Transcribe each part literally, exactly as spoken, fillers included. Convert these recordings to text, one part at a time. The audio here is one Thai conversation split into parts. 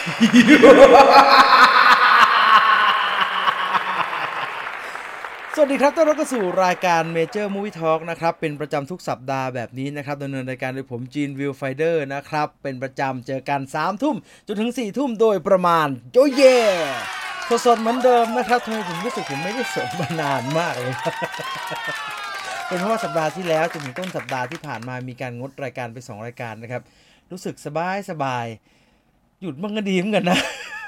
สวัสดีครับต้อนรับเข้าสู่รายการ Major Movie Talk นะครับเป็นประจำทุกสัปดาห์แบบนี้นะครับดำเนินรายการโดยผมจีนวิวไฟเดอร์นะครับเป็นประจำเจอกันสามทุ่มจนถึงสี่ทุ่มโดยประมาณโอ้เย่สดๆเหมือนเดิมนะครับทำไมผมรู้สึกผมไม่ได้สดมานานมากเลย เป็นเพราะว่าสัปดาห์ที่แล้วจนถึงต้นสัปดาห์ที่ผ่านมามีการงดรายการไปสองรายการนะครับรู้สึกสบายสบายหยุดมันก็ดีเหมือนกันนะ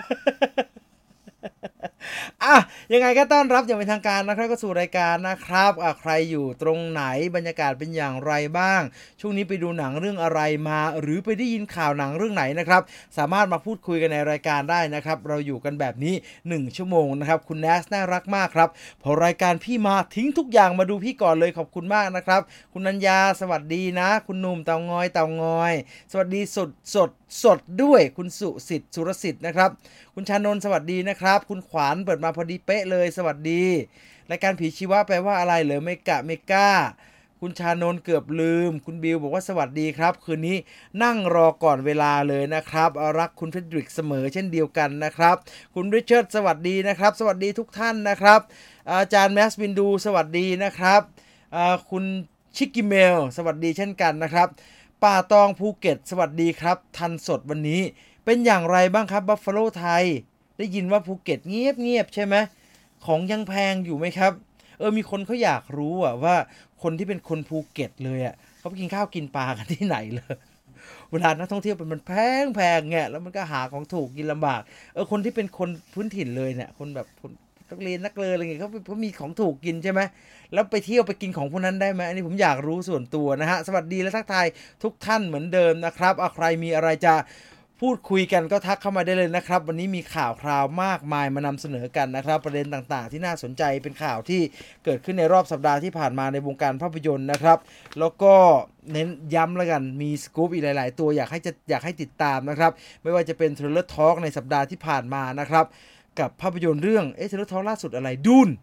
อ่ะยังไงก็ต้อนรับอย่างเป็นทางการนะครับก็สู่รายการนะครับอ่ะใครอยู่ตรงไหนบรรยากาศเป็นอย่างไรบ้างช่วงนี้ไปดูหนังเรื่องอะไรมาหรือไปได้ยินข่าวหนังเรื่องไหนนะครับสามารถมาพูดคุยกันในรายการได้นะครับเราอยู่กันแบบนี้หนึ่งชั่วโมงนะครับคุณแนสน่ารักมากครับพอรายการพี่มาทิ้งทุกอย่างมาดูพี่ก่อนเลยขอบคุณมากนะครับคุณนัญญาสวัสดีนะคุณหนุ่มเตางอยเตางอยสวัสดีสดสดสดด้วยคุณสุสิทธิ์สุรสิทธิ์นะครับคุณชานนท์สวัสดีนะครับคุณขวานเปิดมาพอดีเป๊ะเลยสวัสดีรายการผีชีวะแปลว่าอะไรเหรอเมกะเมกาคุณชานนท์เกือบลืมคุณบิวบอกว่าสวัสดีครับคืนนี้นั่งรอก่อนเวลาเลยนะครับรักคุณเฟดริกเสมอเช่นเดียวกันนะครับคุณริชาร์ดสวัสดีนะครับสวัสดีทุกท่านนะครับอาจารย์แมสวินดูสวัสดีนะครับคุณชิคกิเมลสวัสดีเช่นกันนะครับป่าตองภูเก็ตสวัสดีครับทันสดวันนี้เป็นอย่างไรบ้างครับบัฟฟาโลไทยได้ยินว่าภูเก็ตเงียบเงียบใช่ไหมของยังแพงอยู่ไหมครับเออมีคนเขาอยากรู้อะว่าคนที่เป็นคนภูเก็ตเลยอะเขาไปกินข้าวกินปลากันที่ไหนเลยเวลานักท่องเที่ยวมันแพงแพงเงี้ยแล้วมันก็หาของถูกกินลำบากเออคนที่เป็นคนพื้นถิ่นเลยเนี่ยคนแบบคนนักเรียนนักเลงอะไรเงี้ยเขาเขามีของถูกกินใช่ไหมแล้วไปเที่ยวไปกินของพวกนั้นได้ไหมอันนี้ผมอยากรู้ส่วนตัวนะฮะสวัสดีและทักทายทุกท่านเหมือนเดิมนะครับเอาใครมีอะไรจะพูดคุยกันก็ทักเข้ามาได้เลยนะครับวันนี้มีข่าวคราวมากมายมานำเสนอกันนะครับประเด็นต่างๆที่น่าสนใจเป็นข่าวที่เกิดขึ้นในรอบสัปดาห์ที่ผ่านมาในวงการภาพยนตร์นะครับแล้วก็เน้นย้ำแล้วกันมีสกู๊ปอีกหลายๆตัวอยากให้จะอยากให้ติดตามนะครับไม่ว่าจะเป็น Trailer Talk ในสัปดาห์ที่ผ่านมานะครับกับภาพยนตร์เรื่องเอ๊ะ Trailer Talk ล่าสุดอะไรดูน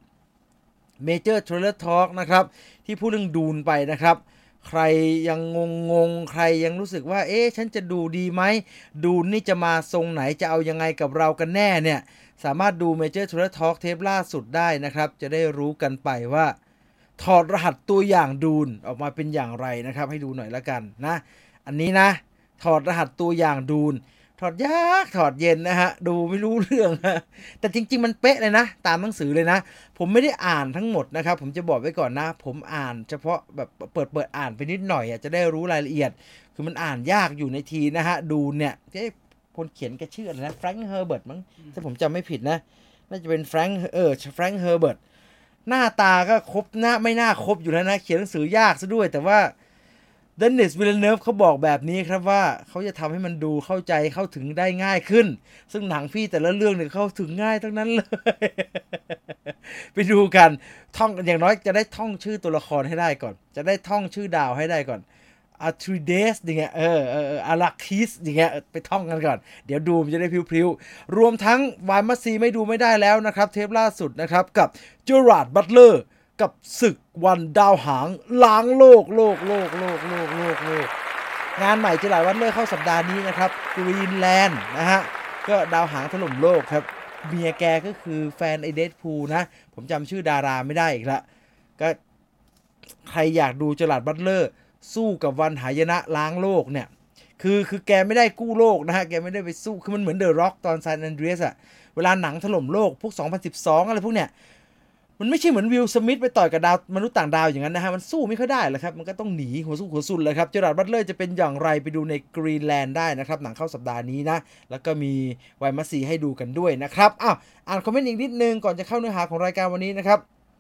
Major Trailer Talk นะครับที่พูดเรื่องดูนไปนะครับใครยังงงงใครยังรู้สึกว่าเอ๊ะฉันจะดูดีไหมดูนี่จะมาทรงไหนจะเอายังไงกับเรากันแน่เนี่ยสามารถดู Major Trailer Talk เทปล่าสุดได้นะครับจะได้รู้กันไปว่าถอดรหัสตัวอย่างดูนออกมาเป็นอย่างไรนะครับให้ดูหน่อยละกันนะอันนี้นะถอดรหัสตัวอย่างดูนถอดยากถอดเย็นนะฮะดูไม่รู้เรื่องนะแต่จริงๆมันเป๊ะเลยนะตามหนังสือเลยนะผมไม่ได้อ่านทั้งหมดนะครับผมจะบอกไว้ก่อนนะผมอ่านเฉพาะแบบเปิดเปิดอ่านไปนิดหน่อยอ่ะจะได้รู้รายละเอียดคือมันอ่านยากอยู่ในทีนะฮะดูเนี่ยคนเขียนแกชื่ออะไรนะแฟรงค์เฮอร์เบิร์ตมั้งถ้าผมจำไม่ผิดนะน่าจะเป็นแฟรงค์เออแฟรงค์เฮอร์เบิร์ตหน้าตาก็ครบหน้าไม่น่าครบอยู่แล้วนะเขียนหนังสือยากซะด้วยแต่ว่าเดนนิส วิลเลเนฟเขาบอกแบบนี้ครับว่าเขาจะทำให้มันดูเข้าใจเข้าถึงได้ง่ายขึ้นซึ่งหนังพี่แต่ละเรื่องเนี่ยเข้าถึงง่ายทั้งนั้นเลย ไปดูกันท่องอย่างน้อยจะได้ท่องชื่อตัวละครให้ได้ก่อนจะได้ท่องชื่อดาวให้ได้ก่อนอาทริเดสอย่างเงี้ยเออเอออาราคิสอย่างเงี้ยไปท่องกันก่อนเดี๋ยวดูมันจะได้พริ้วๆรวมทั้งวายมัสซีไม่ดูไม่ได้แล้วนะครับเทปล่าสุดนะครับกับเจอราร์ดบัตเลอร์กับศึกวันดาวหางล้างโลกโลกโลกโลกโลกโลกโลกงานใหม่เจอราร์ดบัตเลอร์เข้าสัปดาห์นี้นะครับกรีนแลนด์นะฮะก็ดาวหางถล่มโลกครับเมียแกก็คือแฟนไอเดดพูลนะผมจำชื่อดาราไม่ได้อีกละก็ใครอยากดูเจอราร์ดบัตเลอร์สู้กับวันหายนะล้างโลกเนี่ยคือคือแกไม่ได้กู้โลกนะฮะแกไม่ได้ไปสู้คือมันเหมือนเดอะร็อกตอนซานแอนเดรียสอะเวลาหนังถล่มโลกพวกสองพันสิบสองอะไรพวกเนี้ยมันไม่ใช่เหมือนวิลสมิธไปต่อยกับดาวมนุษย์ต่างดาวอย่างนั้นนะฮะมันสู้ไม่ค่อยได้หรอกครับมันก็ต้องหนีหัวสู้หัวซุนเลยครับเจอราร์ดบัตเลอร์จะเป็นอย่างไรไปดูในกรีนแลนด์ได้นะครับหนังเข้าสัปดาห์นี้นะแล้วก็มีไวมัสซีให้ดูกันด้วยนะครับอ้าวอ่านคอมเมนต์อีกนิดนึงก่อนจะเข้าเนื้อหาของรายการวันนี้นะครับ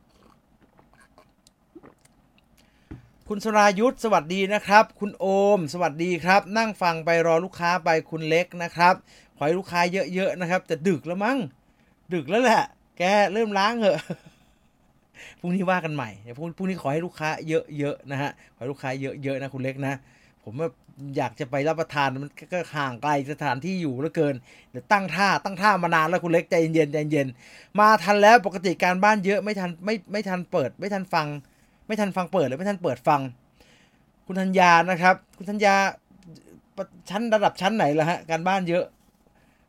คุณสรายุทธสวัสดีนะครับคุณโอมสวัสดีครับนั่งฟังไปรอลูกค้าไปคุณเล็กนะครับขอให้ลูกค้าเยอะๆนะครับแต่ดึกแล้วมั้งดึกแล้วแหละแกเริ่มล้างเหอะพรุ่งนี้ว่ากันใหม่เดี๋ยวพรุ่งนี้ขอให้ลูกค้าเยอะๆนะฮะขอให้ลูกค้าเยอะๆนะคุณเล็กนะผมว่าอยากจะไปรับประทานมันก็ห่างไกลสถานที่อยู่เหลือเกินเดี๋ยวตั้งท่าตั้งท่ามานานแล้วคุณเล็กใจเย็นใจเย็นมาทันแล้วปกติการบ้านเยอะไม่ทันไม่ไม่ทันเปิดไม่ทันฟังไม่ทันฟังเปิดหรือไม่ทันเปิดฟังคุณธัญญานะครับคุณธัญญาชั้นระดับชั้นไหนล่ะฮะการบ้านเยอะ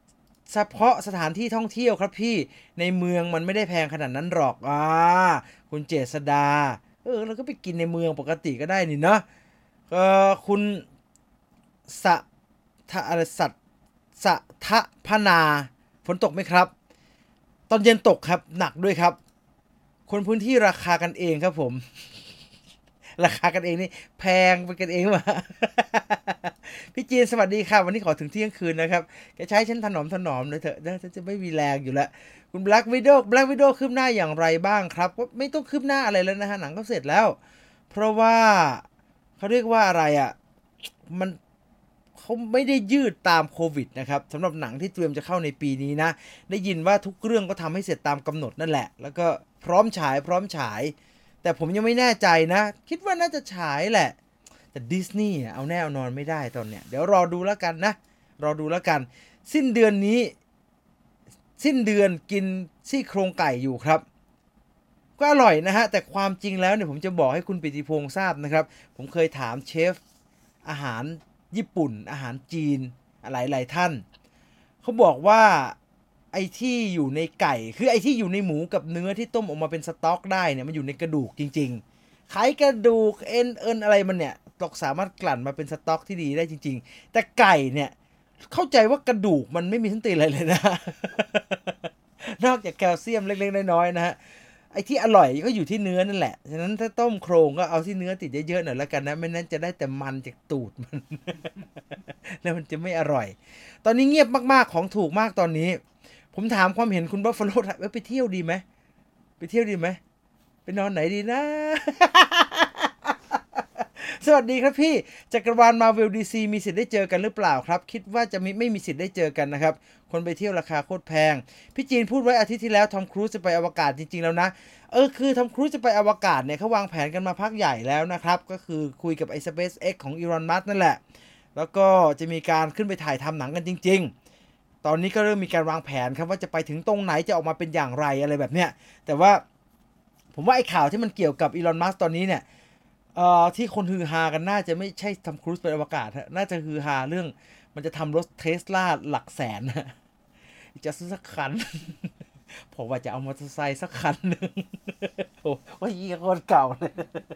เฉพาะสถานที่ท่องเที่ยวครับพี่ในเมืองมันไม่ได้แพงขนาดนั้นหรอกอ่าคุณเจษดาเออเราก็ไปกินในเมืองปกติก็ได้นี่เนาะเออคุณสะทะอะไรสัตสะทะพนาฝนตกไหมครับตอนเย็นตกครับหนักด้วยครับคนพื้นที่ราคากันเองครับผมราคากันเองนี่แพงไปกันเองมา พี่จีนสวัสดีค่ะวันนี้ขอถึงเที่ยงคืนนะครับแกใช้ฉันถนอมถนอมเลยเถอะนะฉันจะไม่มีแรงอยู่แล้วคุณ Black Widow Black Widow คืบหน้าอย่างไรบ้างครับก็ไม่ต้องคืบหน้าอะไรแล้วนะฮะหนังก็เสร็จแล้วเพราะว่าเขาเรียกว่าอะไรอ่ะมันเขาไม่ได้ยืดตามโควิดนะครับสำหรับหนังที่เตรียมจะเข้าในปีนี้นะได้ยินว่าทุกเรื่องก็ทำให้เสร็จตามกำหนดนั่นแหละแล้วก็พร้อมฉายพร้อมฉายแต่ผมยังไม่แน่ใจนะคิดว่าน่าจะฉายแหละแต่ดิสนีย์เอาแน่เอานอนไม่ได้ตอนเนี้ยเดี๋ยวรอดูแล้วกันนะรอดูแล้วกันสิ้นเดือนนี้สิ้นเดือนกินซี่โครงไก่อยู่ครับก็อร่อยนะฮะแต่ความจริงแล้วเนี่ยผมจะบอกให้คุณปิติพงษ์ทราบนะครับผมเคยถามเชฟอาหารญี่ปุ่นอาหารจีนหลายๆท่านเขาบอกว่าไอ้ที่อยู่ในไก่คือไอ้ที่อยู่ในหมูกับเนื้อที่ต้มออกมาเป็นสต๊อกได้เนี่ยมันอยู่ในกระดูกจริงๆไขกระดูกเอ็นเอินอะไรมันเนี่ยตกสามารถกลั่นมาเป็นสต๊อกที่ดีได้จริงๆแต่ไก่เนี่ยเข้าใจว่ากระดูกมันไม่มีทั้งตีอะไรเลยนะ นอกจากแคลเซียมเล็กๆน้อยๆนะฮะไอ้ที่อร่อยก็อยู่ที่เนื้อนั่นแหละฉะนั้นถ้าต้มโครงก็เอาที่เนื้อติดเยอะๆหน่อยแล้วกันนะไม่นั้นจะได้แต่มันจากตูดมัน แล้วมันจะไม่อร่อยตอนนี้เงียบมากๆของถูกมากตอนนี้ผมถามความเห็นคุณบัฟฟาโลไปเที่ยวดีไหมไปเที่ยวดีไหมไปนอนไหนดีนะ สวัสดีครับพี่จักรวาลมาเวลดีซีมีสิทธิ์ได้เจอกันหรือเปล่าครับคิดว่าจะมีไม่มีสิทธิ์ได้เจอกันนะครับคนไปเที่ยวราคาโคตรแพงพี่จีนพูดไว้อาทิตย์ที่แล้วทอมครูซจะไปอวกาศจริงๆแล้วนะเออคือทอมครูซจะไปอวกาศเนี่ยเขาวางแผนกันมาพักใหญ่แล้วนะครับก็คือคุยกับไอ้ SpaceX ของอีลอนมัสก์นั่นแหละแล้วก็จะมีการขึ้นไปถ่ายทำหนังกันจริงๆตอนนี้ก็เริ่มมีการวางแผนครับว่าจะไปถึงตรงไหนจะออกมาเป็นอย่างไรอะไรแบบเนี้ยแต่ว่าผมว่าไอ้ข่าวที่มันเกี่ยวกับอีลอนมัสก์ตอนนี้เนี่ยเอ่อที่คนฮือฮากันน่าจะไม่ใช่ทำครูซไปอวกาศฮะน่าจะฮือฮาเรื่องมันจะทำรถเทสลาหลักแสนนะจะซื้อสักคัน ผมว่าจะเอามอเตอร์ไซค์สักคันหนึ่ง โอ้ว่ายี่คนเก่าเลย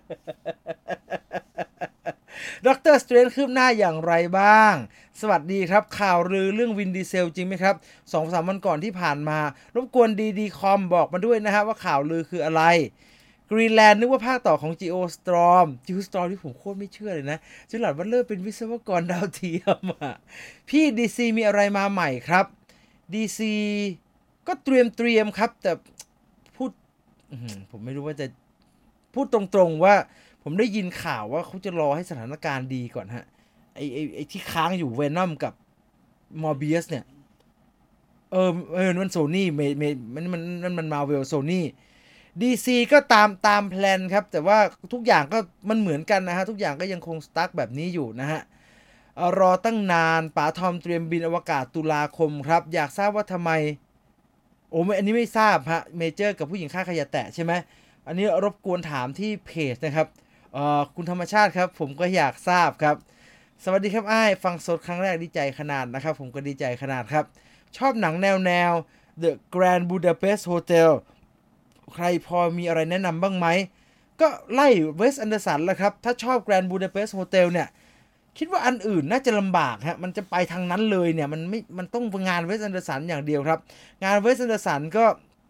ดรสเตรนคืบหน้าอย่างไรบ้างสวัสดีครับข่าวลือเรื่องวินดีเซลจริงไหมครับ สองสาม วันก่อนที่ผ่านมารบกวนดีดีคอมบอกมาด้วยนะฮะว่าข่าวลือคืออะไรกรีนแลนด์นึกว่าภาคต่อของ Geostorm Geostorm ที่ผมโคตรไม่เชื่อเลยนะจนหลังว่าเริ่มเป็นวิศวกรดาวเทียมอ่ะพี่ ดี ซี มีอะไรมาใหม่ครับ ดี ซี ก็เตรียมเตรียมครับแต่พูดผมไม่รู้ว่าจะพูดตรงๆว่าผมได้ยินข่าวว่าเขาจะรอให้สถานการณ์ดีก่อนฮะไอ้ไอ้ไอ้ที่ค้างอยู่เวนอมกับมอร์เบียสเนี่ยเออเออมันโซนี่มันมันมันมันมาเวลโซนี่ดีซีก็ตามตามแพลนครับแต่ว่าทุกอย่างก็มันเหมือนกันนะฮะทุกอย่างก็ยังคงสตาร์ทแบบนี้อยู่นะฮะรอตั้งนานป๋าทอมเตรียมบินอวกาศตุลาคมครับอยากทราบว่าทำไมโอ้ไม่อันนี้ไม่ทราบฮะเมเจอร์กับผู้หญิงฆ่าขยะแตะใช่ไหมอันนี้รบกวนถามที่เพจนะครับเอ่อคุณธรรมชาติครับผมก็อยากทราบครับสวัสดีครับอ้ายฟังสดครั้งแรกดีใจขนาดนะครับผมก็ดีใจขนาดครับชอบหนังแนวแนว The Grand Budapest Hotel ใครพอมีอะไรแนะนำบ้างไหมก็ไล่เวส แอนเดอร์สันแล้วครับถ้าชอบ Grand Budapest Hotel เนี่ยคิดว่าอันอื่นน่าจะลำบากฮะมันจะไปทางนั้นเลยเนี่ยมันไม่มันต้องงานเวส แอนเดอร์สันอย่างเดียวครับงานเวส แอนเดอร์สันก็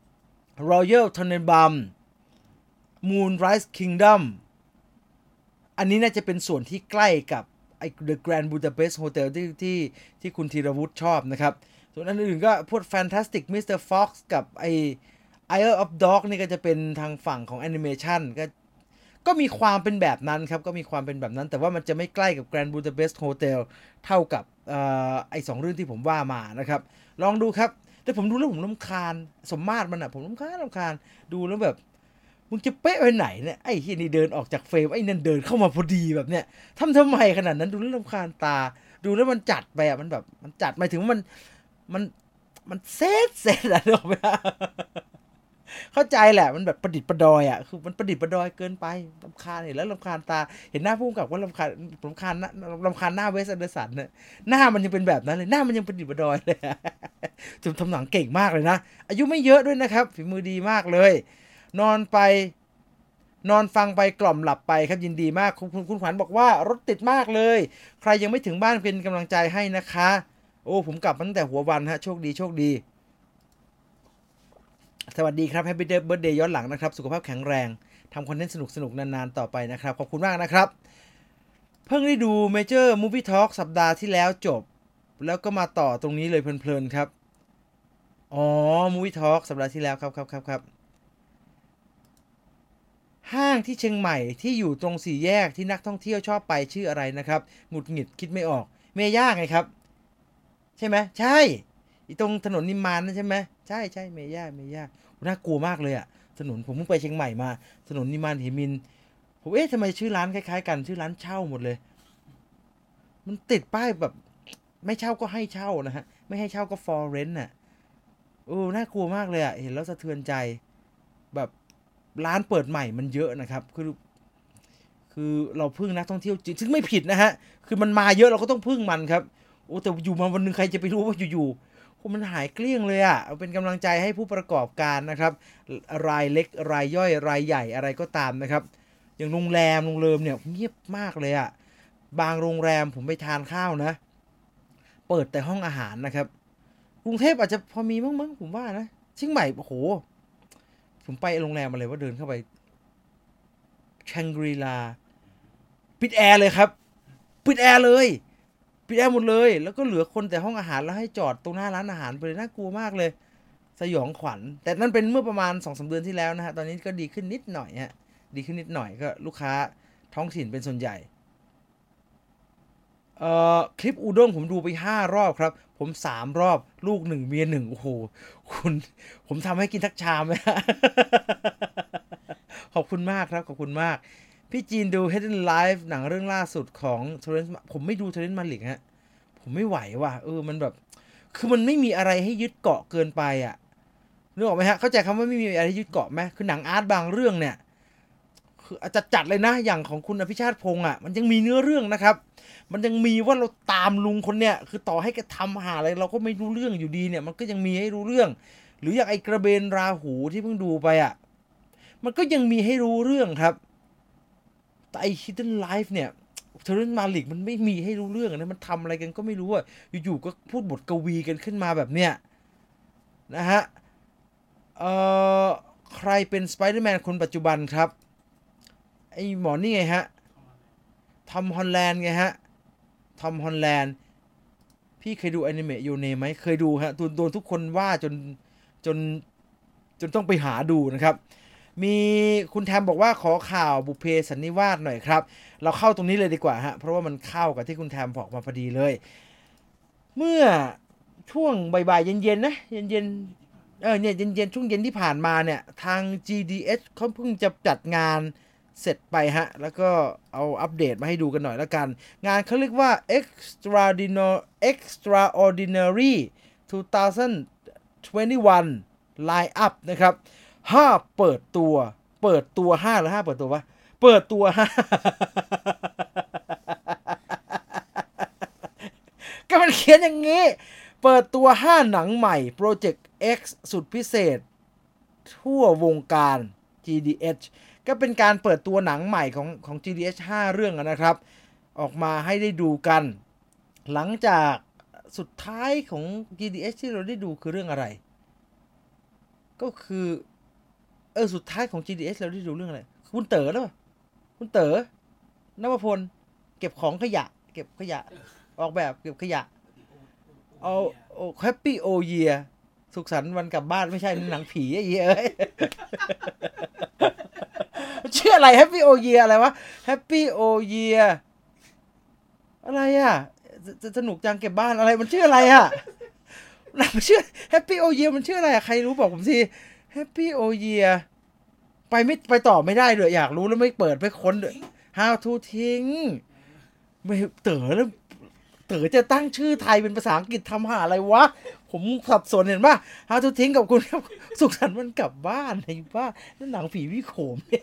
Royal Tenenbaum Moonrise Kingdom อันนี้น่าจะเป็นส่วนที่ใกล้กับไอ้ The Grand Budapest Hotel ที่ที่ที่คุณธีรวุฒิชอบนะครับส่วนอันอื่นก็พวก Fantastic มิสเตอร์ Fox กับไอ้ Isle of Dog นี่ก็จะเป็นทางฝั่งของแอนิเมชันก็ก็มีความเป็นแบบนั้นครับก็มีความเป็นแบบนั้นแต่ว่ามันจะไม่ใกล้กับ Grand Budapest Hotel เท่ากับเอ่อไอ้สองเรื่องที่ผมว่ามานะครับลองดูครับแต่ผมดูแล้วผมรำคาญสมมาตรมันอ่ะผมรำคาญรำคาญดูแล้วแบบมึงจะเป๊ะไปไหนเนี่ยไอ้ที่นี่เดินออกจากเฟรมไอ้นั่นเดินเข้ามาพอดีแบบเนี้ยทำทำไมขนาดนั้นดูแล้วรำคาญตาดูแล้วมันจัดไปอ่ะมันแบบมันจัดหมายถึงว่ามันมันมันเซตเซตอะไรออกไปเข้าใจแหละมันแบบประดิษฐ์ประดอยอ่ะคือมันประดิษฐ์ประดอยเกินไปรำคาญเห็นแล้วรำคาญตาเห็นหน้าผู้กำกับว่ารำคาญรำคาญหน้ารำคาญหน้าเวสอันเดอร์สันเนี่ยหน้ามันยังเป็นแบบนั้นเลยหน้ามันยังประดิษฐ์ประดอยเลยจนทำหนังเก่งมากเลยนะอายุไม่เยอะด้วยนะครับฝีมือดีมากเลยนอนไปนอนฟังไปกล่อมหลับไปครับยินดีมากคุณคุณคุณขวัญบอกว่ารถติดมากเลยใครยังไม่ถึงบ้านเป็นกำลังใจให้นะคะโอ้ผมกลับมาตั้งแต่หัววันฮะโชคดีโชคดีสวัสดีครับแฮปปี้เบิร์ธเดย์ย้อนหลังนะครับสุขภาพแข็งแรงทำคอนเทนต์สนุกสนุกนานๆต่อไปนะครับขอบคุณมากนะครับเพิ่งได้ดูเมเจอร์มูฟวี่ทอล์กสัปดาห์ที่แล้วจบแล้วก็มาต่อตรงนี้เลยเพลินๆครับอ๋อมูฟวี่ทอล์กสัปดาห์ที่แล้วครับครับครับครับห้างที่เชียงใหม่ที่อยู่ตรงสี่แยกที่นักท่องเที่ยวชอบไปชื่ออะไรนะครับหงุดหงิดคิดไม่ออกเมย่าไงครับใช่ไหมใช่อีตรงถนนนิมมานนั่นใช่ไหมใช่ใช่เมย่าเมย่าน่ากลัวมากเลยอะถนนผมเพิ่งไปเชียงใหม่มาถนนนิมมานเหมินผมเอ๊ะทำไมชื่อร้านคล้ายๆกันชื่อร้านเช่าหมดเลยมันติดป้ายแบบไม่เช่าก็ให้เช่านะฮะไม่ให้เช่าก็ for rent น่ะโอ้น่ากลัวมากเลยอะเห็นแล้วสะเทือนใจแบบร้านเปิดใหม่มันเยอะนะครับคือคือเราพึ่งนักท่องเที่ยวจริงซึ่งไม่ผิดนะฮะคือมันมาเยอะเราก็ต้องพึ่งมันครับโอ้แต่อยู่มาวันนึงใครจะไปรู้ว่าอยู่ๆโอ้มันหายเกลี้ยงเลยอะเอาเป็นกำลังใจให้ผู้ประกอบการนะครับรายเล็กรายย่อยรายใหญ่อะไรก็ตามนะครับอย่างโรงแรมโรงแรมเนี่ยเงียบมากเลยอะบางโรงแรมผมไปทานข้าวนะเปิดแต่ห้องอาหารนะครับกรุงเทพอาจจะพอมีมั้งมั้งผมว่านะเชียงใหม่โอ้โหผมไปโรงแรมมาเลยว่าเดินเข้าไปแชงกรีลาปิดแอร์เลยครับปิดแอร์เลยปิดแอร์หมดเลยแล้วก็เหลือคนแต่ห้องอาหารแล้วให้จอดตรงหน้าร้านอาหารไปเลยน่ากลัวมากเลยสยองขวัญแต่นั่นเป็นเมื่อประมาณ สองสาม เดือนที่แล้วนะฮะตอนนี้ก็ดีขึ้นนิดหน่อยฮะดีขึ้นนิดหน่อยก็ลูกค้าท้องถิ่นเป็นส่วนใหญ่เอ่อคลิปอุด้งผมดูไปห้ารอบครับผมสามรอบลูกหนึ่งเมียหนึ่งโอ้โหคุณผมทำให้กินทักชามไหมฮะขอบคุณมากครับขอบคุณมากพี่จีนดู Hidden Life หนังเรื่องล่าสุดของเทเรนซ์ผมไม่ดูเทเรนซ์มาลิกฮะผมไม่ไหวว่ะเออมันแบบคือมันไม่มีอะไรให้ยึดเกาะเกินไปอ่ะนึกออกไหมฮะเข้าใจคำว่าไม่มีอะไรให้ยึดเกาะไหมคือหนังอาร์ตบางเรื่องเนี่ยคืออาจจะจัดเลยนะอย่างของคุณอภิชาติพงษ์อ่ะมันยังมีเนื้อเรื่องนะครับมันยังมีว่าเราตามลุงคนเนี่ยคือต่อให้แกทำหาอะไรเราก็ไม่รู้เรื่องอยู่ดีเนี่ยมันก็ยังมีให้รู้เรื่องหรืออย่างไอ้กระเบนราหูที่เพิ่งดูไปอ่ะมันก็ยังมีให้รู้เรื่องครับแต่ไอ้ Hidden Life เนี่ยเทเรนซ์มาลิกมันไม่มีให้รู้เรื่องนะมันทำอะไรกันก็ไม่รู้อ่ะอยู่ๆก็พูดบทกวีกันขึ้นมาแบบเนี้ยนะฮะเอ่อใครเป็นสไปเดอร์แมนคนปัจจุบันครับไอ้หมอนี่ไงฮะทอมฮอลแลนด์ไงฮะทอมฮอลแลนด์พี่เคยดูอนิเมะโยเนไหมเคยดูฮะโดนทุกคนว่าจนจนจนต้องไปหาดูนะครับมีคุณแทมบอกว่าขอข่าวบุพเพสันนิวาสหน่อยครับเราเข้าตรงนี้เลยดีกว่าฮะเพราะว่ามันเข้ากับที่คุณแทมบอกมาพอดีเลยเมื่อช่วงบ่ายๆเย็นๆนะเย็นๆเออเนี่ยเย็นๆช่วงเย็นที่ผ่านมาเนี่ยทาง จี ดี เอช เขาเพิ่งจะจัดงานเสร็จไปฮะแล้วก็เอาอัปเดตมาให้ดูกันหน่อยแล้วกันงานเขาเรียกว่า extraordinary extraordinary สองพันยี่สิบเอ็ด line up นะครับห้าเปิดตัวเปิดตัวห้าหรือห้าเปิดตัววะเปิดตัวห้า ก็มันเขียนอย่างงี้เปิดตัวห้าหนังใหม่ Project X สุดพิเศษทั่ววงการ จี ดี เอช ก็เป็นการเปิดตัวหนังใหม่ของของ จี ดี เอช ห้าเรื่องนะครับออกมาให้ได้ดูกันหลังจากสุดท้ายของ จี ดี เอช ที่เราได้ดูคือเรื่องอะไรก็คือเออสุดท้ายของ จี ดี เอช เราได้ดูเรื่องอะไรคุณเต๋อหรือเปล่าคุณเต๋อนวพลเก็บของขยะเก็บขยะออกแบบเก็บขยะเอาโอ้แฮปปี้โอเยียสุขสันต์วันกลับบ้านไม่ใช่หนังผีไอ้เหี้ยเอ้ยชื่ออะไรแฮปปี้โอเยียอะไรวะแฮปปี้โอเยียอะไรอ่ะจะสนุกจังเก็บบ้านอะไรมันชื่ออะไรอ่ะมันชื่อแฮปปี้โอเยียมันชื่ออะไรใครรู้บอกผมทีแฮปปี้โอเยียไปไม่ไปต่อไม่ได้เลยอยากรู้แล้วไม่เปิดไปค้นด้วย How to ทิ้งไม่เต๋อแล้วเต๋อจะตั้งชื่อไทยเป็นภาษาอังกฤษทำหาอะไรวะผมสับสนเห็นป่ะ How to ทิ้งกับคุณครับสุขสันต์วันกลับบ้านไอ้บ้านั่นหนังผีวิโขมเนี่ย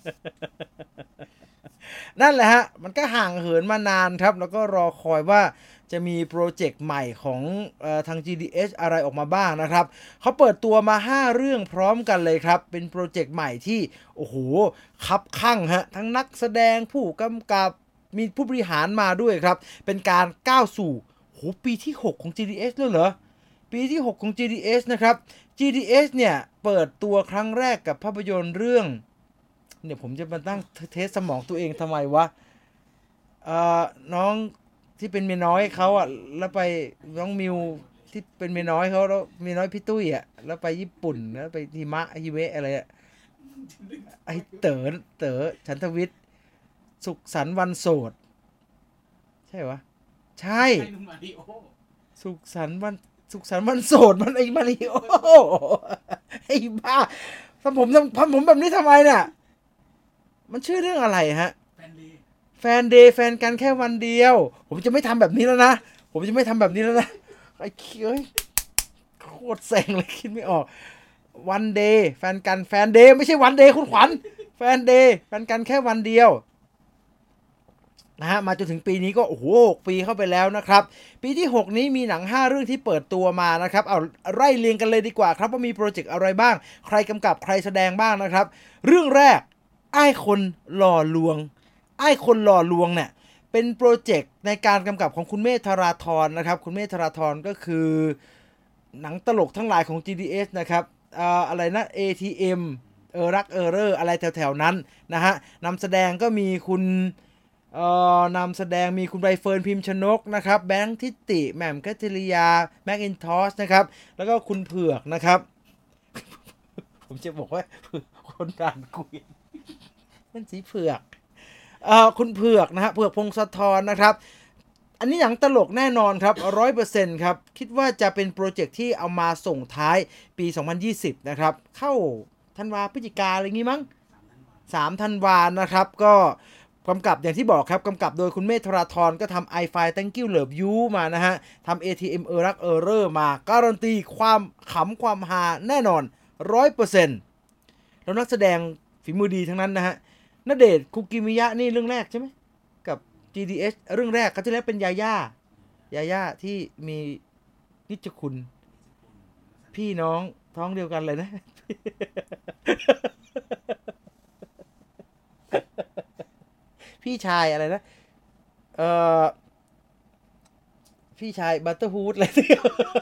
นั่นแหละฮะมันก็ห่างเหินมานานครับแล้วก็รอคอยว่าจะมีโปรเจกต์ใหม่ของเอ่อทาง จี ดี เอช อะไรออกมาบ้างนะครับเขาเปิดตัวมาห้าเรื่องพร้อมกันเลยครับเป็นโปรเจกต์ใหม่ที่โอ้โหคับคั่งฮะทั้งนักแสดงผู้กำกับมีผู้บริหารมาด้วยครับเป็นการก้าวสู่โหปีที่หกของ จี ดี เอช แล้วเหรอปีที่หกของ จี ดี เอช นะครับ จี ดี เอช เนี่ยเปิดตัวครั้งแรกกับภาพยนตร์เรื่องเนี่ยผมจะมาตั้งเทสสมองตัวเองทำไมวะเอ่อน้องที่เป็นเมียน้อยเขาอ่ะแล้วไปน้องมิวที่เป็นเมียน้อยเขาแล้วเมียน้อยพี่ตุ้ยอ่ะแล้วไปญี่ปุ่นแล้วไปหิมะฮิเวะอะไรอ่ะไอเต๋อเต๋อฉันทวิทย์สุขสันต์วันโสดใช่วะใช่สุขสันต์วันสุขสันต์วันโสดมันไอมาริโอไอ้บ้าทำผมทำผมแบบนี้ทำไมเนี่ยมันชื่อเรื่องอะไรฮะแฟนเดย์แฟนกันแค่วันเดียวผมจะไม่ทำแบบนี้แล้วนะผมจะไม่ทำแบบนี้แล้วนะไอ้เอ้ยโคตรเซ็งเลยคิดไม่ออกวันเดย์แฟนกันแฟนเดย์ไม่ใช่วันเดย์คุณขวัญแฟนเดย์แฟนกันแค่วันเดียวนะฮะมาจนถึงปีนี้ก็โอ้โหหกปีเข้าไปแล้วนะครับปีที่หกนี้มีหนังห้าเรื่องที่เปิดตัวมานะครับเอาไล่เรียงกันเลยดีกว่าครับว่ามีโปรเจกต์อะไรบ้างใครกำกับใครแสดงบ้างนะครับเรื่องแรกไอ้คนหล่อลวงไอ้คนหล่อลวงเนี่ยเป็นโปรเจกต์ในการกำกับของคุณเมธธาราธรนะครับคุณเมธธาราธรก็คือหนังตลกทั้งหลายของ จี ดี เอส นะครับเอ่ออะไรนะ เอ ที เอ็ม เออรักเออเรออะไรแถวๆนั้นนะฮะนำแสดงก็มีคุณเอ่อนำแสดงมีคุณใบเฟิร์นพิมพ์ชนกนะครับแบงค์ทิติแหม่มคัทริยาแม็กอินทอสนะครับแล้วก็คุณเผือกนะครับ ผมจะบอกว่าคนด่านกุยนั่นสีเผือกเอ่อคุณเผือกนะฮะเผือกพงศธรนะครับอันนี้หนังตลกแน่นอนครับ ร้อยเปอร์เซ็นต์ ครับคิดว่าจะเป็นโปรเจกต์ที่เอามาส่งท้ายปีสองพันยี่สิบนะครับเข้าธันวาพฤศจิกาอะไรงี้มั้งสามธันวานะครับก็กำกับอย่างที่บอกครับกำกับโดยคุณเมธธาราธรก็ทำ I Fight Thank You Love You มานะฮะทำ เอ ที เอ็ม เออรักเออเรอมาการันตีความขำความฮาแน่นอน ร้อยเปอร์เซ็นต์ แล้วนักแสดงฝีมือดีทั้งนั้นนะฮะณเดชน์คุกิมิยะนี่เรื่องแรกใช่ไหมกับ จี ดี เอช เรื่องแรกก็ที่แล้วเป็นยาย่ายาย่าที่มีนิจคุณพี่น้องท้องเดียวกันเลยนะ พี่ชายอะไรนะเอ่อพี่ชายบัตเตอร์ฮูดอะไรเนี่ย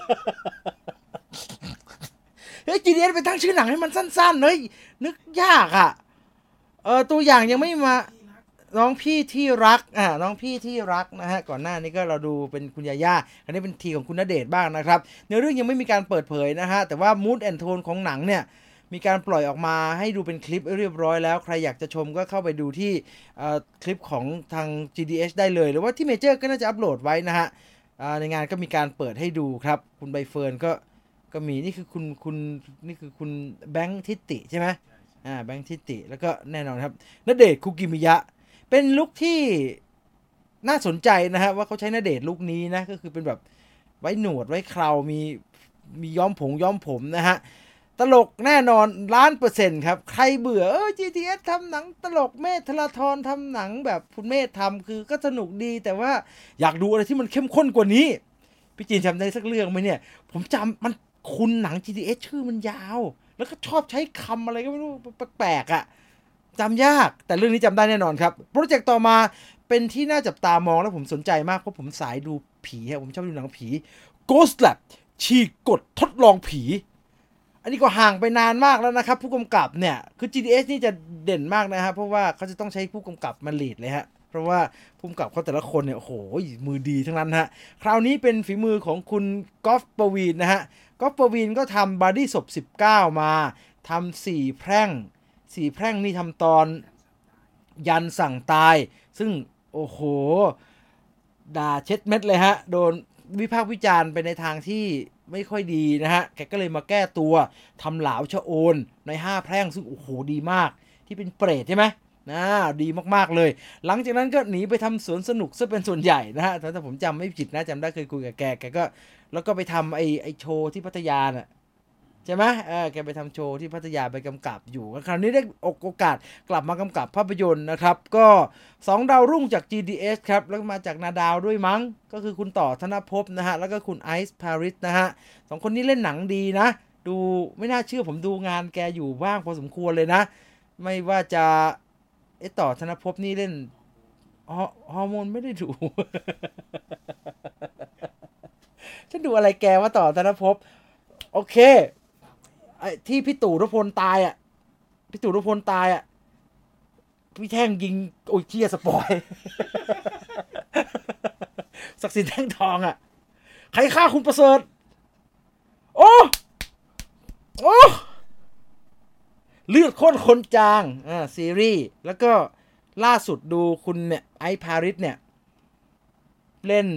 เฮ้ย จี ดี เอส ไปตั้งชื่อหนังให้มันสั้นๆเฮ้ยนึกยากอ่ะเออตัวอย่างยังไม่มาน้องพี่ที่รักอ่าน้องพี่ที่รักนะฮะก่อนหน้านี้ก็เราดูเป็นคุณยาย่าอันนี้เป็นทีของคุณณเดชน์บ้างนะครับในเรื่องยังไม่มีการเปิดเผยนะฮะแต่ว่า mood and tone ของหนังเนี่ยมีการปล่อยออกมาให้ดูเป็นคลิปเรียบร้อยแล้วใครอยากจะชมก็เข้าไปดูที่คลิปของทาง จี ดี เอช ได้เลยหรือว่าที่เมเจอร์ก็น่าจะอัปโหลดไว้นะฮะในงานก็มีการเปิดให้ดูครับคุณใบเฟิร์นก็ก็มีนี่คือคุณคุณนี่คือคุณแบงค์ทิติใช่ไหมอ่าแบงค์ทิติแล้วก็แน่นอนครับณเดชน์คุกิมิยะเป็นลุคที่น่าสนใจนะฮะว่าเขาใช้ณเดชน์ลุคนี้นะก็คือเป็นแบบไว้หนวดไว้เครามีมีย้อมผมย้อมผมนะฮะตลกแน่นอนล้านเปอร์เซ็นต์ครับใครเบื่อเออ จี ที เอส ทำหนังตลกเมธธาราธรทำหนังแบบคุณเมธทำคือก็สนุกดีแต่ว่าอยากดูอะไรที่มันเข้มข้นกว่านี้พี่จีนจำได้สักเรื่องไหมเนี่ยผมจำมันคุณหนัง จี ที เอส ชื่อมันยาวแล้วก็ชอบใช้คำอะไรก็ไม่รู้แปลกๆอ่ะจำยากแต่เรื่องนี้จำได้แน่นอนครับโปรเจกต์ต่อมาเป็นที่น่าจับตามองแล้วผมสนใจมากเพราะผมสายดูผีฮะผมชอบดูหนังผี Ghost Lab ฉีกกฎทดลองผีอันนี้ก็ห่างไปนานมากแล้วนะครับผู้กำกับเนี่ยคือ จี ดี เอส นี่จะเด่นมากนะครับเพราะว่าเขาจะต้องใช้ผู้กำกับมาลีดเลยฮะเพราะว่าผู้กำกับเขาแต่ละคนเนี่ยโอ้โหมือดีทั้งนั้นฮะคราวนี้เป็นฝีมือของคุณกอล์ฟปวีณนะฮะกอล์ฟปวีณก็ทำบอดี้ศพสิบเก้ามาทำสี่แพร่งสี่แพร่งนี่ทำตอนยันสั่งตายซึ่งโอ้โหด่าเช็ดเม็ดเลยฮะโดนวิพากษ์วิจารณ์ไปในทางที่ไม่ค่อยดีนะฮะแกก็เลยมาแก้ตัวทำหลาวชะโอนในห้าแพร่งซึ่งโอ้โหดีมากที่เป็นเปรตใช่ไหมนะดีมากๆเลยหลังจากนั้นก็หนีไปทำสวนสนุกซะเป็นส่วนใหญ่นะฮะถ้าผมจำไม่ผิดนะจำได้เคยคุยกับแกแกก็แล้วก็ไปทำไอ้ไอ้โชว์ที่พัทยาน่ะใช่ไหมเออแกไปทำโชว์ที่พัทยาไปกำกับอยู่คราวนี้ได้โอกาสกลับมากำกับภาพยนตร์นะครับก็สองดาวรุ่งจาก จี ดี เอส ครับแล้วมาจากนาดาวด้วยมั้งก็คือคุณต่อธนภพนะฮะแล้วก็คุณไอซ์พาริสนะฮะสองคนนี้เล่นหนังดีนะดูไม่น่าเชื่อผมดูงานแกอยู่บ้างพอสมควรเลยนะไม่ว่าจะไอต่อธนภพนี่เล่นฮอร์โมนไม่ได้ดู ฉันดูอะไรแกว่าต่อธนภพโอเคไอ้ที่พี่ตู่นพพลตายอ่ะพี่ตู่นพพลตายอ่ะพี่แท่งยิงโอ้ยเชี่ยสปอย ศักดิ์สิทธิ์แท่งทองอ่ะใครฆ่าคุณประเสริฐโอ้โอ้เลือดข้นคนจางอ่าซีรีส์แล้วก็ล่าสุดดูคุณเนี่ยไอซ์พาริสเนี่ยเล่น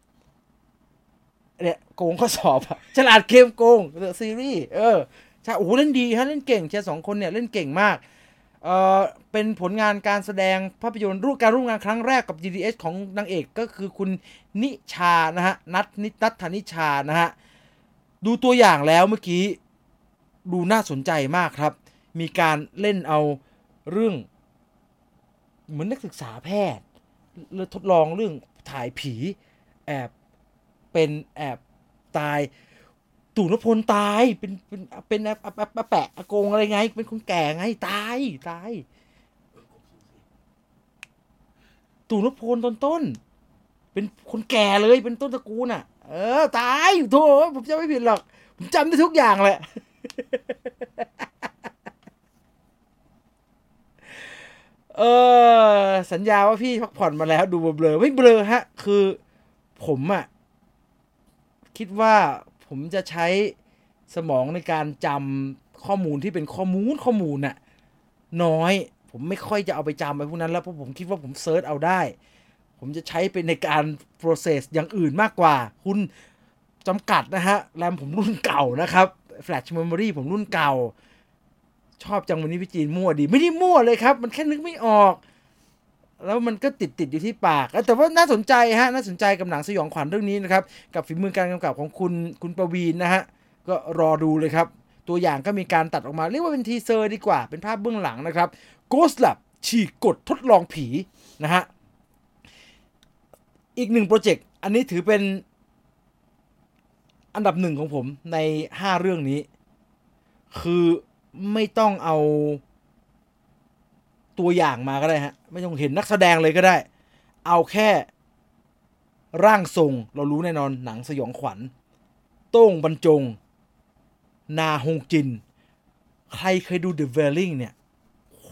เนี่ยโกงข้อสอบอะฉลาดเกมโกงเดอะซีรีส์เออใช่โอ้โหเล่นดีฮะเล่นเก่งเชียร์สองคนเนี่ยเล่นเก่งมากเออเป็นผลงานการแสดงภาพยนตร์ร่วมการร่วมงานครั้งแรกกับ จี ดี เอส ของนางเอกก็คือคุณนิชานะฮะนัทนิตัทธนิชานะฮะดูตัวอย่างแล้วเมื่อกี้ดูน่าสนใจมากครับมีการเล่นเอาเรื่องเหมือนนักศึกษาแพทย์เลยทดลองเรื่องถ่ายผีแอบเป็นแอบตายตู่นพพลตายเป็นเป็นเป็นแปะอากงอะไรไงเป็นคนแก่ไงตายตายตู่นพพลต้นต้นเป็นคนแก่เลยเป็นต้นตระกูลอ่ะเออตายโธ่ผมจำไม่ผิดหรอกผมจำได้ทุกอย่างแหละเออสัญญาว่าพี่พักผ่อนมาแล้วดูเบลอไม่เบลอฮะคือผมอ่ะคิดว่าผมจะใช้สมองในการจำข้อมูลที่เป็นข้อมูลข้อมูลน่ะน้อยผมไม่ค่อยจะเอาไปจำไปพวกนั้นแล้วเพราะผมคิดว่าผมเซิร์ชเอาได้ผมจะใช้เป็นในการ process อย่างอื่นมากกว่าคุณจำกัดนะฮะแรมผมรุ่นเก่านะครับ flash memory ผมรุ่นเก่าชอบจังวันนี้พี่จีนมั่วดีไม่ได้มั่วเลยครับมันแค่นึกไม่ออกแล้วมันก็ติดติดอยู่ที่ปากแต่ว่าน่าสนใจฮะน่าสนใจกับหนังสยองขวัญเรื่องนี้นะครับกับฝีมือการกำกับของคุณคุณประวีนนะฮะก็รอดูเลยครับตัวอย่างก็มีการตัดออกมาเรียกว่าเป็นทีเซอร์ดีกว่าเป็นภาพเบื้องหลังนะครับ Ghost Lab ฉีกกฎทดลองผีนะฮะอีกหนึ่งโปรเจกต์อันนี้ถือเป็นอันดับหนึ่งของผมในห้าเรื่องนี้คือไม่ต้องเอาตัวอย่างมาก็ได้ฮะไม่ต้องเห็นนักแสดงเลยก็ได้เอาแค่ร่างทรงเรารู้แน่นอนหนังสยองขวัญโต้งบรรจงนาฮงจินใครเคยดู The Wailing เนี่ยโห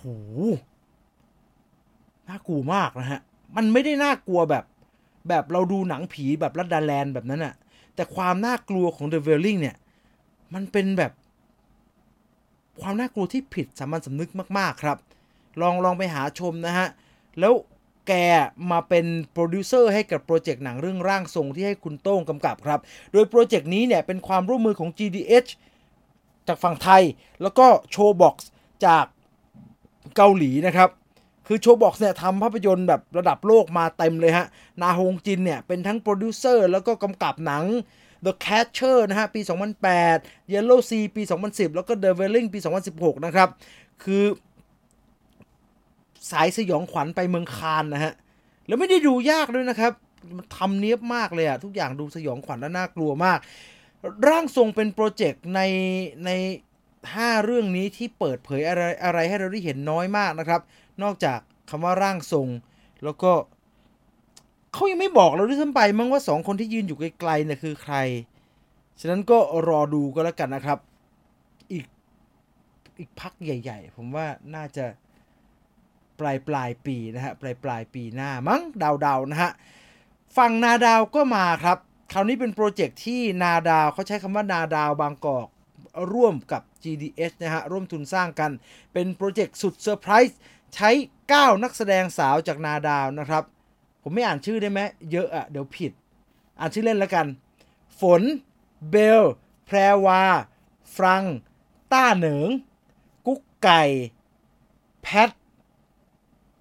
น่ากลัวมากนะฮะมันไม่ได้น่ากลัวแบบแบบเราดูหนังผีแบบลัดดาแลนด์แบบนั้นอะแต่ความน่ากลัวของ The Wailing เนี่ยมันเป็นแบบความน่ากลัวที่ผิดสามัญสำนึกมากๆครับลองลองไปหาชมนะฮะแล้วแกมาเป็นโปรดิวเซอร์ให้กับโปรเจกต์หนังเรื่องร่างทรงที่ให้คุณโต้งกำกับครับโดยโปรเจกต์นี้เนี่ยเป็นความร่วมมือของ จี ดี เอช จากฝั่งไทยแล้วก็โชว์บ็อกซ์จากเกาหลีนะครับคือโชว์บ็อกซ์เนี่ยทำภาพยนตร์แบบระดับโลกมาเต็มเลยฮะนาฮงจินเนี่ยเป็นทั้งโปรดิวเซอร์แล้วก็กำกับหนัง The Catcher นะฮะปีสองพันแปด Yellow Sea ปีสองพันสิบแล้วก็ The Wailing ปีสองพันสิบหกนะครับคือสายสยองขวัญไปเมืองคานนะฮะแล้วไม่ได้ดูยากด้วยนะครับมันทำเนียบมากเลยอะทุกอย่างดูสยองขวัญและน่ากลัวมากร่างทรงเป็นโปรเจกต์ในในห้าเรื่องนี้ที่เปิดเผยอะไรอะไรให้เราได้เห็นน้อยมากนะครับนอกจากคำว่าร่างทรงแล้วก็เขายังไม่บอกเราด้วยซ้ำไปมั้งว่าสองคนที่ยืนอยู่ไกลๆเนี่ยคือใครฉะนั้นก็รอดูก็แล้วกันนะครับอีกอีกพักใหญ่ๆผมว่าน่าจะปลายปลายปีนะฮะปลายปลายปีหน้ามั้งดาวๆนะฮะฝั่งนาดาวก็มาครับคราวนี้เป็นโปรเจกต์ที่นาดาวเขาใช้คำว่านาดาวบางกอกร่วมกับ จี ดี เอช นะฮะร่วมทุนสร้างกันเป็นโปรเจกต์สุดเซอร์ไพรส์ใช้เก้านักแสดงสาวจากนาดาวนะครับผมไม่อ่านชื่อได้ไหมเยอะอะเดี๋ยวผิดอ่านชื่อเล่นแล้วกันฝนเบลแพรวาฟรังต้าเหนิงกุ๊กไก่แพท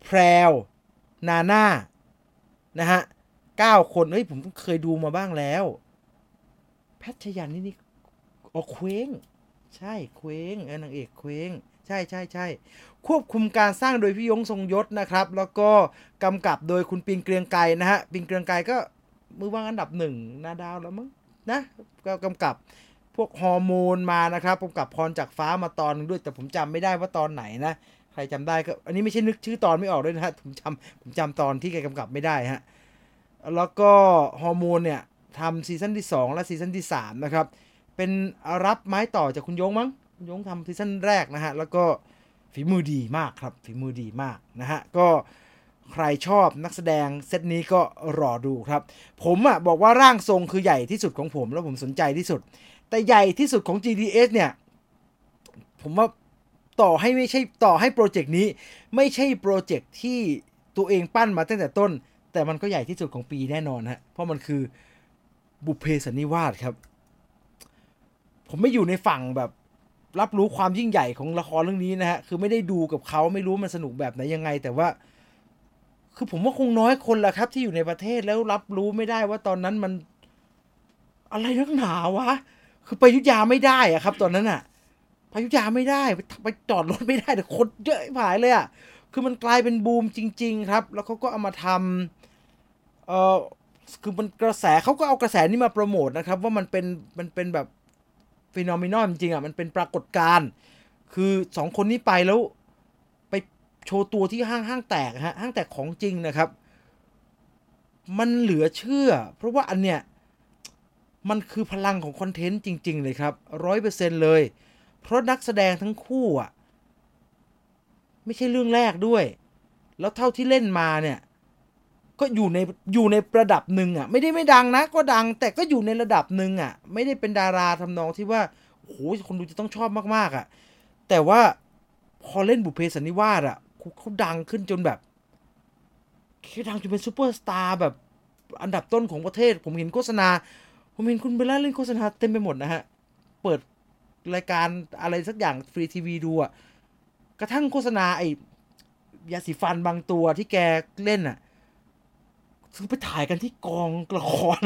แพรวนาน่านะฮะเก้าคนเฮ้ยผมเคยดูมาบ้างแล้วแพทชยันนี่นี่อ๋อเคว้งใช่เคว้งเออนางเอกเคว้งใช่ใช่ใช่ควบคุมการสร้างโดยพี่ยงทรงยศนะครับแล้วก็กำกับโดยคุณปิงเกรียงไกรนะฮะปิงเกรียงไกรก็มือวางอันดับหนึ่งนาดาวแล้วมั้งนะก็กำกับพวกฮอร์โมนมานะครับกำกับพรจากฟ้ามาตอนนึงด้วยแต่ผมจำไม่ได้ว่าตอนไหนนะใครจำได้ก็อันนี้ไม่ใช่นึกชื่อตอนไม่ออกด้วยนะฮะผมจำผมจำตอนที่แกกำกับไม่ได้ฮะแล้วก็ฮอร์โมนเนี่ยทำซีซั่นที่สองและซีซั่นที่สามนะครับเป็นรับไม้ต่อจากคุณยงมั้งคุณยงทำซีซั่นแรกนะฮะแล้วก็ฝีมือดีมากครับฝีมือดีมากนะฮะก็ใครชอบนักแสดงเซตนี้ก็รอดูครับผมอ่ะบอกว่าร่างทรงคือใหญ่ที่สุดของผมแล้วผมสนใจที่สุดแต่ใหญ่ที่สุดของ จี ดี เอส เนี่ยผมว่าต่อให้ไม่ใช่ต่อให้โปรเจกต์นี้ไม่ใช่โปรเจกต์ที่ตัวเองปั้นมาตั้งแต่ต้นแต่มันก็ใหญ่ที่สุดของปีแน่นอนฮะเพราะมันคือบุพเพสันนิวาสครับผมไม่อยู่ในฝั่งแบบรับรู้ความยิ่งใหญ่ของละครเรื่องนี้นะฮะคือไม่ได้ดูกับเขาไม่รู้มันสนุกแบบไหนยังไงแต่ว่าคือผมว่าคงน้อยคนแหละครับที่อยู่ในประเทศแล้วรับรู้ไม่ได้ว่าตอนนั้นมันอะไรนักหนาวะคือไปอยุธยาไม่ได้อะครับตอนนั้นอะไปอยุธยาไม่ได้ไปไปจอดรถไม่ได้แต่คนเยอะผายเลยอะคือมันกลายเป็นบูมจริงๆครับแล้วเขาก็เอามาทำเอ่อคือมันกระแสเขาก็เอากระแสนี้มาโปรโมทนะครับว่ามันเป็นมันเป็นแบบฟีนอมินอลจริงๆอ่ะมันเป็นปรากฏการณ์คือสองคนนี้ไปแล้วไปโชว์ตัวที่ห้างห้างแตกฮะห้างแตกของจริงนะครับมันเหลือเชื่อเพราะว่าอันเนี้ยมันคือพลังของคอนเทนต์จริงๆเลยครับร้อยเปอร์เซ็นต์เลยเพราะนักแสดงทั้งคู่อ่ะไม่ใช่เรื่องแรกด้วยแล้วเท่าที่เล่นมาเนี่ยก็อยู่ในอยู่ในระดับหนึ่งอ่ะไม่ได้ไม่ดังนะก็ดังแต่ก็อยู่ในระดับหนึ่งอ่ะไม่ได้เป็นดาราทำนองที่ว่าโอ้โหคนดูจะต้องชอบมากๆอ่ะแต่ว่าพอเล่นบุพเพสันนิวาสอ่ะเขาดังขึ้นจนแบบเขาดังจนเป็นซูเปอร์สตาร์แบบอันดับต้นของประเทศผมเห็นโฆษณาผมเห็นคุณเบลล่าเล่นโฆษณาเต็มไปหมดนะฮะเปิดรายการอะไรสักอย่างฟรีทีวีดูอ่ะกระทั่งโฆษณาไอ้ยาสีฟันบางตัวที่แกเล่นอ่ะซื้อไปถ่ายกันที่กองละคร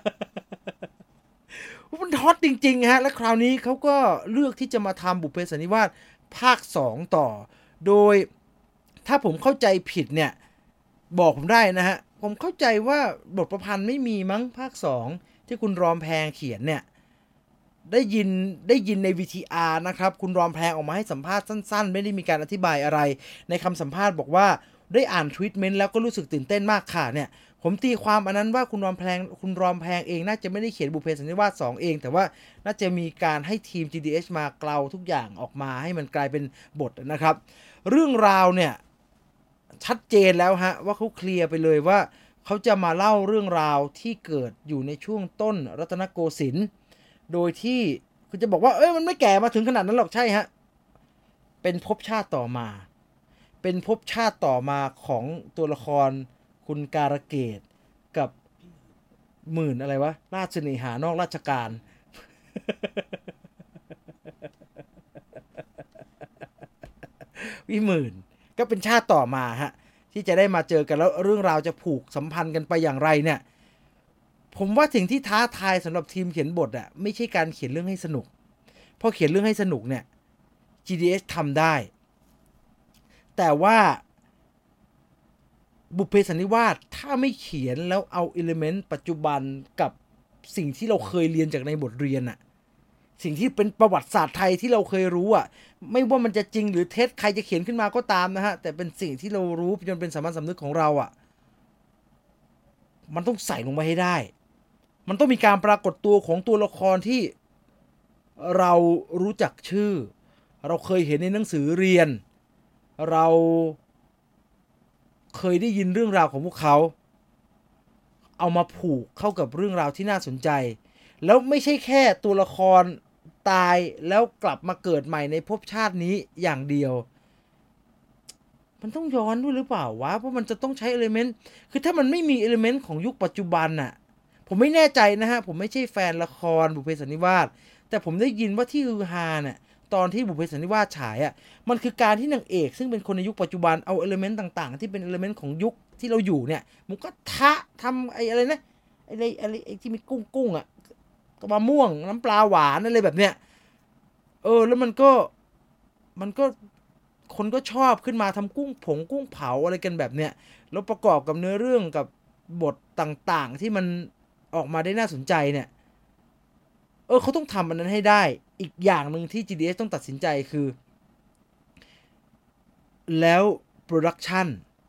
มันฮอตจริงๆฮะและคราวนี้เขาก็เลือกที่จะมาทำบุพเพสันนิวาสภาคสองต่อโดยถ้าผมเข้าใจผิดเนี่ยบอกผมได้นะฮะผมเข้าใจว่าบทประพันธ์ไม่มีมั้งภาคสองที่คุณรอมแพงเขียนเนี่ยได้ยินได้ยินใน วี ที อาร์ นะครับคุณรอมแพงออกมาให้สัมภาษณ์สั้นๆไม่ได้มีการอธิบายอะไรในคำสัมภาษณ์บอกว่าได้อ่านทวีตเมนต์แล้วก็รู้สึกตื่นเต้นมากค่ะเนี่ยผมตีความอันนั้นว่าคุณรอมแพงคุณรอมแพงเองน่าจะไม่ได้เขียนบุพเพสันนิวาสสองเองแต่ว่าน่าจะมีการให้ทีม จี ดี เอช มาเกลาทุกอย่างออกมาให้มันกลายเป็นบทนะครับเรื่องราวเนี่ยชัดเจนแล้วฮะว่าเขาเคลียร์ไปเลยว่าเขาจะมาเล่าเรื่องราวที่เกิดอยู่ในช่วงต้นรัตนโกสินทร์โดยที่คุณจะบอกว่าเอ้ยมันไม่แก่มาถึงขนาดนั้นหรอกใช่ฮะเป็นภพชาติต่อมาเป็นภพชาติต่อมาของตัวละครคุณการะเกดกับหมื่นอะไรวะราชเนหานอกราชการวิหมื่นก็เป็นชาติต่อมาฮะที่จะได้มาเจอกันแล้วเรื่องราวจะผูกสัมพันธ์กันไปอย่างไรเนี่ยผมว่าสิ่งที่ท้าทายสำหรับทีมเขียนบทอะไม่ใช่การเขียนเรื่องให้สนุกเพราะเขียนเรื่องให้สนุกเนี่ย จี ดี เอส ทำได้แต่ว่าบุพเพสันนิวาสถ้าไม่เขียนแล้วเอาอิเลเมนต์ปัจจุบันกับสิ่งที่เราเคยเรียนจากในบทเรียนอะสิ่งที่เป็นประวัติศาสตร์ไทยที่เราเคยรู้อะไม่ว่ามันจะจริงหรือเท็จใครจะเขียนขึ้นมาก็ตามนะฮะแต่เป็นสิ่งที่เรารู้จนเป็นสามัญสำนึกของเราอะมันต้องใส่ลงไปให้ได้มันต้องมีการปรากฏตัวของตัวละครที่เรารู้จักชื่อเราเคยเห็นในหนังสือเรียนเราเคยได้ยินเรื่องราวของพวกเขาเอามาผูกเข้ากับเรื่องราวที่น่าสนใจแล้วไม่ใช่แค่ตัวละครตายแล้วกลับมาเกิดใหม่ในภพชาตินี้อย่างเดียวมันต้องย้อนด้วยหรือเปล่าวะเพราะมันจะต้องใช้เอลิเมนต์คือถ้ามันไม่มีเอลิเมนต์ของยุคปัจจุบันน่ะผมไม่แน่ใจนะฮะผมไม่ใช่แฟนละครบุพเพสันนิวาสแต่ผมได้ยินว่าที่ฮือฮาเนี่ยตอนที่บุพเพสันนิวาสฉายอ่ะมันคือการที่นางเอกซึ่งเป็นคนในยุคปัจจุบันเอาเอลิเมนต์ต่างๆที่เป็นเอลิเมนต์ของยุคที่เราอยู่เนี่ยมันก็ทะทำไอ้อะไรนะไอ้อะไรไอ้ที่มีกุ้งกุ้งอ่ะมะม่วงน้ำปลาหวานอะไรแบบเนี้ยเออแล้วมันก็มันก็คนก็ชอบขึ้นมาทำกุ้งผงกุ้งเผาอะไรกันแบบเนี้ยแล้วประกอบกับเนื้อเรื่องกับบทต่างๆที่มันออกมาได้น่าสนใจเนี่ยเออเขาต้องทำอันนั้นให้ได้อีกอย่างหนึ่งที่ จี ดี เอส ต้องตัดสินใจคือแล้วโปรดักชัน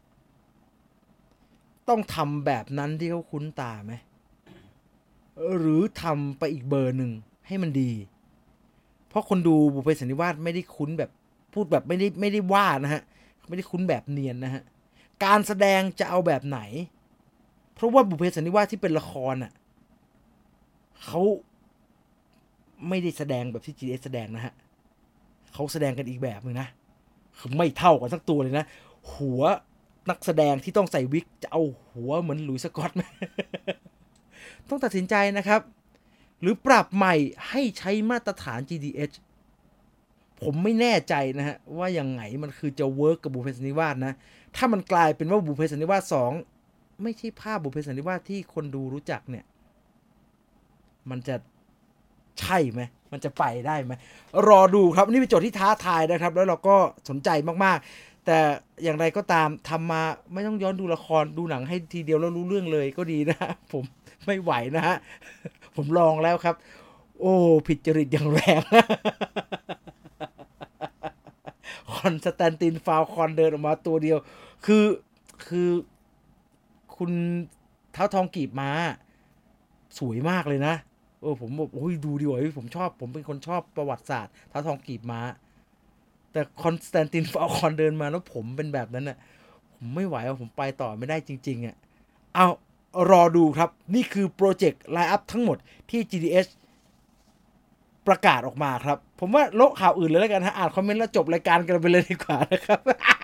ต้องทำแบบนั้นที่เขาคุ้นตาไหมหรือทำไปอีกเบอร์หนึ่งให้มันดีเพราะคนดูบุพเพสันนิวาสไม่ได้คุ้นแบบพูดแบบไม่ได้ไม่ได้ว่านะฮะไม่ได้คุ้นแบบเนียนนะฮะการแสดงจะเอาแบบไหนเพราะว่าบุพเพสันนิวาสที่เป็นละครอ่ะเขาไม่ได้แสดงแบบที่ จี ดี เอส แสดงนะฮะเขาแสดงกันอีกแบบนึงนะคือไม่เท่ากันสักตัวเลยนะหัวนักแสดงที่ต้องใส่วิกจะเอาหัวเหมือนหลุยส์สกอตไหม ต้องตัดสินใจนะครับหรือปรับใหม่ให้ใช้มาตรฐาน จี ดี เอส ผมไม่แน่ใจนะฮะว่ายังไงมันคือจะเวิร์กกับบุพเพสันนิวาสนะถ้ามันกลายเป็นว่าบุพเพสันนิวาสสองไม่ใช่ภาพบุพเพสันนิวาสที่คนดูรู้จักเนี่ยมันจะใช่ไหมมันจะไปได้ไหมรอดูครับนี่เป็นโจทย์ที่ท้าทายนะครับแล้วเราก็สนใจมากๆแต่อย่างไรก็ตามทำมาไม่ต้องย้อนดูละครดูหนังให้ทีเดียวแล้วรู้เรื่องเลยก็ดีนะผมไม่ไหวนะฮะผมลองแล้วครับโอ้ผิดจริตอย่างแรงคอนสแตนตินฟาวคอนเดินออกมาตัวเดียวคือคือคุณเท้าทองกีบม้าสวยมากเลยนะเออผมบอกโอ้ยดูดีกว่าผมชอบผมเป็นคนชอบประวัติศาสตร์เท้าทองกีบม้าแต่คอนสแตนตินฟาวคอนเดินมาแล้วผมเป็นแบบนั้นน่ะผมไม่ไหวผมไปต่อไม่ได้จริงๆอ่ะเอารอดูครับนี่คือโปรเจกต์ไลน์อัพทั้งหมดที่ จี ดี เอส ประกาศออกมาครับผมว่าโลกข่าวอื่นเลยแล้วกันฮะอ่านคอมเมนต์แล้วจบรายการกันไปเลยดีกว่านะครับ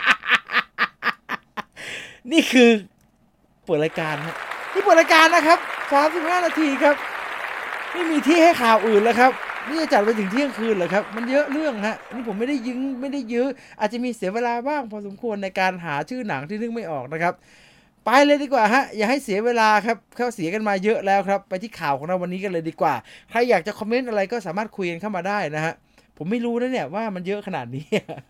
นี่คือเปิดรายการฮะนี่เปิดรายการนะครับสามสิบห้านาทีครับไม่มีที่ให้ข่าวอื่นแล้วครับนี่จะจัดไปถึงเที่ยงคืนเหรอครับมันเยอะเรื่องฮะนี่ผมไม่ได้ยึงไม่ได้ยื้ออาจจะมีเสียเวลาบ้างพอสมควรในการหาชื่อหนังที่นึกไม่ออกนะครับไปเลยดีกว่าฮะอย่าให้เสียเวลาครับเขาเสียกันมาเยอะแล้วครับไปที่ข่าวของเราวันนี้กันเลยดีกว่าใครอยากจะคอมเมนต์อะไรก็สามารถคุยกันเข้ามาได้นะฮะผมไม่รู้นะเนี่ยว่ามันเยอะขนาดนี้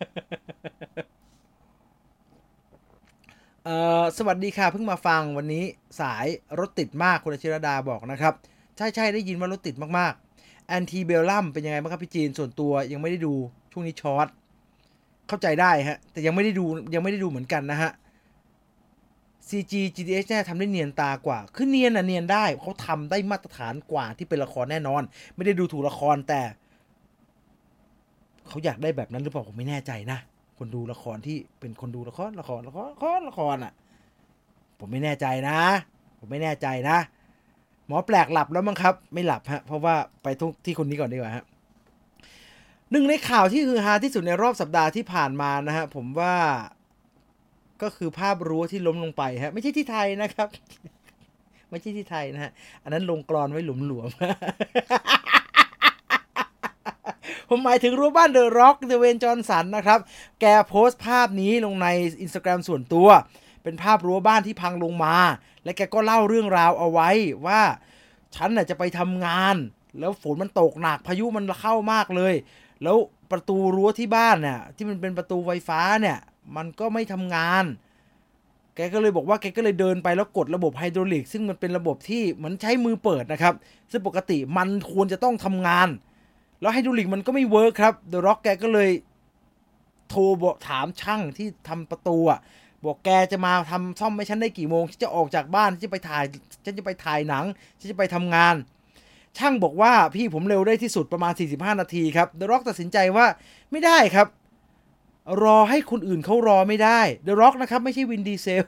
เอ่อสวัสดีค่ะเพิ่งมาฟังวันนี้สายรถติดมากคุณชิรดาบอกนะครับใช่ใช่ได้ยินว่ารถติดมากๆแอนทีเบลลัมเป็นยังไงบ้างครับพี่จีนส่วนตัวยังไม่ได้ดูช่วงนี้ช็อตเข้าใจได้ฮะแต่ยังไม่ได้ดูยังไม่ได้ดูเหมือนกันนะฮะ ซี จี จี ดี เอส เนี่ยทำได้เนียนตากว่าคือเนียนอ่ะเนียนได้เขาทำได้มาตรฐานกว่าที่เป็นละครแน่นอนไม่ได้ดูถูกละครแต่เขาอยากได้แบบนั้นหรือเปล่าผมไม่แน่ใจนะคนดูละครที่เป็นคนดูละครละครละครละครละครอ่ะผมไม่แน่ใจนะผมไม่แน่ใจนะหมอแปลกหลับแล้วมั้งครับไม่หลับฮะเพราะว่าไปทุกที่คนนี้ก่อนดีกว่าฮะหนึ่งในข่าวที่ฮือฮาที่สุดในรอบสัปดาห์ที่ผ่านมานะฮะผมว่าก็คือภาพรั้วที่ล้มลงไปฮะไม่ใช่ที่ไทยนะครับไม่ใช่ที่ไทยนะฮะอันนั้นลงกรอนไว้หลุมหลวม ผมหมายถึงรั้วบ้านเดอะร็อกเดเวนจอห์นสันนะครับแกโพสต์ภาพนี้ลงใน Instagram ส่วนตัวเป็นภาพรั้วบ้านที่พังลงมาและแกก็เล่าเรื่องราวเอาไว้ว่าฉันน่ะจะไปทำงานแล้วฝนมันตกหนักพายุมันเข้ามากเลยแล้วประตูรั้วที่บ้านเนี่ยที่มันเป็นประตูไฟฟ้าเนี่ยมันก็ไม่ทำงานแกก็เลยบอกว่าแกก็เลยเดินไปแล้วกดระบบไฮดรอลิกซึ่งมันเป็นระบบที่เหมือนใช้มือเปิดนะครับซึ่งปกติมันควรจะต้องทำงานแล้วไฮดรอลิกมันก็ไม่เวิร์คครับเดอะร็อกแกก็เลยโทรบอกถามช่างที่ทำประตูอ่ะบอกแกจะมาทำซ่อมให้ฉันได้กี่โมงฉันจะออกจากบ้านฉันจะไปถ่ายฉันจะไปถ่ายหนังฉันจะไปทำงานช่างบอกว่าพี่ผมเร็วได้ที่สุดประมาณสี่สิบห้านาทีครับเดอะร็อกตัดสินใจว่าไม่ได้ครับรอให้คนอื่นเขารอไม่ได้เดอะร็อกนะครับไม่ใช่วินดีเซล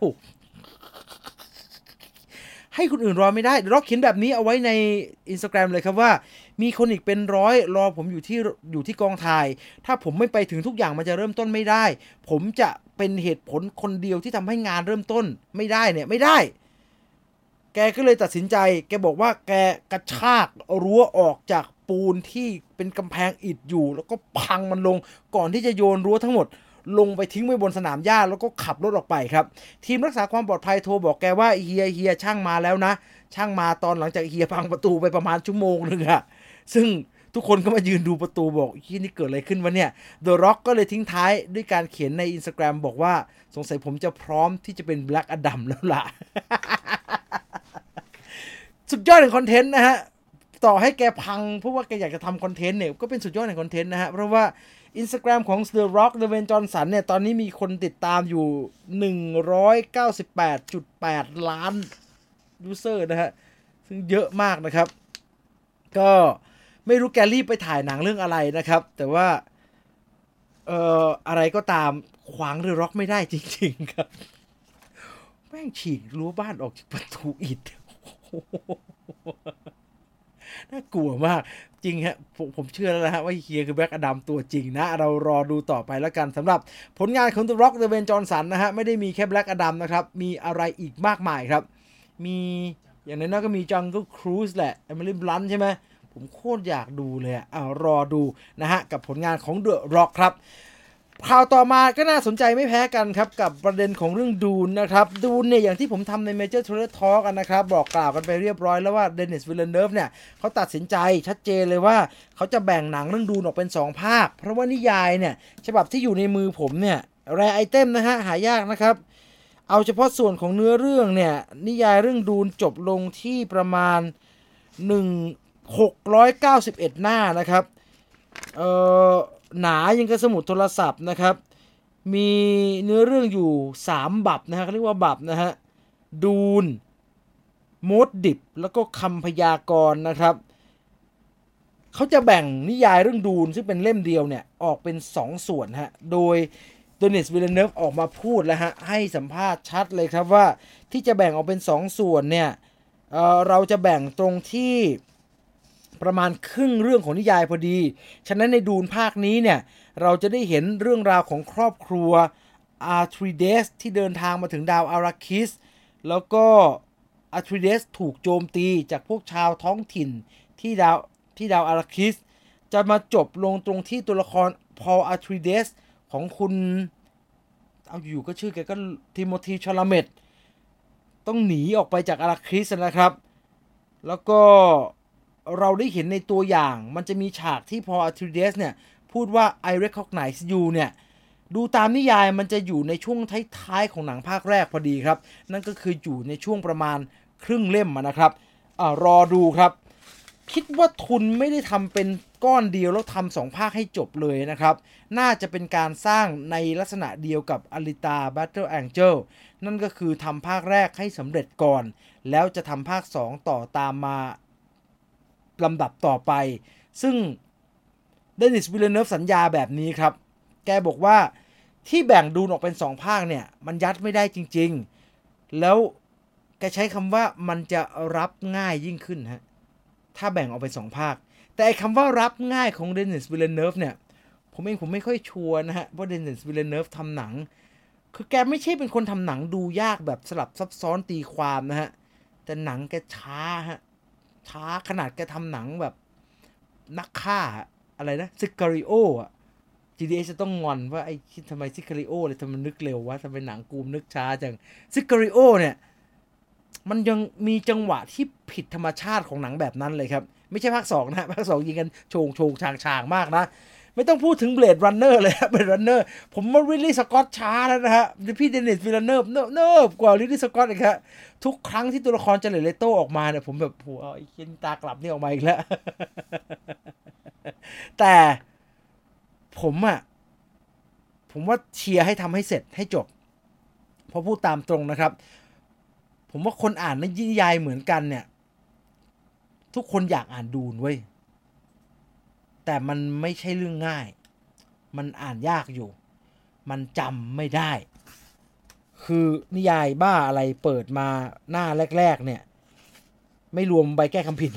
ให้คนอื่นรอไม่ได้เดอะร็อกเขียนแบบนี้เอาไว้ใน Instagram เลยครับว่ามีคนอีกเป็นร้อยรอผมอยู่ที่อยู่ที่กองถ่ายถ้าผมไม่ไปถึงทุกอย่างมันจะเริ่มต้นไม่ได้ผมจะเป็นเหตุผลคนเดียวที่ทำให้งานเริ่มต้นไม่ได้เนี่ยไม่ได้แกก็เลยตัดสินใจแกบอกว่าแกกระชากรั้วออกจากปูนที่เป็นกำแพงอิฐอยู่แล้วก็พังมันลงก่อนที่จะโยนรั้วทั้งหมดลงไปทิ้งไว้บนสนามหญ้าแล้วก็ขับรถออกไปครับทีมรักษาความปลอดภัยโทรบอกแกว่าเฮียเฮียช่างมาแล้วนะช่างมาตอนหลังจากเฮียพังประตูไปประมาณชั่วโมงนึงอะซึ่งทุกคนก็มายืนดูประตูบอกที่นี่เกิดอะไรขึ้นวะเนี่ย The Rock ก็เลยทิ้งท้ายด้วยการเขียนใน Instagram บอกว่าสงสัยผมจะพร้อมที่จะเป็น Black Adam แล้วล่ะ สุดยอดแห่งคอนเทนต์นะฮะต่อให้แกพังเพราะว่าแกอยากจะทำคอนเทนต์เนี่ยก็เป็นสุดยอดแห่งคอนเทนต์นะฮะเพราะว่า Instagram ของ The Rock Dwayne Johnson เนี่ยตอนนี้มีคนติดตามอยู่ หนึ่งร้อยเก้าสิบแปดจุดแปด ล้านยูเซอร์นะฮะซึ่งเยอะมากนะครับก็ไม่รู้แกรีบไปถ่ายหนังเรื่องอะไรนะครับแต่ว่าเอ่ออะไรก็ตามขวางเดอะร็อกไม่ได้จริงๆครับแม่งฉีกรั้วบ้านออกจากประตูอิฐน่ากลัวมากจริงฮะผมผมเชื่อแล้วนะฮะว่าเฮียคือแบล็กอดัมตัวจริงนะเรารอดูต่อไปแล้วกันสำหรับผลงานของ The Rock Dwayne Johnson นะฮะไม่ได้มีแค่แบล็กอดัมนะครับมีอะไรอีกมากมายครับมีอย่างนั้นก็มี Jungle Cruise แหละ Emily Blunt ใช่ไหมผมโคตรอยากดูเลยอ่ะเอารอดูนะฮะกับผลงานของ The Rock ครับข่าวต่อมาก็น่าสนใจไม่แพ้กันครับกับประเด็นของเรื่องดูนนะครับดูนเนี่ยอย่างที่ผมทำใน Major Trailer Talk กันนะครับบอกกล่าวกันไปเรียบร้อยแล้วว่าเดนิสวิลเลนเนฟเนี่ยเขาตัดสินใจชัดเจนเลยว่าเขาจะแบ่งหนังเรื่องดูนออกเป็นสองภาคเพราะว่านิยายเนี่ยฉบับที่อยู่ในมือผมเนี่ยแรไอเทมนะฮะหายากนะครับเอาเฉพาะส่วนของเนื้อเรื่องเนี่ยนิยายเรื่องดูนจบลงที่ประมาณหนึ่งหกร้อยเก้าสิบเอ็ดหน้านะครับเอ่อหนายังกับสมุดโทรศัพท์นะครับมีเนื้อเรื่องอยู่สามบับนะฮะเขาเรียกว่าบับนะฮะดูนโมดดิบแล้วก็คำพยากรณ์นะครับเขาจะแบ่งนิยายเรื่องดูนซึ่งเป็นเล่มเดียวเนี่ยออกเป็นสองส่วนฮะโดยเดนิสวิลเลนเนฟออกมาพูดแล้วฮะให้สัมภาษณ์ชัดเลยครับว่าที่จะแบ่งออกเป็นสองส่วนเนี่ย เอ่อ เราจะแบ่งตรงที่ประมาณครึ่งเรื่องของนิยายพอดีฉะนั้นในดูนภาคนี้เนี่ยเราจะได้เห็นเรื่องราวของครอบครัวอาร์ทริเดสที่เดินทางมาถึงดาวอาราคิสแล้วก็อาร์ทริเดสถูกโจมตีจากพวกชาวท้องถิ่นที่ดาวที่ดาวอาราคิสจะมาจบลงตรงที่ตัวละครพอลอาร์ทริเดสของคุณเอาอยู่ก็ชื่อแกก็ทิโมธีชาลาเมตต้องหนีออกไปจากอาราคิสนะครับแล้วก็เราได้เห็นในตัวอย่างมันจะมีฉากที่พออาร์ทริเดสเนี่ยพูดว่า I recognize you เนี่ยดูตามนิยายมันจะอยู่ในช่วงท้ายๆของหนังภาคแรกพอดีครับนั่นก็คืออยู่ในช่วงประมาณครึ่งเล่มนะครับอ่ารอดูครับคิดว่าทุนไม่ได้ทำเป็นก้อนเดียวแล้วทำสองภาคให้จบเลยนะครับน่าจะเป็นการสร้างในลักษณะเดียวกับ Alita Battle Angel นั่นก็คือทำภาคแรกให้สำเร็จก่อนแล้วจะทำภาคสองต่อตามมาลำดับต่อไปซึ่งเดนิสวิลเลนเนฟสัญญาแบบนี้ครับแกบอกว่าที่แบ่งดูนออกเป็นสองภาคเนี่ยมันยัดไม่ได้จริงๆแล้วแกใช้คำว่ามันจะรับง่ายยิ่งขึ้นฮะถ้าแบ่งออกเป็นสองภาคแต่ไอ้คำว่ารับง่ายของเดนิสวิลเลนเนฟเนี่ยผมเองผมไม่ค่อยชัวร์นะฮะว่าเดนิสวิลเลนเนฟทำหนังคือแกไม่ใช่เป็นคนทำหนังดูยากแบบสลับซับซ้อนตีความนะฮะแต่หนังแกช้าฮะช้าขนาดแกทำหนังแบบนักฆ่าอะไรนะซิการิโออ่ะ จี ดี เอส จะต้องงอนว่าไอ้คิดทำไมซิการิโอเลยทำไมนึกเร็ววะทำไมหนังกูมนึกช้าจังซิการิโอเนี่ยมันยังมีจังหวะที่ผิดธรรมชาติของหนังแบบนั้นเลยครับไม่ใช่ภาคสองนะภาคสองยิงกันโฉงโฉงชางชางมากนะไม่ต้องพูดถึงเบลดรันเนอร์เลยครับเบลดรันเนอร์ผมว่าริลลี่สกอตช้าแล้วนะฮะพี่เดนิสวิลเลนเนฟเนิบเนิบกว่าริลลี่สกอตอีกครับทุกครั้งที่ตัวละครเจเลเลโตออกมาเนี่ยผมแบบโอ้ยเขียนตากลับนี่ออกมาอีกแล้ว แต่ผมอะผมว่าเชียร์ให้ทำให้เสร็จให้จบเพราะพูดตามตรงนะครับผมว่าคนอ่านนิยายเหมือนกันเนี่ยทุกคนอยากอ่านดูนเว้ยแต่มันไม่ใช่เรื่องง่ายมันอ่านยากอยู่มันจำไม่ได้คือนิยายบ้าอะไรเปิดมาหน้าแรกๆเนี่ยไม่รวมใบแก้คำผิดนะ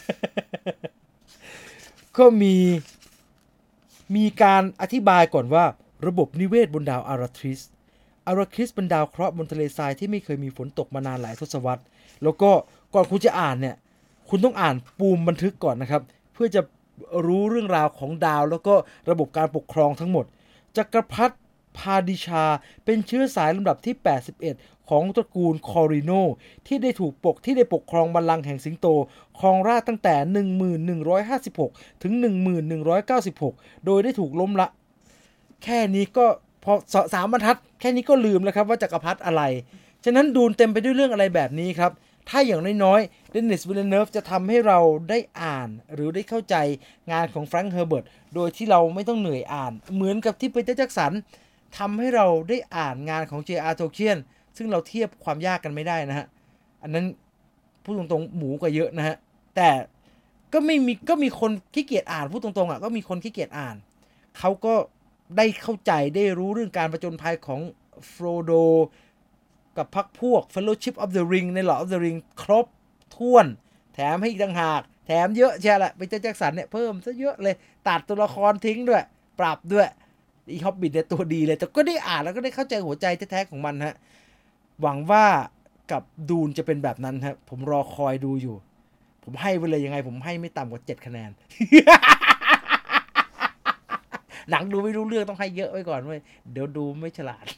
ก็มีมีการอธิบายก่อนว่าระบบนิเวศบนดาวอาราทริสอาราคิสเป็นดาวเคราะห์บนทะเลทรายที่ไม่เคยมีฝนตกมานานหลายทศวรรษแล้วก็ก่อนคุณจะอ่านเนี่ยคุณต้องอ่านปูมบันทึกก่อนนะครับเพื่อจะรู้เรื่องราวของดาวแล้วก็ระบบการปกครองทั้งหมดจักรพรรดิพาดิชาเป็นเชื้อสายลำดับที่แปดสิบเอ็ดของตระกูลคอริโนที่ได้ถูกปกที่ได้ปกครองบัลลังก์แห่งสิงโตครองราชย์ตั้งแต่หนึ่งพันหนึ่งร้อยห้าสิบหกถึงหนึ่งพันหนึ่งร้อยเก้าสิบหกโดยได้ถูกล้มละแค่นี้ก็พอสามบรรทัดแค่นี้ก็ลืมแล้วครับว่าจักรพรรดิอะไรฉะนั้นดูนเต็มไปด้วยเรื่องอะไรแบบนี้ครับถ้าอย่างน้อยๆเดนิส วิลเลเนฟจะทำให้เราได้อ่านหรือได้เข้าใจงานของแฟรงค์ เฮอร์เบิร์ตโดยที่เราไม่ต้องเหนื่อยอ่านเหมือนกับที่ปีเตอร์ แจ็กสันทำให้เราได้อ่านงานของ เจ อาร์ โทเคียนซึ่งเราเทียบความยากกันไม่ได้นะฮะอันนั้นพูดตรงๆหมูกว่าเยอะนะฮะแต่ก็ไม่มีก็มีคนขี้เกียจอ่านพูดตรงๆอ่ะก็มีคนขี้เกียจอ่านเขาก็ได้เข้าใจได้รู้เรื่องการผจญภัยของโฟรโดกับพรรคพวก Fellowship of the Ring ใน Lord of the Ring ครบถ้วนแถมให้อีกต่างหากแถมเยอะใช่ละปีเตอร์ แจ็กสันเนี่ยเพิ่มซะเยอะเลยตัดตัวละครทิ้งด้วยปรับด้วยอีฮอบบิทเนี่ยตัวดีเลยแต่ก็ได้อ่านแล้วก็ได้เข้าใจหัวใจแท้ๆของมันฮะหวังว่ากับดูนจะเป็นแบบนั้นครับผมรอคอยดูอยู่ผมให้ไปเลยยังไงผมให้ไม่ต่ำกว่าเจ็ดคะแนน หนังดูไม่รู้เรื่องต้องให้เยอะไว้ก่อนเว้ยเดี๋ยวดูไม่ฉลาด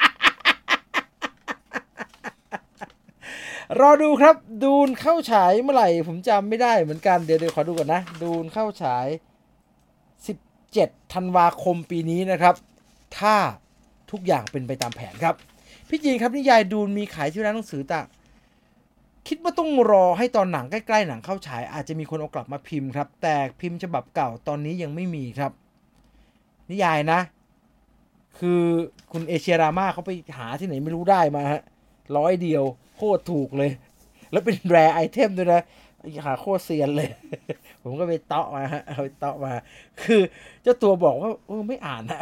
รอดูครับดูนเข้าฉายเมื่อไหร่ผมจำไม่ได้เหมือนกันเดี๋ยวเดี๋ยวขอดูก่อนนะดูนเข้าฉายสิบเจ็ดธันวาคมปีนี้นะครับถ้าทุกอย่างเป็นไปตามแผนครับพี่จีนครับนิยายดูนมีขายที่ร้านหนังสือต่างคิดว่าต้องรอให้ตอนหนังใกล้ๆหนังเข้าฉายอาจจะมีคนเอากลับมาพิมพ์ครับแต่พิมพ์ฉบับเก่าตอนนี้ยังไม่มีครับนิยายนะคือคุณเอเชียรามาเขาไปหาที่ไหนไม่รู้ได้มาฮะร้อยเดียวโคตรถูกเลยแล้วเป็นแรร์ไอเทมด้วยนะหาโคตรเซียนเลย ผมก็ไปเตาะมาฮะเอาไปเตาะมาคือเจ้าตัวบอกว่าโอ้ไม่อ่านนะ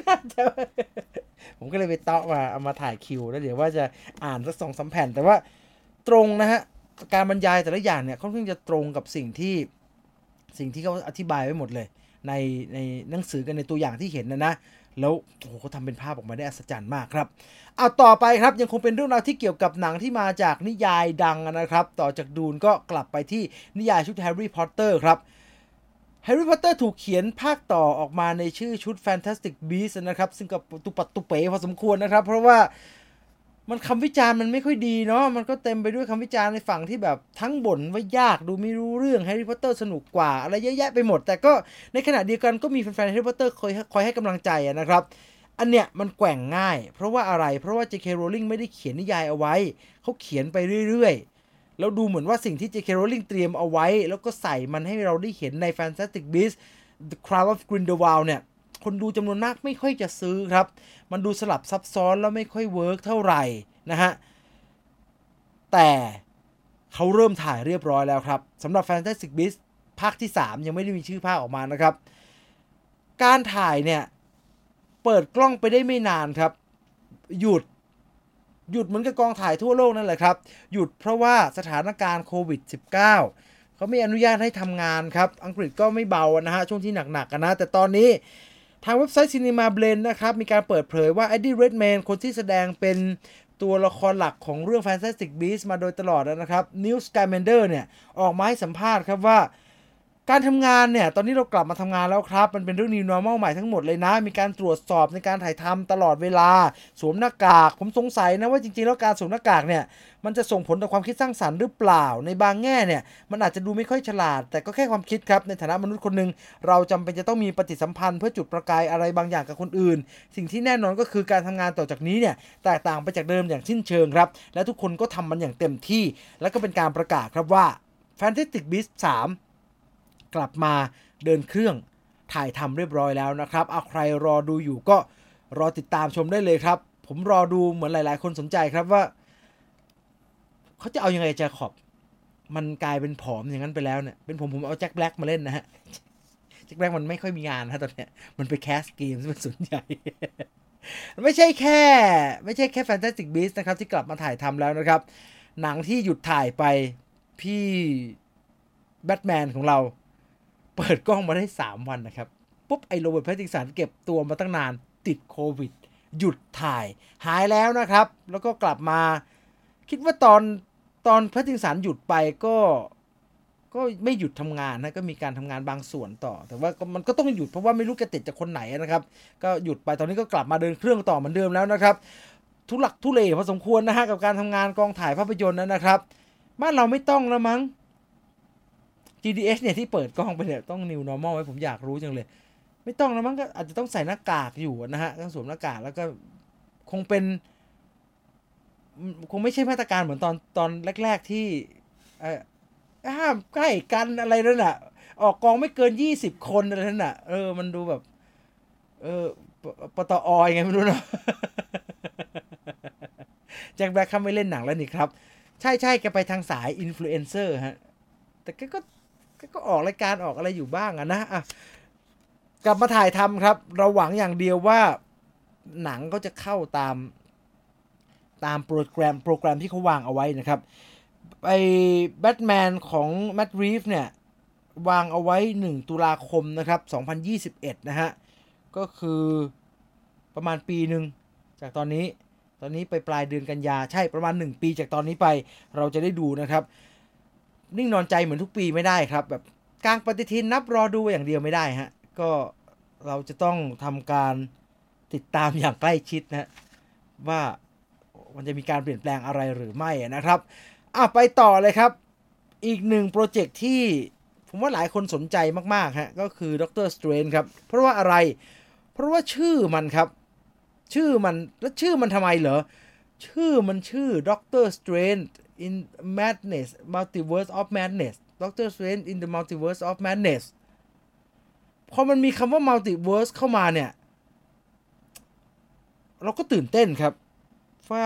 ผมก็เลยไปเตาะมาเอามาถ่ายคิวแล้วเดี๋ยวว่าจะอ่านสักสองสามแผ่นแต่ว่าตรงนะฮะการบรรยายแต่ละอย่างเนี่ยค่อนข้างจะตรงกับสิ่งที่สิ่งที่เขาอธิบายไว้หมดเลยในในหนังสือกันในตัวอย่างที่เห็นนะนะแล้วโอ้โหเขาทำเป็นภาพออกมาได้อัศจรรย์มากครับเอาต่อไปครับยังคงเป็นเรื่องราวที่เกี่ยวกับหนังที่มาจากนิยายดังนะครับต่อจากดูนก็กลับไปที่นิยายชุดแฮร์รี่พอตเตอร์ครับแฮร์รี่พอตเตอร์ถูกเขียนภาคต่อออกมาในชื่อชุด Fantastic Beasts นะครับซึ่งก็ตุปัดตุเป๋พอสมควรนะครับเพราะว่ามันคำวิจารณ์มันไม่ค่อยดีเนาะมันก็เต็มไปด้วยคำวิจารณ์ในฝั่งที่แบบทั้งบ่นว่ายากดูไม่รู้เรื่องแฮร์รี่พอตเตอร์สนุกกว่าอะไรเยอะแยะไปหมดแต่ก็ในขณะเดียวกันก็มีแฟนๆแฮร์รี่พอตเตอร์คอยคอยให้กำลังใจนะครับอันเนี้ยมันแกว่งง่ายเพราะว่าอะไรเพราะว่า เจ เค Rowling ไม่ได้เขียนนิยายเอาไว้เขาเขียนไปเรื่อยๆแล้วดูเหมือนว่าสิ่งที่ เจ เค Rowling เตรียมเอาไว้แล้วก็ใส่มันให้เราได้เห็นใน Fantastic Beasts The Crown of Grindelwald เนี่ยคนดูจำนวนมากไม่ค่อยจะซื้อครับมันดูสลับซับซ้อนแล้วไม่ค่อยเวิร์กเท่าไหร่นะฮะแต่เขาเริ่มถ่ายเรียบร้อยแล้วครับสำหรับ Fantastic Beasts ภาคที่สามยังไม่ได้มีชื่อภาคออกมานะครับการถ่ายเนี่ยเปิดกล้องไปได้ไม่นานครับหยุดหยุดเหมือนกับกองถ่ายทั่วโลกนั่นแหละครับหยุดเพราะว่าสถานการณ์โควิด สิบเก้า เขาไม่อนุญาตให้ทำงานครับอังกฤษก็ไม่เบานะฮะช่วงที่หนักๆกันนะแต่ตอนนี้ทางเว็บไซต์ Cinema Blend นะครับมีการเปิดเผยว่า Eddie Redmayne คนที่แสดงเป็นตัวละครหลักของเรื่อง Fantastic Beasts มาโดยตลอดนะครับ Newt Scamander เนี่ยออกมาให้สัมภาษณ์ครับว่าการทำงานเนี่ยตอนนี้เรากลับมาทำงานแล้วครับมันเป็นเรื่อง New Normal ใหม่ทั้งหมดเลยนะมีการตรวจสอบในการถ่ายทำตลอดเวลาสวมหน้ากากผมสงสัยนะว่าจริงๆแล้วการสวมหน้ากากเนี่ยมันจะส่งผลต่อความคิดสร้างสรรค์หรือเปล่าในบางแง่เนี่ยมันอาจจะดูไม่ค่อยฉลาดแต่ก็แค่ความคิดครับในฐานะมนุษย์คนนึงเราจำเป็นจะต้องมีปฏิสัมพันธ์เพื่อจุดประกายอะไรบางอย่างกับคนอื่นสิ่งที่แน่นอนก็คือการทำงานต่อจากนี้เนี่ยแตกต่างไปจากเดิมอย่างสิ้นเชิงครับและทุกคนก็ทำมันอย่างเต็มที่และก็เป็นการประกาศครับว่า Fantastic Beasts สามกลับมาเดินเครื่องถ่ายทำเรียบร้อยแล้วนะครับเอาใครรอดูอยู่ก็รอติดตามชมได้เลยครับผมรอดูเหมือนหลายๆคนสนใจครับว่าเขาจะเอายังไงแจ็คขอบมันกลายเป็นผอมอย่างนั้นไปแล้วเนี่ยเป็นผมผมเอาแจ็คแบล็กมาเล่นนะฮะแจ็คแบล็กมันไม่ค่อยมีงานนะตอนเนี้ยมันไปแคสเกมเป็นส่วนใหญ่ ไม่ใช่แค่ไม่ใช่แค่ Fantastic Beasts นะครับที่กลับมาถ่ายทำแล้วนะครับหนังที่หยุดถ่ายไปพี่แบทแมนของเราเปิดกล้องมาได้สามวันนะครับปุ๊บไอ้โรเบิร์ต แพตตินสันเก็บตัวมาตั้งนานติดโควิดหยุดถ่ายหายแล้วนะครับแล้วก็กลับมาคิดว่าตอนตอนแพตตินสันหยุดไปก็ก็ไม่หยุดทำงานนะก็มีการทำงานบางส่วนต่อแต่ว่ามันก็ต้องหยุดเพราะว่าไม่รู้แกติดจากคนไหนนะครับก็หยุดไปตอนนี้ก็กลับมาเดินเครื่องต่อเหมือนเดิมแล้วนะครับทุลักทุเลพอสมควรนะฮะกับการทำงานกองถ่ายภาพยนตร์นะครับบ้านเราไม่ต้องแล้วมั้ง จี ดี เอส เนี่ยที่เปิดกล้องไปเนี่ยต้อง New Normal ไว้ผมอยากรู้จังเลยไม่ต้องแล้วมั้งก็อาจจะต้องใส่หน้ากากอยู่นะฮะต้องสวมหน้ากากแล้วก็คงเป็นคงไม่ใช่มาตรการเหมือนตอนตอนแรกๆที่เอ่อห้ามใกล้กันอะไรนั่นน่ะออกกองไม่เกินยี่สิบคนอะไรนั่นน่ะเออมันดูแบบเออปตอยังไงไม่รู้เนาะ แจ็คแบล็คเขาไม่เล่นหนังแล้วนี่ครับใช่ใช่แกไปทางสายอินฟลูเอนเซอร์ฮะแต่แกก็ก็ออกรายการออกอะไรอยู่บ้างอะนะอ่ะกลับมาถ่ายทำครับเราหวังอย่างเดียวว่าหนังก็จะเข้าตามตามโปรแกรมโปรแกรมที่เขาวางเอาไว้นะครับไอ้แบทแมนของแมตต์รีฟเนี่ยวางเอาไว้หนึ่งตุลาคมนะครับสองพันยี่สิบเอ็ดนะฮะก็คือประมาณปีหนึ่งจากตอนนี้ตอนนี้ไปปลายเดือนกันยาใช่ประมาณหนึ่งปีจากตอนนี้ไปเราจะได้ดูนะครับนิ่งนอนใจเหมือนทุกปีไม่ได้ครับแบบกลางปฏิทินนับรอดูอย่างเดียวไม่ได้ฮะก็เราจะต้องทำการติดตามอย่างใกล้ชิดนะว่ามันจะมีการเปลี่ยนแปลงอะไรหรือไม่นะครับอ่ะไปต่อเลยครับอีกหนึ่งโปรเจกต์ที่ผมว่าหลายคนสนใจมากๆฮะก็คือด็อกเตอร์สเตรนจ์ครับเพราะว่าอะไรเพราะว่าชื่อมันครับชื่อมันแล้วชื่อมันทำไมเหรอชื่อมันชื่อ Doctor Strange in Madness Multiverse of Madness Doctor Strange in the Multiverse of Madness พอมันมีคำว่า Multiverse เข้ามาเนี่ยเราก็ตื่นเต้นครับว่า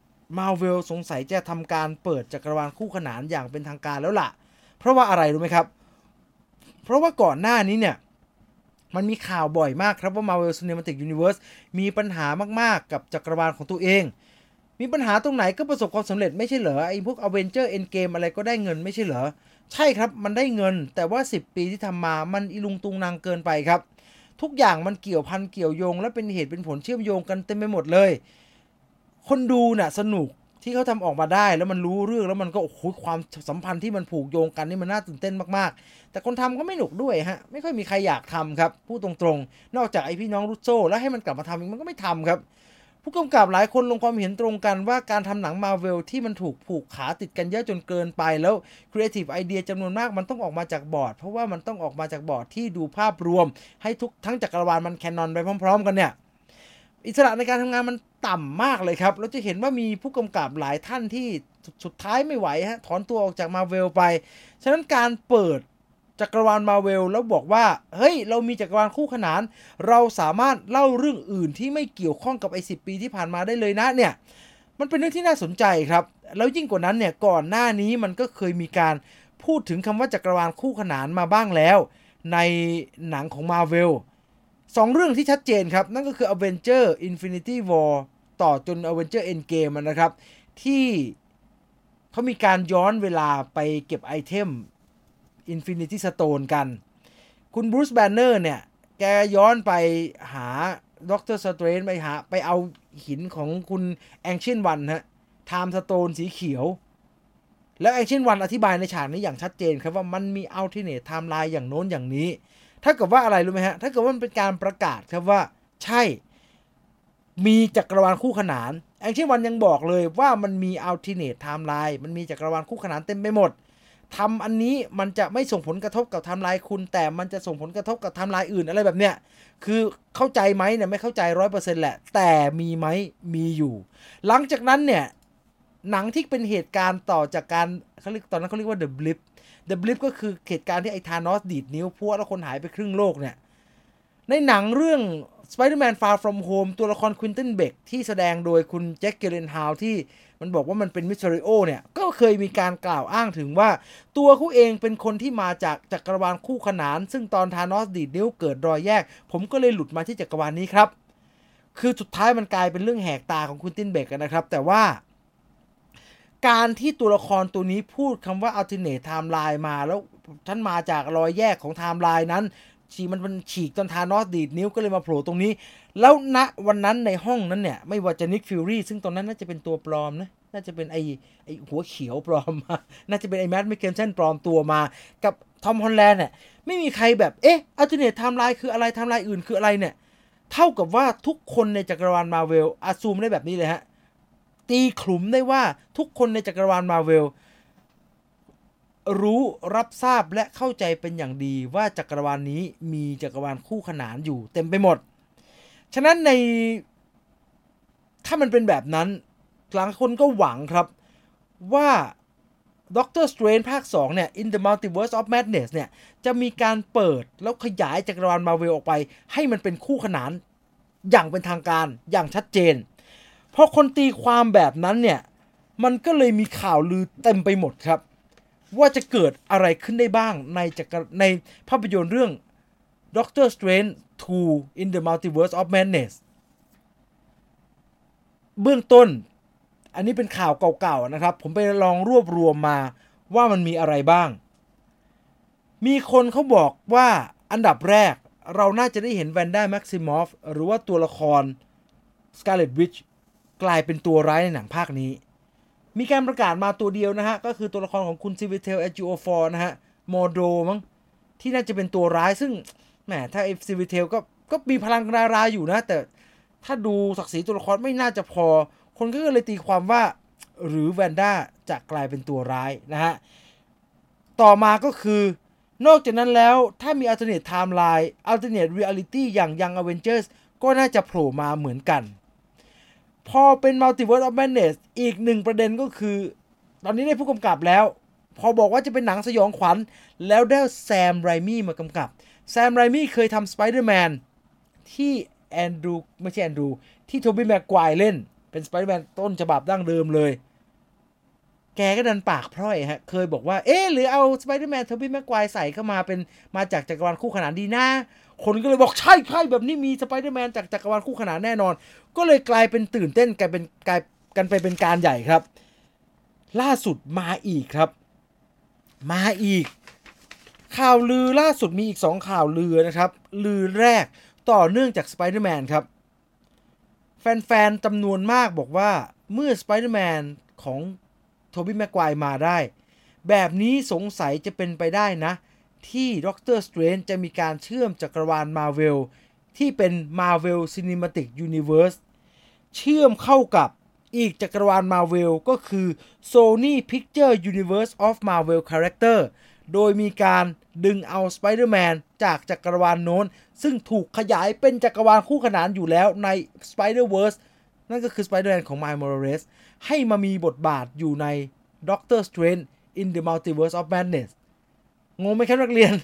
Marvel สงสัยจะทำการเปิดจักรวาลคู่ขนานอย่างเป็นทางการแล้วล่ะเพราะว่าอะไรรู้ไหมครับเพราะว่าก่อนหน้านี้เนี่ยมันมีข่าวบ่อยมากครับว่า Marvel Cinematic Universe มีปัญหามากๆกับจักรวาลของตัวเองมีปัญหาตรงไหนก็ประสบความสำเร็จไม่ใช่เหรอไอ้พวก Avenger Endgame อะไรก็ได้เงินไม่ใช่เหรอใช่ครับมันได้เงินแต่ว่าสิบปีที่ทำมามันอีลุงตุงนางเกินไปครับทุกอย่างมันเกี่ยวพันเกี่ยวโยงและเป็นเหตุเป็นผลเชื่อมโยงกันเต็มไปหมดเลยคนดูน่ะสนุกที่เขาทำออกมาได้แล้วมันรู้เรื่องแล้วมันก็โอ้โหความสัมพันธ์ที่มันผูกโยงกันนี่มันน่าตื่นเต้นมากๆแต่คนทำก็ไม่หนุกด้วยฮะไม่ค่อยมีใครอยากทำครับพูดตรงๆนอกจากไอพี่น้องรุสโซ่แล้วให้มันกลับมาทำอีกมันก็ไม่ทำครับผู้กำกับหลายคนลงความเห็นตรงกันว่าการทำหนังมาร์เวลที่มันถูกผูกขาติดกันเยอะจนเกินไปแล้วครีเอทีฟไอเดียจำนวนมากมันต้องออกมาจากบอร์ดเพราะว่ามันต้องออกมาจากบอร์ดที่ดูภาพรวมให้ทุกทั้งจักรวาลมันแคนนอนไปพร้อมๆกันเนี่ยอิสระในการทำงานมันต่ำมากเลยครับเราจะเห็นว่ามีผู้กำกับหลายท่านที่สุดท้ายไม่ไหวฮะถอนตัวออกจากมาร์เวลไปฉะนั้นการเปิดจักรวาลมาร์เวลแล้วบอกว่าเฮ้ยเรามีจักรวาลคู่ขนานเราสามารถเล่าเรื่องอื่นที่ไม่เกี่ยวข้องกับไอ้สิบปีที่ผ่านมาได้เลยนะเนี่ยมันเป็นเรื่องที่น่าสนใจครับแล้วยิ่งกว่านั้นเนี่ยก่อนหน้านี้มันก็เคยมีการพูดถึงคำว่าจักรวาลคู่ขนานมาบ้างแล้วในหนังของ Marvel สองเรื่องที่ชัดเจนครับนั่นก็คือ Avenger Infinity War ต่อจน Avenger Endgame นะครับที่เขามีการย้อนเวลาไปเก็บไอเทม Infinity Stone กันคุณบรูซแบนเนอร์เนี่ยแกย้อนไปหาด็อกเตอร์สเตรนจ์ไปหาไปเอาหินของคุณ Ancient One ฮะ Time Stone สีเขียวแล้ว Ancient One อธิบายในฉากนี้อย่างชัดเจนครับว่ามันมี Alternate Timeline อย่างโน้นอย่างนี้ถ้าเกิดว่าอะไรรู้ไหมฮะถ้าเกิดว่ามันเป็นการประกาศครับว่าใช่มีจักรวาลคู่ขนานแองเจิลวันยังบอกเลยว่ามันมี alternate timeline มันมีจักรวาลคู่ขนานเต็มไปหมดทำอันนี้มันจะไม่ส่งผลกระทบกับไทม์ไลน์คุณแต่มันจะส่งผลกระทบกับไทม์ไลน์อื่นอะไรแบบเนี้ยคือเข้าใจไหมเนี่ยไม่เข้าใจ ร้อยเปอร์เซ็นต์ แหละแต่มีไหมมีอยู่หลังจากนั้นเนี่ยหนังที่เป็นเหตุการณ์ต่อจากการเขาเรียกตอนนั้นเขาเรียกว่า The Blip The Blip ก็คือเหตุการณ์ที่ไอ้ธานอสดีดนิ้วพัวแล้วคนหายไปครึ่งโลกเนี่ยในหนังเรื่อง Spider-Man Far From Home ตัวละครควินตันเบคที่แสดงโดยคุณแจ็คเกลเลนฮาวที่มันบอกว่ามันเป็นมิสเตอริโอเนี่ยก็เคยมีการกล่าวอ้างถึงว่าตัวเขาเองเป็นคนที่มาจากจักรวาลคู่ขนานซึ่งตอนธานอสดีดนิ้วเกิดรอยแยกผมก็เลยหลุดมาที่จักรวาลนี้ครับคือสุดท้ายมันกลายเป็นเรื่องแหกตาของคุณตินเบคกันนะครับแต่ว่าการที่ตัวละครตัวนี้พูดคำว่า alternate timeline มาแล้วท่านมาจากรอยแยกของไทม์ไลน์นั้นฉีกมันมันฉีกจนธานอสดีดนิ้วก็เลยมาโผล่ตรงนี้แล้วณวันนั้นในห้องนั้นเนี่ยไม่ว่าจะนิกฟิลลี่ซึ่งตอนนั้นน่าจะเป็นตัวปลอมนะน่าจะเป็นไอไอหัวเขียวปลอมมาน่าจะเป็นไอแมดมิเคลเซนปลอมตัวมากับทอมฮอลแลนด์เนี่ยไม่มีใครแบบเอ๊ะอัลเทอร์เนทไทม์ไลน์คืออะไรไทม์ไลน์อื่นคืออะไรเนี่ยเท่ากับว่าทุกคนในจักรวาลมาร์เวลอาซูมได้แบบนี้เลยฮะตีขลุ่มได้ว่าทุกคนในจักรวาลมาร์เวลรู้รับทราบและเข้าใจเป็นอย่างดีว่าจักรวาลนี้มีจักรวาลคู่ขนานอยู่เต็มไปหมดฉะนั้นในถ้ามันเป็นแบบนั้นหลายคนก็หวังครับว่าด็อกเตอร์สเตรนจ์ภาคสองเนี่ย In the Multiverse of Madness เนี่ยจะมีการเปิดแล้วขยายจักรวาลมาร์เวลออกไปให้มันเป็นคู่ขนานอย่างเป็นทางการอย่างชัดเจนพอคนตีความแบบนั้นเนี่ยมันก็เลยมีข่าวลือเต็มไปหมดครับว่าจะเกิดอะไรขึ้นได้บ้างในจักรในภาพยนตร์เรื่อง Doctor Strange ทู In the Multiverse of Madness เบื้องต้นอันนี้เป็นข่าวเก่าๆนะครับผมไปลองรวบรวมมาว่ามันมีอะไรบ้างมีคนเขาบอกว่าอันดับแรกเราน่าจะได้เห็นแวนด้าแม็กซิมอฟหรือว่าตัวละคร Scarlet Witch กลายเป็นตัวร้ายในหนังภาคนี้มีการประกาศมาตัวเดียวนะฮะก็คือตัวละครของคุณซิวิเทลเอจิโอฟอร์นะฮะโมโดมั้งที่น่าจะเป็นตัวร้ายซึ่งแหมถ้าเอฟซิวิเทลก็ก็มีพลังดาราอยู่นะแต่ถ้าดูศักดิ์ศรีตัวละครไม่น่าจะพอคนก็เลยตีความว่าหรือแวนด้าจะกลายเป็นตัวร้ายนะฮะต่อมาก็คือนอกจากนั้นแล้วถ้ามี alternate timeline alternate reality อย่าง Young Avengers ก็น่าจะโผล่มาเหมือนกันพอเป็น Multiverse of Madness อีกหนึ่งประเด็นก็คือตอนนี้ได้ผู้กำกับแล้วพอบอกว่าจะเป็นหนังสยองขวัญแล้วได้แซมไรมี่มากำกับแซมไรมี่เคยทำ Spider-Man ที่แอนดรูไม่ใช่แอนดรูที่โทบี้แม็กไกวร์เล่นเป็น Spider-Man ต้นฉบับดั้งเดิมเลยแกก็ดันปากพร่อยฮะเคยบอกว่าเอ๊ะหรือเอา Spider-Man โทบี้แม็กไกวร์ใส่เข้ามาเป็นมาจากจักรวาลคู่ขนานดีนะคนก็เลยบอกใช่ใช่แบบนี้มี Spider-Man จากจักรวาลคู่ขนานแน่นอนก็เลยกลายเป็นตื่นเต้นกันเป็นกลายกันไปเป็นการใหญ่ครับล่าสุดมาอีกครับมาอีกข่าวลือล่าสุดมีอีกสองข่าวลือนะครับลือแรกต่อเนื่องจาก Spider-Man ครับแฟนๆจำนวนมากบอกว่าเมื่อ Spider-Man ของโทบี้แม็กไกวร์มาได้แบบนี้สงสัยจะเป็นไปได้นะที่ด็อกเตอร์สเตรนจ์จะมีการเชื่อมจักรวาล Marvel ที่เป็น Marvel Cinematic Universe เชื่อมเข้ากับอีกจักรวาล Marvel ก็คือ Sony Picture Universe of Marvel Character โดยมีการดึงเอา Spider-Man จากจักรวาลโน้นซึ่งถูกขยายเป็นจักรวาลคู่ขนานอยู่แล้วใน Spider-Verse นั่นก็คือ Spider-Man ของ Miles Morales ให้มามีบทบาทอยู่ใน Doctor Strange in the Multiverse of Madness งงไหมครับนักเรียน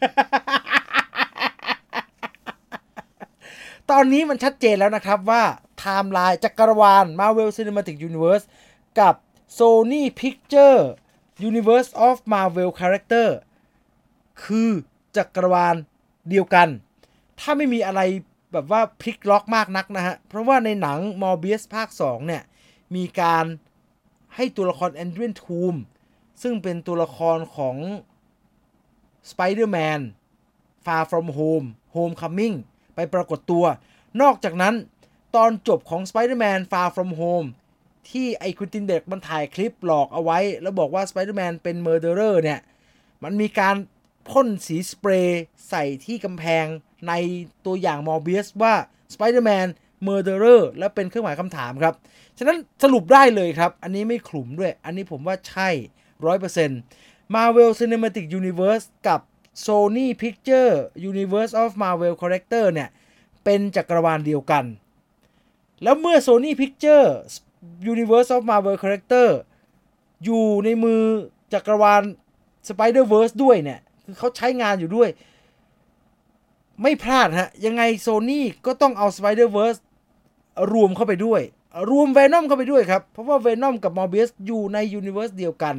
ตอนนี้มันชัดเจนแล้วนะครับว่าไทม์ไลน์จักรวาล Marvel Cinematic Universe กับ Sony Picture Universe of Marvel Character คือจักรวาลเดียวกันถ้าไม่มีอะไรแบบว่าพลิกล็อกมากนักนะฮะเพราะว่าในหนัง Morbius ภาคสองเนี่ยมีการให้ตัวละคร Adrian Toome ซึ่งเป็นตัวละครของ Spider-Man Far From Home Homecoming ไปปรากฏตัวนอกจากนั้นตอนจบของ Spider-Man Far From Home ที่ไอ้ควินตินเด็กมันถ่ายคลิปหลอกเอาไว้แล้วบอกว่า Spider-Man เป็น Murderer เนี่ยมันมีการพ่นสีสเปรย์ใส่ที่กำแพงในตัวอย่าง Morbius ว่า Spider-Man Murderer และเป็นเครื่องหมายคำถามครับฉะนั้นสรุปได้เลยครับอันนี้ไม่ขลุ่มด้วยอันนี้ผมว่าใช่ หนึ่งร้อยเปอร์เซ็นต์ Marvel Cinematic Universe กับ Sony Picture Universe of Marvel Character เนี่ยเป็นจักรวาลเดียวกันแล้วเมื่อ Sony Picture Universe of Marvel Character อยู่ในมือจักรวาล Spider-Verse ด้วยเนี่ยคือเขาใช้งานอยู่ด้วยไม่พลาดฮะยังไง Sony ก็ต้องเอา Spider-Verse รวมเข้าไปด้วยรวม Venom เข้าไปด้วยครับเพราะว่า Venom กับ Morbius อยู่ใน Universe เดียวกัน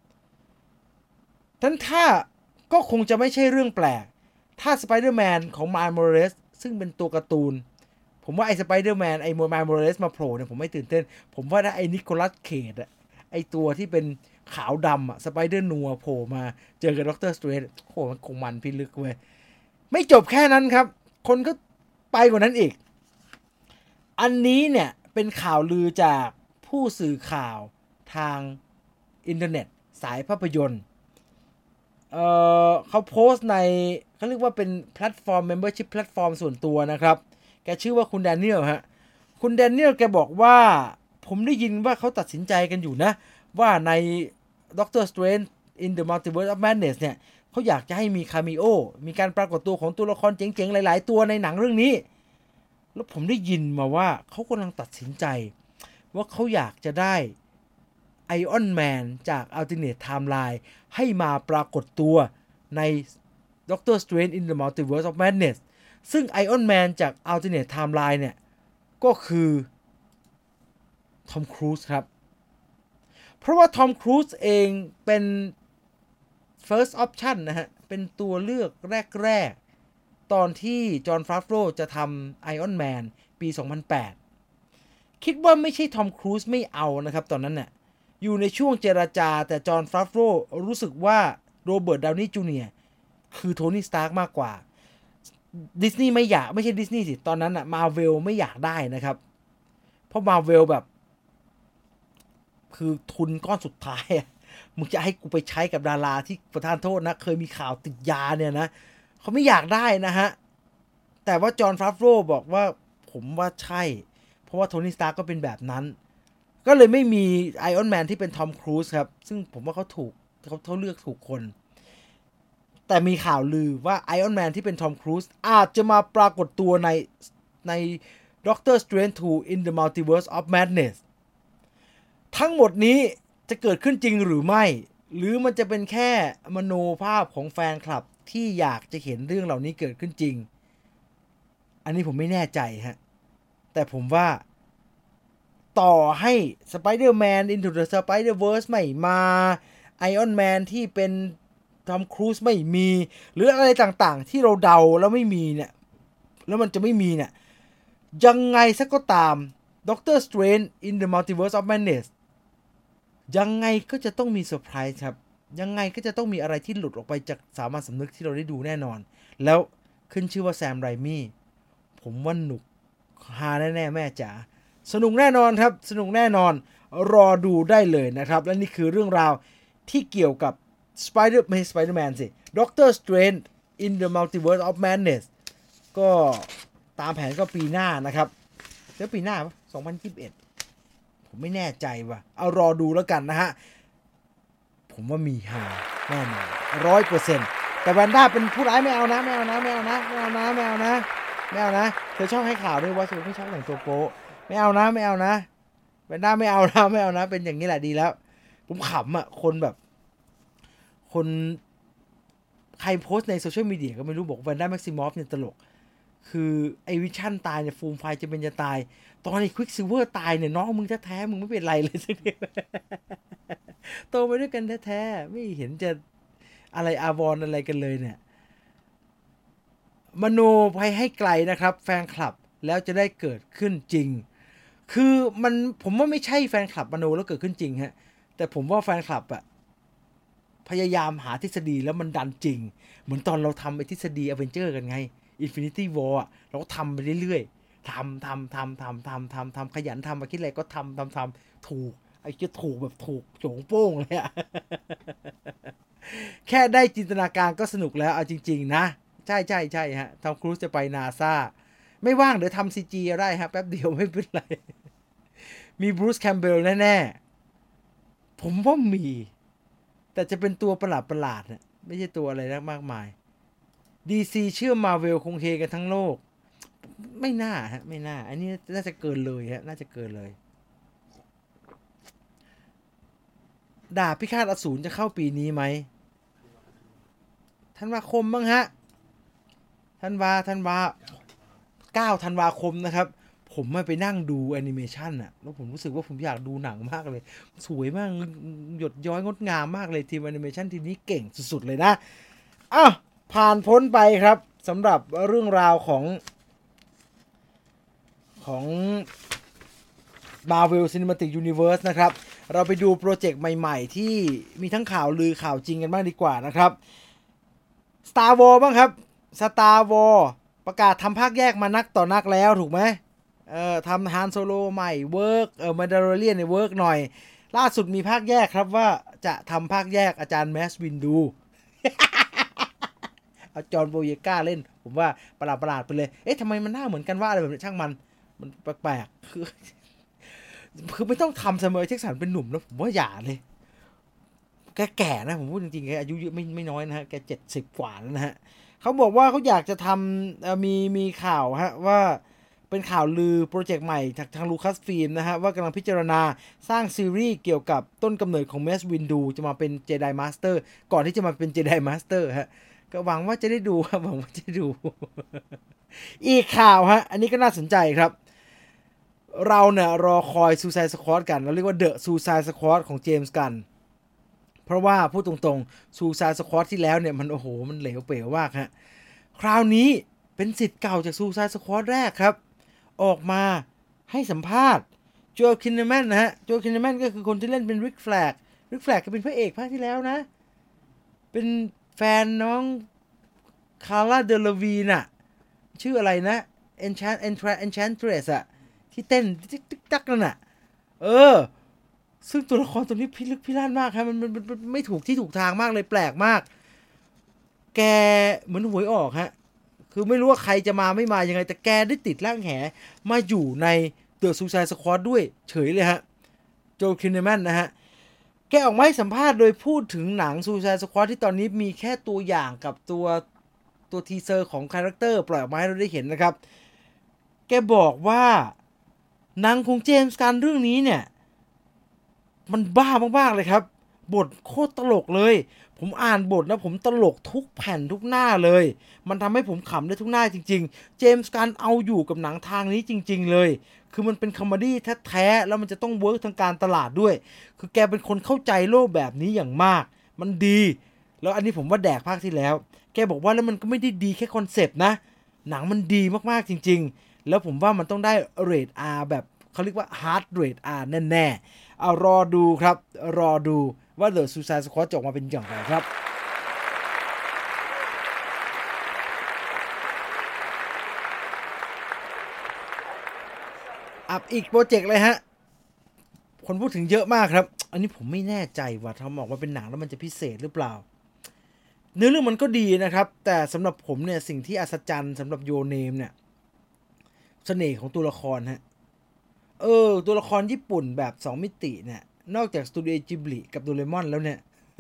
ทั้นถ้าก็คงจะไม่ใช่เรื่องแปลกถ้า Spider-Man ของ Miles Morales ซึ่งเป็นตัวการ์ตูนผมว่าไอ้ Spider-Man ไอ้ Miles Morales มาโผล่เนี่ยผมไม่ตื่นเต้นผมว่าถ้าไอ้นิโคลัสเคจอะไอ้ตัวที่เป็นขาวดำอะ Spider นัวโผล่มาเจอกับด็อกเตอร์สเตรนจ์โหมันคงมันพิลึกเว้ยไม่จบแค่นั้นครับคนก็ไปกว่านั้นอีกอันนี้เนี่ยเป็นข่าวลือจากผู้สื่อข่าวทางอินเทอร์เน็ตสายภาพยนตร์ เอ่อเขาโพสต์ในเขาเรียกว่าเป็นแพลตฟอร์ม membership แพลตฟอร์มส่วนตัวนะครับแกชื่อว่าคุณแดเนียลฮะคุณแดเนียลแกบอกว่าผมได้ยินว่าเขาตัดสินใจกันอยู่นะว่าใน Doctor Strange in the Multiverse of Madness เนี่ยเขาอยากจะให้มีคาเมโอมีการปรากฏตัวของตัวละครเจ๋งๆหลายๆตัวในหนังเรื่องนี้แล้วผมได้ยินมาว่าเขากำลังตัดสินใจว่าเขาอยากจะได้ไอออนแมนจาก Alternate Timeline ให้มาปรากฏตัวใน Doctor Strange in the Multiverse of Madness ซึ่ง Iron Man จาก Alternate Timeline เนี่ยก็คือทอมครูซครับเพราะว่าทอมครูซเองเป็น first option นะฮะเป็นตัวเลือกแรกๆตอนที่จอห์นฟาฟโรจะทำ Iron Man ปี สองพันแปด คิดว่าไม่ใช่ทอมครูซไม่เอานะครับตอนนั้นน่ะอยู่ในช่วงเจราจาแต่จอห์นฟาฟโรรู้สึกว่าโรเบิร์ตดาวนี่จูเนียร์คือโทนี่สตาร์กมากกว่าดิสนีย์ไม่อยากไม่ใช่ดิสนีย์สิตอนนั้นน่ะมาเวลไม่อยากได้นะครับเพราะมาเวลแบบคือทุนก้อนสุดท้ายมึงจะให้กูไปใช้กับดาราที่ประทานโทษนะเคยมีข่าวติดยาเนี่ยนะเขาไม่อยากได้นะฮะแต่ว่าจอห์นฟาฟโรบอกว่าผมว่าใช่เพราะว่าโทนี่สตาร์กก็เป็นแบบนั้นก็เลยไม่มีไอออนแมนที่เป็นทอมครูซครับซึ่งผมว่าเขาถูกเขาเขาเลือกถูกคนแต่มีข่าวลือว่าไอออนแมนที่เป็นทอมครูซอาจจะมาปรากฏตัวในใน Doctor Strange ทู in the Multiverse of Madness ทั้งหมดนี้จะเกิดขึ้นจริงหรือไม่หรือมันจะเป็นแค่มโนภาพของแฟนคลับที่อยากจะเห็นเรื่องเหล่านี้เกิดขึ้นจริงอันนี้ผมไม่แน่ใจฮะแต่ผมว่าต่อให้ Spider-Man Into the Spider-Verse ไม่มา Iron Man ที่เป็นทอมครูซไม่มีหรืออะไรต่างๆที่เราเดาแล้วไม่มีเนี่ยแล้วมันจะไม่มีเนี่ยยังไงสักก็ตาม Doctor Strange in the Multiverse of Madness ยังไงก็จะต้องมีเซอร์ไพรส์ครับยังไงก็จะต้องมีอะไรที่หลุดออกไปจากสามัญสำนึกที่เราได้ดูแน่นอนแล้วขึ้นชื่อว่าแซมไรมี่ผมว่าหนุกฮาแน่ๆแม่จ๋าสนุกแน่นอนครับสนุกแน่นอนรอดูได้เลยนะครับและนี่คือเรื่องราวที่เกี่ยวกับ Spider ไม่ใช่ Spider-Man สิ Doctor Strange in the Multiverse of Madness ก็ตามแผนก็ปีหน้านะครับแล้วปีหน้าปะสองพันยี่สิบเอ็ดผมไม่แน่ใจว่ะเอารอดูแล้วกันนะฮะผมว่ามีฮาแน่นอน ร้อยเปอร์เซ็นต์ แต่แวนด้าเป็นผู้ร้ายไม่เอานะไม่เอานะไม่เอานะไม่เอานะไม่เอานะไม่เอานะเธอชอบให้ข่าวด้วยว่าเธอไม่ชอบแต่งตัวโป๊ะไม่เอานะไม่เอานะแวนด้าไม่เอานะไม่เอานะเป็นอย่างนี้แหละดีแล้วผมขำอ่ะคนแบบคนใครโพสต์ในโซเชียลมีเดียก็ไม่รู้บอกแวนด้าแม็กซิมอฟเนี่ยตลกคือไอวิชั่นตายเนี่ยฟูมไฟจะเป็นจะตายตอนไอควิกซิลเวอร์ตายเนี่ยน้องมึงแท้ๆมึงไม่เป็นไรเลยสักทีโตไปด้วยกันแท้ๆไม่เห็นจะอะไรอาวรอะไรกันเลยเนี่ยมโนไปให้ไกลนะครับแฟนคลับแล้วจะได้เกิดขึ้นจริงคือมันผมว่าไม่ใช่แฟนคลับมโนแล้วเกิดขึ้นจริงฮะแต่ผมว่าแฟนคลับอะพยายามหาทฤษฎีแล้วมันดันจริงเหมือนตอนเราทำไอ้ทฤษฎีอเวนเจอร์กันไง Infinity War อ่ะเราก็ทำไปเรื่อยๆทำทำทำทำทำทำทำขยันทำมาคิดอะไรก็ทำทำทำถูกไอ้จะถูกแบบถูกโจงโป้งเลยอะแค่ได้จินตนาการก็สนุกแล้วเอาจริงๆนะใช่ใช่ใช่ฮะทอมครูซจะไปนาซาไม่ว่างเดี๋ยวทำซีจีได้ฮะแป๊บเดียวไม่เป็นไรมีบรูซแคมเบลแน่ๆผมว่ามีแต่จะเป็นตัวประหลาดประหลาดนะไม่ใช่ตัวอะไรมากมาย ดี ซี เชื่อ Marvel คงเฮกันทั้งโลกไม่น่าฮะไม่น่าอันนี้น่าจะเกินเลยฮะน่าจะเกินเลยดาบพิฆาตอสูรจะเข้าปีนี้ไหมธันวาคมบ้างฮะธันวาธันวาเก้าธันวาคมนะครับผมไปนั่งดูแอนิเมชันอะแล้วผมรู้สึกว่าผมอยากดูหนังมากเลยสวยมากหยดย้อยงดงามมากเลยทีมแอนิเมชันทีนี้เก่งสุดๆเลยนะอ้าวผ่านพ้นไปครับสำหรับเรื่องราวของของ Marvel Cinematic Universe นะครับเราไปดูโปรเจกต์ใหม่ๆที่มีทั้งข่าวลือข่าวจริงกันบ้างดีกว่านะครับ Star Wars บ้างครับ Star Wars ประกาศทำภาคแยกมานักต่อนักแล้วถูกไหมเออทำ Han Solo ใหม่เวิร์กเออ Mandalorian เนี่ยเวิร์กหน่อยล่าสุดมีภาคแยกครับว่าจะทำภาคแยกอาจารย์แมสวินดู เอาจอห์นโบเยก้าเล่นผมว่าประหลาดประหลาดไปเลยเอ๊ะทำไมมันหน้าเหมือนกันว่าอะไรแบบนี้ช่างมันมันแปลกๆคือคือไม่ต้องทำเสมอเจ็คสันเป็นหนุ่มนะผมว่าอย่าเลยแกแก่นะผมพูดจริงๆแกอายุเยอะไม่ไม่น้อยนะฮะแกเจ็ดสิบกว่าแล้วนะฮะเขาบอกว่าเขาอยากจะทำมีมีข่าวฮะว่าเป็นข่าวลือโปรเจกต์ใหม่จากทางลูคัสฟิล์มนะฮะว่ากำลังพิจารณาสร้างซีรีส์เกี่ยวกับต้นกำเนิดของแมสวินดูจะมาเป็นเจไดมาสเตอร์ก่อนที่จะมาเป็นเจไดมาสเตอร์ฮะก็หวังว่าจะได้ดูครับหวังว่าจะดู อีกข่าวฮะอันนี้ก็น่าสนใจครับเราเนี่ยรอคอย Suicide Squad กันเราเรียกว่า The Suicide Squad ของเจมส์กันเพราะว่าพูดตรงๆ Suicide Squad ที่แล้วเนี่ยมันโอ้โหมันเหลวเป๋วมากฮะคราวนี้เป็นศิษย์เก่าจาก Suicide Squad แรกครับออกมาให้สัมภาษณ์โจคินเนแมนนะฮะโจคินเนแมนก็คือคนที่เล่นเป็นริกแฟลกริกแฟลกก็เป็นพระเอกภาคที่แล้วนะเป็นแฟนน้องคาร่าเดลวีน่ะชื่ออะไรนะ Enchant Enchantress อะที่เต้นติ๊กติ๊กตักนั่นน่ะเออซึ่งตัวละครตัวนี้พิลึกพิลั่นมากครับมันมันมันไม่ถูกที่ถูกทางมากเลยแปลกมากแกเหมือนหวยออกฮะคือไม่รู้ว่าใครจะมาไม่มายังไงแต่แกได้ติดร่างแหมาอยู่ใน The Suicide Squad ด้วยเฉยเลยฮะโจคินเนแมนนะฮะแกออกมาให้สัมภาษณ์โดยพูดถึงหนัง Suicide Squad ที่ตอนนี้มีแค่ตัวอย่างกับตัวตัวทีเซอร์ของคาแรคเตอร์ปล่อยออกมาให้เราได้เห็นนะครับแกบอกว่าหนังของเจมส์กันเรื่องนี้เนี่ยมันบ้ามากๆเลยครับบทโคตรตลกเลยผมอ่านบทนะผมตลกทุกแผ่นทุกหน้าเลยมันทำให้ผมขำได้ทุกหน้าจริงๆเจมส์กันเอาอยู่กับหนังทางนี้จริงๆเลยคือมันเป็นคอมเมดี้แท้ๆแล้วมันจะต้องเวิร์กทางการตลาดด้วยคือแกเป็นคนเข้าใจโลกแบบนี้อย่างมากมันดีแล้วอันนี้ผมว่าแดกภาคที่แล้วแกบอกว่าแล้วมันก็ไม่ได้ดีแค่คอนเซปต์นะหนังมันดีมากๆจริงๆแล้วผมว่ามันต้องได้เรท R แบบเขาเรียกว่า Hard Rate R แน่ๆเอารอดูครับรอดูว่า The Suicide Squad จะออกมาเป็นอย่างไรครับอับอีกโปรเจกต์เลยฮะคนพูดถึงเยอะมากครับอันนี้ผมไม่แน่ใจว่าทำออกมาเป็นหนังแล้วมันจะพิเศษหรือเปล่าเนื้อเรื่องมันก็ดีนะครับแต่สำหรับผมเนี่ยสิ่งที่อัศจรรย์สำหรับโยเนมเนี่ยเสน่ห์ของตัวละครฮะเออตัวละครญี่ปุ่นแบบสองมิติเนี่ยนอกจากสตูดิโอจิบลิกับโดเรมอนแล้วเนี่ย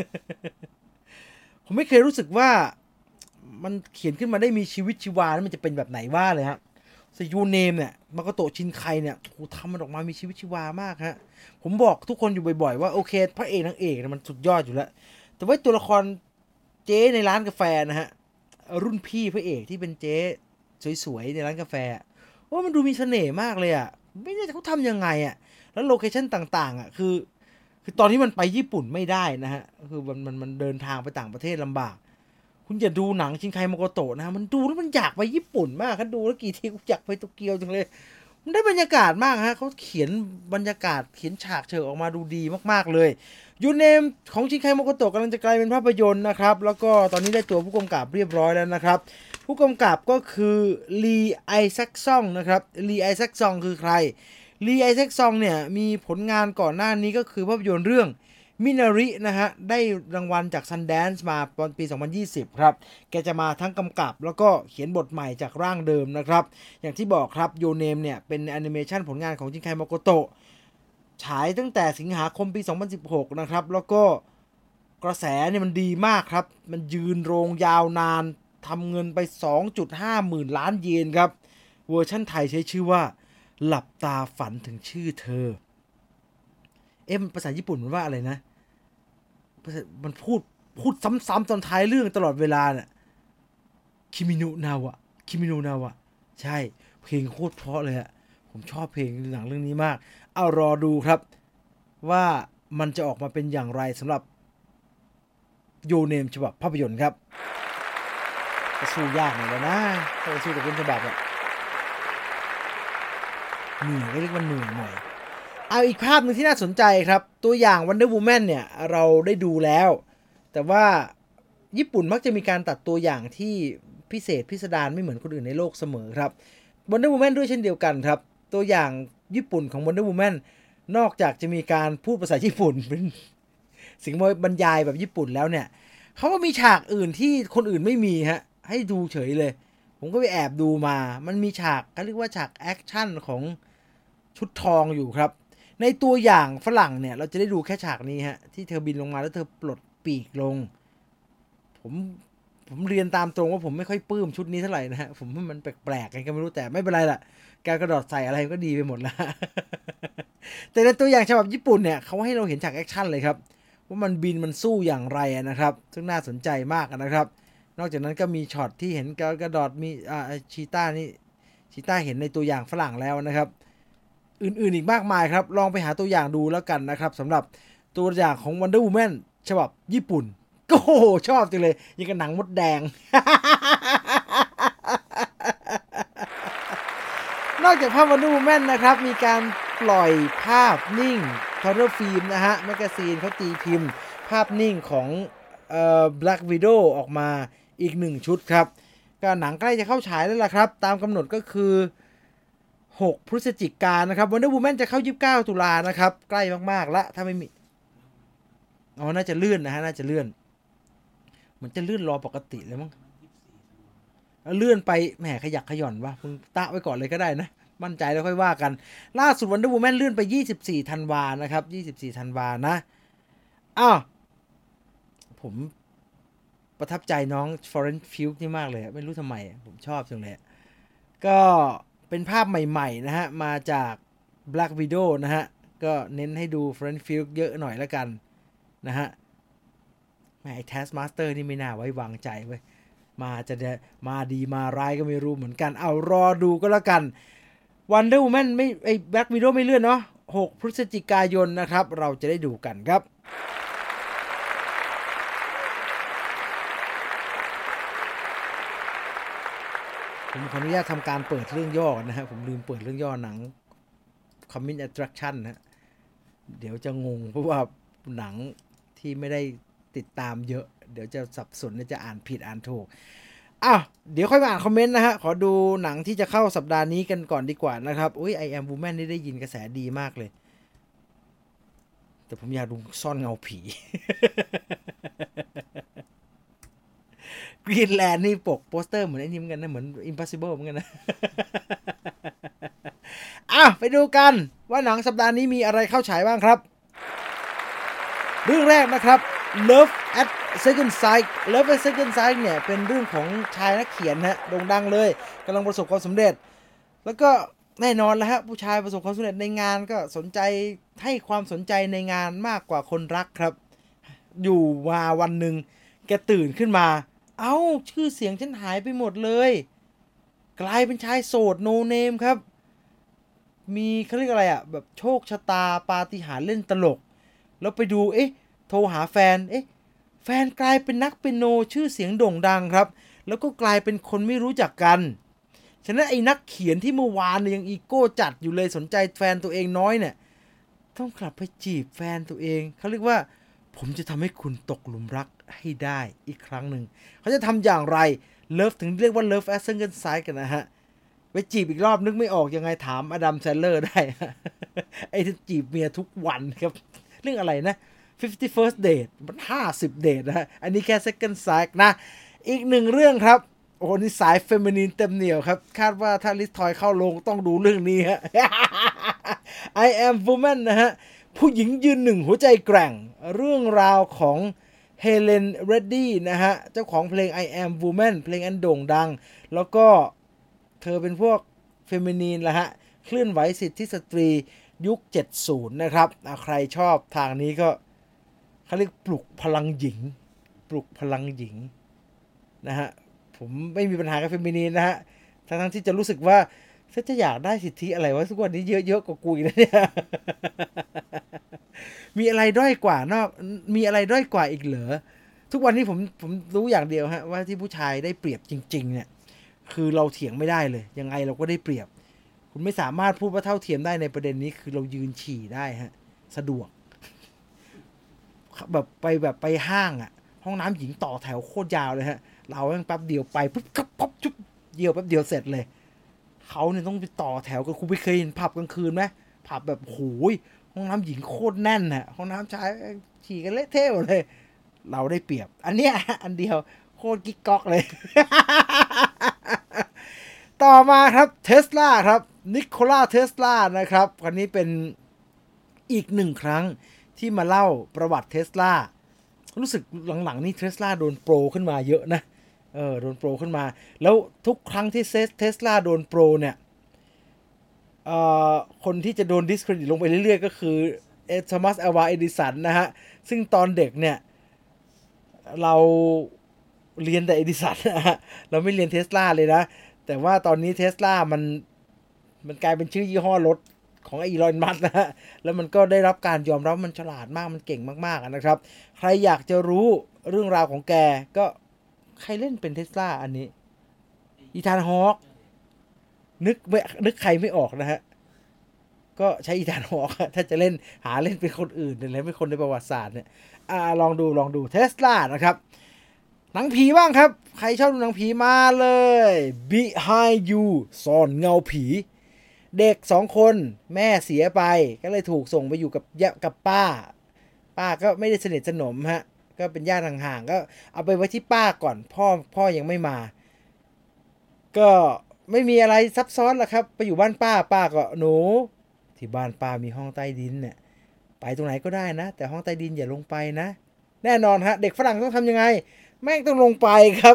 ผมไม่เคยรู้สึกว่ามันเขียนขึ้นมาได้มีชีวิตชีวาแล้วมันจะเป็นแบบไหนว่าเลยฮะสยูเนมเนี่ยมาโกโตะชินไคเนี่ยโอ้ทำมันออกมามีชีวิตชีวามากฮะผมบอกทุกคนอยู่บ่อยๆว่าโอเคพระเอกนางเอกมันสุดยอดอยู่แล้วแต่ว่าตัวละครเจ๊ในร้านกาแฟนะฮะรุ่นพี่พระเอกที่เป็นเจ๊สวยๆในร้านกาแฟว่ามันดูมีเสน่ห์มากเลยอ่ะไม่แน่ใจเขาทำยังไงอ่ะแล้วโลเคชั่นต่างๆอ่ะคือคือตอนที่มันไปญี่ปุ่นไม่ได้นะฮะคือมันมันมันเดินทางไปต่างประเทศลำบากคุณอย่าดูหนังชินไคโมโกโตะนะมันดูแล้วมันอยากไปญี่ปุ่นมากครับดูแล้วกี่ทีกูอยากไปโตเกียวจังเลยมันได้บรรยากาศมากฮะเขาเขียนบรรยากาศเขียนฉากเชิงออกมาดูดีมากๆเลยยูเนมของชินไคโมโกโตะกำลังจะกลายเป็นภาพยนตร์นะครับแล้วก็ตอนนี้ได้ตัวผู้กำกับเรียบร้อยแล้วนะครับผู้กำกับก็คือลีไอแซคซองนะครับลีไอแซคซองคือใครลีไอแซคซองเนี่ยมีผลงานก่อนหน้านี้ก็คือภาพยนตร์เรื่องมินารินะฮะได้รางวัลจาก Sundance มาตอนปี สองพันยี่สิบ ครับแกจะมาทั้งกำกับแล้วก็เขียนบทใหม่จากร่างเดิมนะครับอย่างที่บอกครับโยเนมเนี่ยเป็นแอนิเมชันผลงานของชินไคโมโกโตะฉายตั้งแต่สิงหาคมปี สองพันสิบหก นะครับแล้วก็กระแสเนี่ยมันดีมากครับมันยืนโรงยาวนานทำเงินไป สองจุดห้า หมื่นล้านเยนครับเวอร์ชั่นไทยใช้ชื่อว่าหลับตาฝันถึงชื่อเธอเอ๊ะภาษาญี่ปุ่นมันว่าอะไรนะมันพูดพูดซ้ำๆตอนท้ายเรื่องตลอดเวลาเนี่ยคิมินุนาวะคิมินุนาวะใช่เพลงโคตรเพราะเลยอะผมชอบเพลงหนังเรื่องนี้มากเอารอดูครับว่ามันจะออกมาเป็นอย่างไรสำหรับโยเนมฉบับภาพยนตร์ครับจะสู้ยากหน่อยแล้วนะถ้าจะสู้กับต้นฉบับอะเหนื่อยเรียกว่าเหนื่อยหน่อยเอาอีกภาพหนึ่งที่น่าสนใจครับตัวอย่าง Wonder Woman เนี่ยเราได้ดูแล้วแต่ว่าญี่ปุ่นมักจะมีการตัดตัวอย่างที่พิพิเศษพิสดารไม่เหมือนคนอื่นในโลกเสมอครับ Wonder Woman ด้วยเช่นเดียวกันครับตัวอย่างญี่ปุ่นของ Wonder Woman นอกจากจะมีการพูดภาษาญี่ปุ่นเป็นสิ่งบรรยายแบบญี่ปุ่นแล้วเนี่ยเขาก็มีฉากอื่นที่คนอื่นไม่มีฮะให้ดูเฉยเลยผมก็ไปแอบดูมามันมีฉากเขาเรียกว่าฉากแอคชั่นของชุดทองอยู่ครับในตัวอย่างฝรั่งเนี่ยเราจะได้ดูแค่ฉากนี้ฮะที่เธอบินลงมาแล้วเธอปลดปีกลงผมผมเรียนตามตรงว่าผมไม่ค่อยปลื้มชุดนี้เท่าไหร่นะฮะผมว่ามันแปลกๆกันก็ไม่รู้แต่ไม่เป็นไรล่ะการกระโดดใส่อะไรก็ดีไปหมดแล้ว แต่ในตัวอย่างฉบับญี่ปุ่นเนี่ยเขาให้เราเห็นฉากแอคชั่นเลยครับว่ามันบินมันสู้อย่างไรนะครับซึ่งน่าสนใจมากนะครับนอกจากนั้นก็มีช็อตที่เห็นการกระโดดมีอ่าชีต้านี่ชีต้าเห็นในตัวอย่างฝรั่งแล้วนะครับอื่นๆอีกมากมายครับลองไปหาตัวอย่างดูแล้วกันนะครับสำหรับตัวอย่างของ Wonder Woman ฉบับญี่ปุ่นก็โหชอบจังเลยยังกับหนังมดแดง นอกจากภาพ Wonder Woman นะครับมีการปล่อยภาพนิ่ง Color Film นะฮะแมกกาซีนเขาตีพิมพ์ภาพนิ่งของเอ่อ Black Widow ออกมาอีกหนึ่งชุดครับก็หนังใกล้จะเข้าฉายแล้วล่ะครับตามกำหนดก็คือหกพฤศจิกายนนะครับ Wonder Woman จะเข้ายี่สิบเก้าตุลานะครับใกล้มากๆแล้วถ้าไม่มีอ๋อน่าจะเลื่อนนะฮะน่าจะเลื่อนเหมือนจะเลื่อนรอปกติเลยมั้งเลื่อนไปแหมขยักขย่อนวะมึงตะไว้ก่อนเลยก็ได้นะมั่นใจแล้วค่อยว่ากันล่าสุด Wonder Woman เลื่อนไปยี่สิบสี่ธันวานะครับยี่สิบสี่ธันวานะอ้าวผมประทับใจน้อง Florence Pugh นี่มากเลยไม่รู้ทำไมผมชอบจังเลยก็เป็นภาพใหม่ๆนะฮะมาจาก Black Widow นะฮะก็เน้นให้ดู Florence Pugh เยอะหน่อยแล้วกันนะฮะแม่ไอ้ Taskmaster นี่ไม่น่าไว้วางใจเว้ยมาจะมาดีมาร้ายก็ไม่รู้เหมือนกันเอารอดูก็แล้วกัน Wonder Woman ไม่ไอ้ Black Widow ไม่เลื่อนเนาะหกพฤศจิกายนนะครับเราจะได้ดูกันครับผมขออนุญาตทำการเปิดเรื่องย่อนะฮะผมลืมเปิดเรื่องย่อหนัง Common Attraction นะเดี๋ยวจะงงเพราะว่าหนังที่ไม่ได้ติดตามเยอะเดี๋ยวจะสับสนจะอ่านผิดอ่านถูกอ้าวเดี๋ยวค่อยมาอ่านคอมเมนต์นะฮะขอดูหนังที่จะเข้าสัปดาห์นี้กันก่อนดีกว่านะครับอุ้ย I Am Woman นี่ได้ยินกระแสดีมากเลยแต่ผมอยากดูซ่อนเงาผีกรีนแลนด์นี่ปกโปสเตอร์เหมือนไอ้นี่เหมือนกันนะเหมือน Impossible เหมือนกันนะอ้าวไปดูกันว่าหนังสัปดาห์นี้มีอะไรเข้าฉายบ้างครับเรื่องแรกนะครับ Love at Second Sight Love at Second Sight เนี่ยเป็นเรื่องของชายนักเขียนฮะโด่งดังเลยกำลังประสบความสำเร็จแล้วก็แน่นอนแล้วฮะผู้ชายประสบความสำเร็จในงานก็สนใจให้ความสนใจในงานมากกว่าคนรักครับอยู่มาวันหนึ่งแกตื่นขึ้นมาเอ้าชื่อเสียงฉันหายไปหมดเลยกลายเป็นชายโสดโนเนมครับมีเขาเรียกอะไรอ่ะแบบโชคชะตาปาฏิหาริย์เล่นตลกแล้วไปดูเอ๊ะโทรหาแฟนเอ๊ะแฟนกลายเป็นนักเปียโนชื่อเสียงโด่งดังครับแล้วก็กลายเป็นคนไม่รู้จักกันฉะนั้นไอ้นักเขียนที่เมื่อวานยังอีโก้จัดอยู่เลยสนใจแฟนตัวเองน้อยเนี่ยต้องกลับไปจีบแฟนตัวเองเขาเรียกว่าผมจะทำให้คุณตกหลุมรักให้ได้อีกครั้งหนึ่งเขาจะทำอย่างไรเลิฟถึงเรียกว่า Love at Second Sight กันนะฮะไปจีบอีกรอบนึกไม่ออกยังไงถามอดัมแซนเลอร์ได้ ไอ้ที่จีบเมียทุกวันครับเรื่องอะไรนะfifty-first date มันห้าสิบเดทนะฮะอันนี้แค่ second sight นะอีกหนึ่งเรื่องครับโอ้โหนี่สายเฟมินีนเต็มเหนียวครับคาดว่าถ้าลิสทอยเข้าลงต้องดูเรื่องนี้ฮะ I am woman นะฮะผู้หญิงยืนหนึ่งหัวใจแกร่งเรื่องราวของเฮเลนเรดดี้นะฮะเจ้าของเพลง I am woman เพลงอันโด่งดังแล้วก็เธอเป็นพวกเฟมินีนละฮะเคลื่อนไหวสิทธิสตรียุคเจ็ดสิบนะครับใครชอบทางนี้ก็เขาเรียกปลุกพลังหญิงปลุกพลังหญิงนะฮะผมไม่มีปัญหากับเฟมินีนนะฮะทั้งทั้งที่จะรู้สึกว่าฉันจะอยากได้สิทธิอะไรวะทุกวันนี้เยอะๆกว่ากูอีกนะเนี่ยมีอะไรด้อยกว่านอกมีอะไรด้อยกว่าอีกเหรอทุกวันนี้ผมผมรู้อย่างเดียวฮะว่าที่ผู้ชายได้เปรียบจริงๆเนี่ยคือเราเถียงไม่ได้เลยยังไงเราก็ได้เปรียบคุณไม่สามารถพูดว่าเท่าเทียมได้ในประเด็นนี้คือเรายืนฉี่ได้ฮะสะดวกแบบไปแบบไปห้างอ่ะห้องน้ำหญิงต่อแถวโคตรยาวเลยฮะเราแม่งแป๊บเดียวไปปุ๊บกับป๊บจุ๊บเดียวแป๊บเดียวเสร็จเลยเขาเนี่ยต้องไปต่อแถวกันคุณไปเคยเห็นผับกลางคืนไหมผับแบบโอ้ยห้องน้ำหญิงโคตรแน่นน่ะห้องน้ำชายฉี่กันเละเทะหมดเลยเราได้เปรียบอันเนี้ยอันเดียวโคตรกิ๊กก๊อกเลย ต่อมาครับเทสลาครับนิโคลาเทสลานะครับคนนี้เป็นอีกหนึ่งครั้งที่มาเล่าประวัติเทสลารู้สึกหลังๆนี่เทสลาโดนโปรขึ้นมาเยอะนะเออโดนโปรขึ้นมาแล้วทุกครั้งที่เทสลาโดนโปรเนี่ยเอ่อคนที่จะโดนดิสเครดิตลงไปเรื่อยๆก็คือเอทอมัส อัลวา เอดิสันนะฮะซึ่งตอนเด็กเนี่ยเราเรียนแต่เอดิสันนะฮะเราไม่เรียนเทสลาเลยนะแต่ว่าตอนนี้เทสลามันมันกลายเป็นชื่อยี่ห้อรถของอีลอนมัสก์นะฮะแล้วมันก็ได้รับการยอมรับมันฉลาดมากมันเก่งมากๆนะครับใครอยากจะรู้เรื่องราวของแกก็ใครเล่นเป็นเทสลาอันนี้อีธานฮอคนึกไม่นึกใครไม่ออกนะฮะก็ใช้อีธานฮอคถ้าจะเล่นหาเล่นเป็นคนอื่นเลยเป็นคนในประวัติศาสตร์เนี่ยอ่าลองดูลองดูเทสลานะครับหนังผีบ้างครับใครชอบดูหนังผีมาเลย Behind You ซ่อนเงาผีเด็กสองคนแม่เสียไปก็เลยถูกส่งไปอยู่กับยะกับป้าป้าก็ไม่ได้สนิทสนมฮะก็เป็นญาติห่างๆก็เอาไปไว้ที่ป้าก่อนพ่อพ่อยังไม่มาก็ไม่มีอะไรซับซ้อนหรอกครับไปอยู่บ้านป้าป้าก็หนูที่บ้านป้ามีห้องใต้ดินเนี่ยไปตรงไหนก็ได้นะแต่ห้องใต้ดินอย่าลงไปนะแน่นอนฮะเด็กฝรั่งต้องทำยังไงแม่งต้องลงไปครับ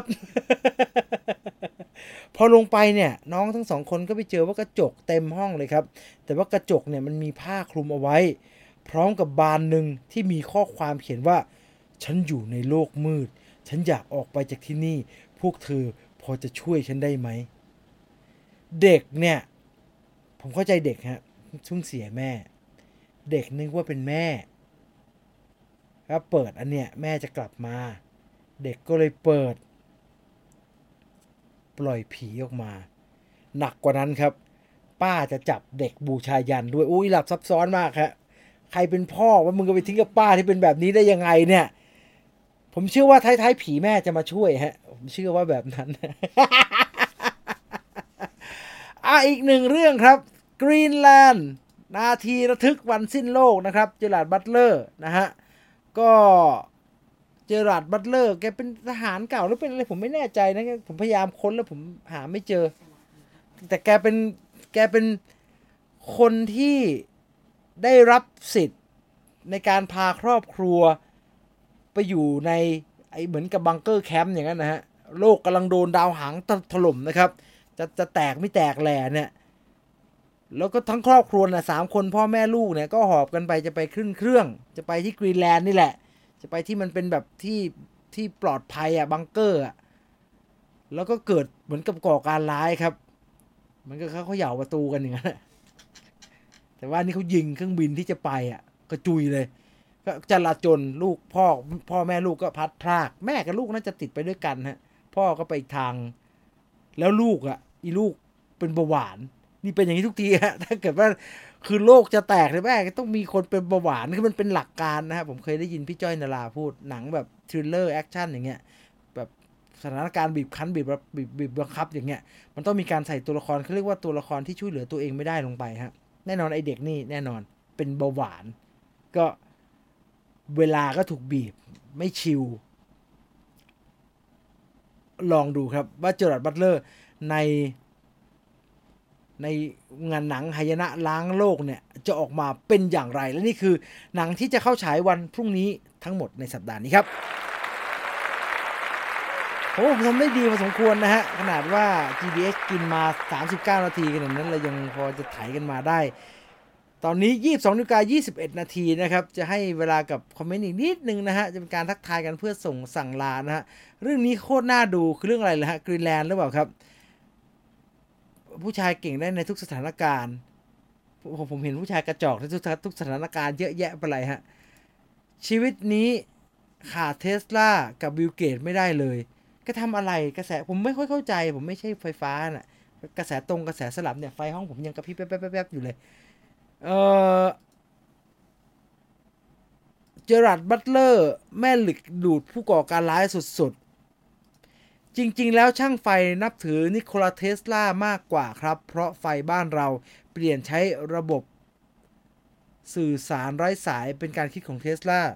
พอลงไปเนี่ยน้องทั้งสองคนก็ไปเจอว่ากระจกเต็มห้องเลยครับแต่ว่ากระจกเนี่ยมันมีผ้าคลุมเอาไว้พร้อมกับบานหนึ่งที่มีข้อความเขียนว่าฉันอยู่ในโลกมืดฉันอยากออกไปจากที่นี่พวกเธอพอจะช่วยฉันได้ไหมเด็กเนี่ยผมเข้าใจเด็กฮะชุ่งเสียแม่เด็กนึกว่าเป็นแม่แล้วเปิดอันเนี้ยแม่จะกลับมาเด็กก็เลยเปิดปล่อยผีออกมาหนักกว่านั้นครับป้าจะจับเด็กบูชายันด้วยอุ้ยหลับซับซ้อนมากครับใครเป็นพ่อว่ามึงก็ไปทิ้งกับป้าที่เป็นแบบนี้ได้ยังไงเนี่ยผมเชื่อว่าท้ายๆผีแม่จะมาช่วยฮะผมเชื่อว่าแบบนั้น อ่ะอีกหนึ่งเรื่องครับกรีนแลนด์นาทีระทึกวันสิ้นโลกนะครับเจอราร์ดบัตเลอร์นะฮะก็เจอราร์ดบัตเลอร์แกเป็นทหารเก่าหรือเป็นอะไรผมไม่แน่ใจนะผมพยายามค้นแล้วผมหาไม่เจอแต่แกเป็นแกเป็นคนที่ได้รับสิทธิ์ในการพาครอบครัวไปอยู่ในไอเหมือนกับบังเกอร์แคมป์อย่างนั้นนะฮะโลกกำลังโดนดาวหางถล่มนะครับจะจะแตกไม่แตกแหล่เนี่ยแล้วก็ทั้งครอบครัวนะสามคนพ่อแม่ลูกเนี่ยก็หอบกันไปจะไปขึ้นเครื่องจะไปที่กรีนแลนด์นี่แหละจะไปที่มันเป็นแบบที่ที่ปลอดภัยอ่ะบังเกอร์อ่ะแล้วก็เกิดเหมือนกับก่อการร้ายครับมันก็เขาเขาเหย่าประตูกันอย่างนั้นแต่ว่านี่เขายิงเครื่องบินที่จะไปอ่ะกระจุยเลยก็จลาจลลูกพ่อพ่อแม่ลูกก็พัดพรากแม่กับลูกน่าจะติดไปด้วยกันฮะพ่อก็ไปอีกทางแล้วลูกอ่ะอีลูกเป็นเบาหวานนี่เป็นอย่างนี้ทุกทีฮะถ้าเกิดว่าคือโลกจะแตกเลยแม่ต้องมีคนเป็นเบาหวานคือมันเป็นหลักการนะฮะผมเคยได้ยินพี่จ้อยนาราพูดหนังแบบทริลเลอร์แอคชั่นอย่างเงี้ยแบบสถานการณ์บีบคั้นบีบบีบบีบบังคับอย่างเงี้ยมันต้องมีการใส่ตัวละครเขาเรียกว่าตัวละครที่ช่วยเหลือตัวเองไม่ได้ลงไปฮะแน่นอนไอเด็กนี่แน่นอนเป็นเบาหวานก็เวลาก็ถูกบีบไม่ชิลลองดูครับว่าเจอร์ราร์ดบัตเลอร์ในในงานหนังหายนะล้างโลกเนี่ยจะออกมาเป็นอย่างไรและนี่คือหนังที่จะเข้าฉายวันพรุ่งนี้ทั้งหมดในสัปดาห์นี้ครับผมผมทำได้ดีพอสมควรนะฮะขนาดว่า จี บี เอส กินมาสามสิบเก้านาทีขนาดนั้นเรายังพอจะไถกันมาได้ตอนนี้ ยี่สิบสองนาฬิกายี่สิบเอ็ดนาทีนะครับจะให้เวลากับคอมเมนต์อีกนิดนึงนะฮะจะเป็นการทักทายกันเพื่อส่งสั่งลานะฮะเรื่องนี้โคตรน่าดูคือเรื่องอะไรล่ะฮะกรีนแลนด์หรือเปล่าครับผู้ชายเก่งได้ในทุกสถานการณ์ผมผมเห็นผู้ชายกระจอกในทุกทุกสถานการณ์เยอะแยะไปเลยฮะชีวิตนี้ขาดเทสลากับบิลเกตไม่ได้เลยก็ทำอะไรกระแสผมไม่ค่อยเข้าใจผมไม่ใช่ไฟฟ้าน่ะกระแสตรงกระแสสลับเนี่ยไฟห้องผมยังกระพริบแป๊บๆๆอยู่เลยเออเจอราร์ดบัตเลอร์แม่เหล็กดูดผู้ก่อการร้ายสุดจริงๆแล้วช่างไฟนับถือนิโคลาเทสลามากกว่าครับเพราะไฟบ้านเราเปลี่ยนใช้ระบบสื่อสารไร้สายเป็นการคิดของเทสลา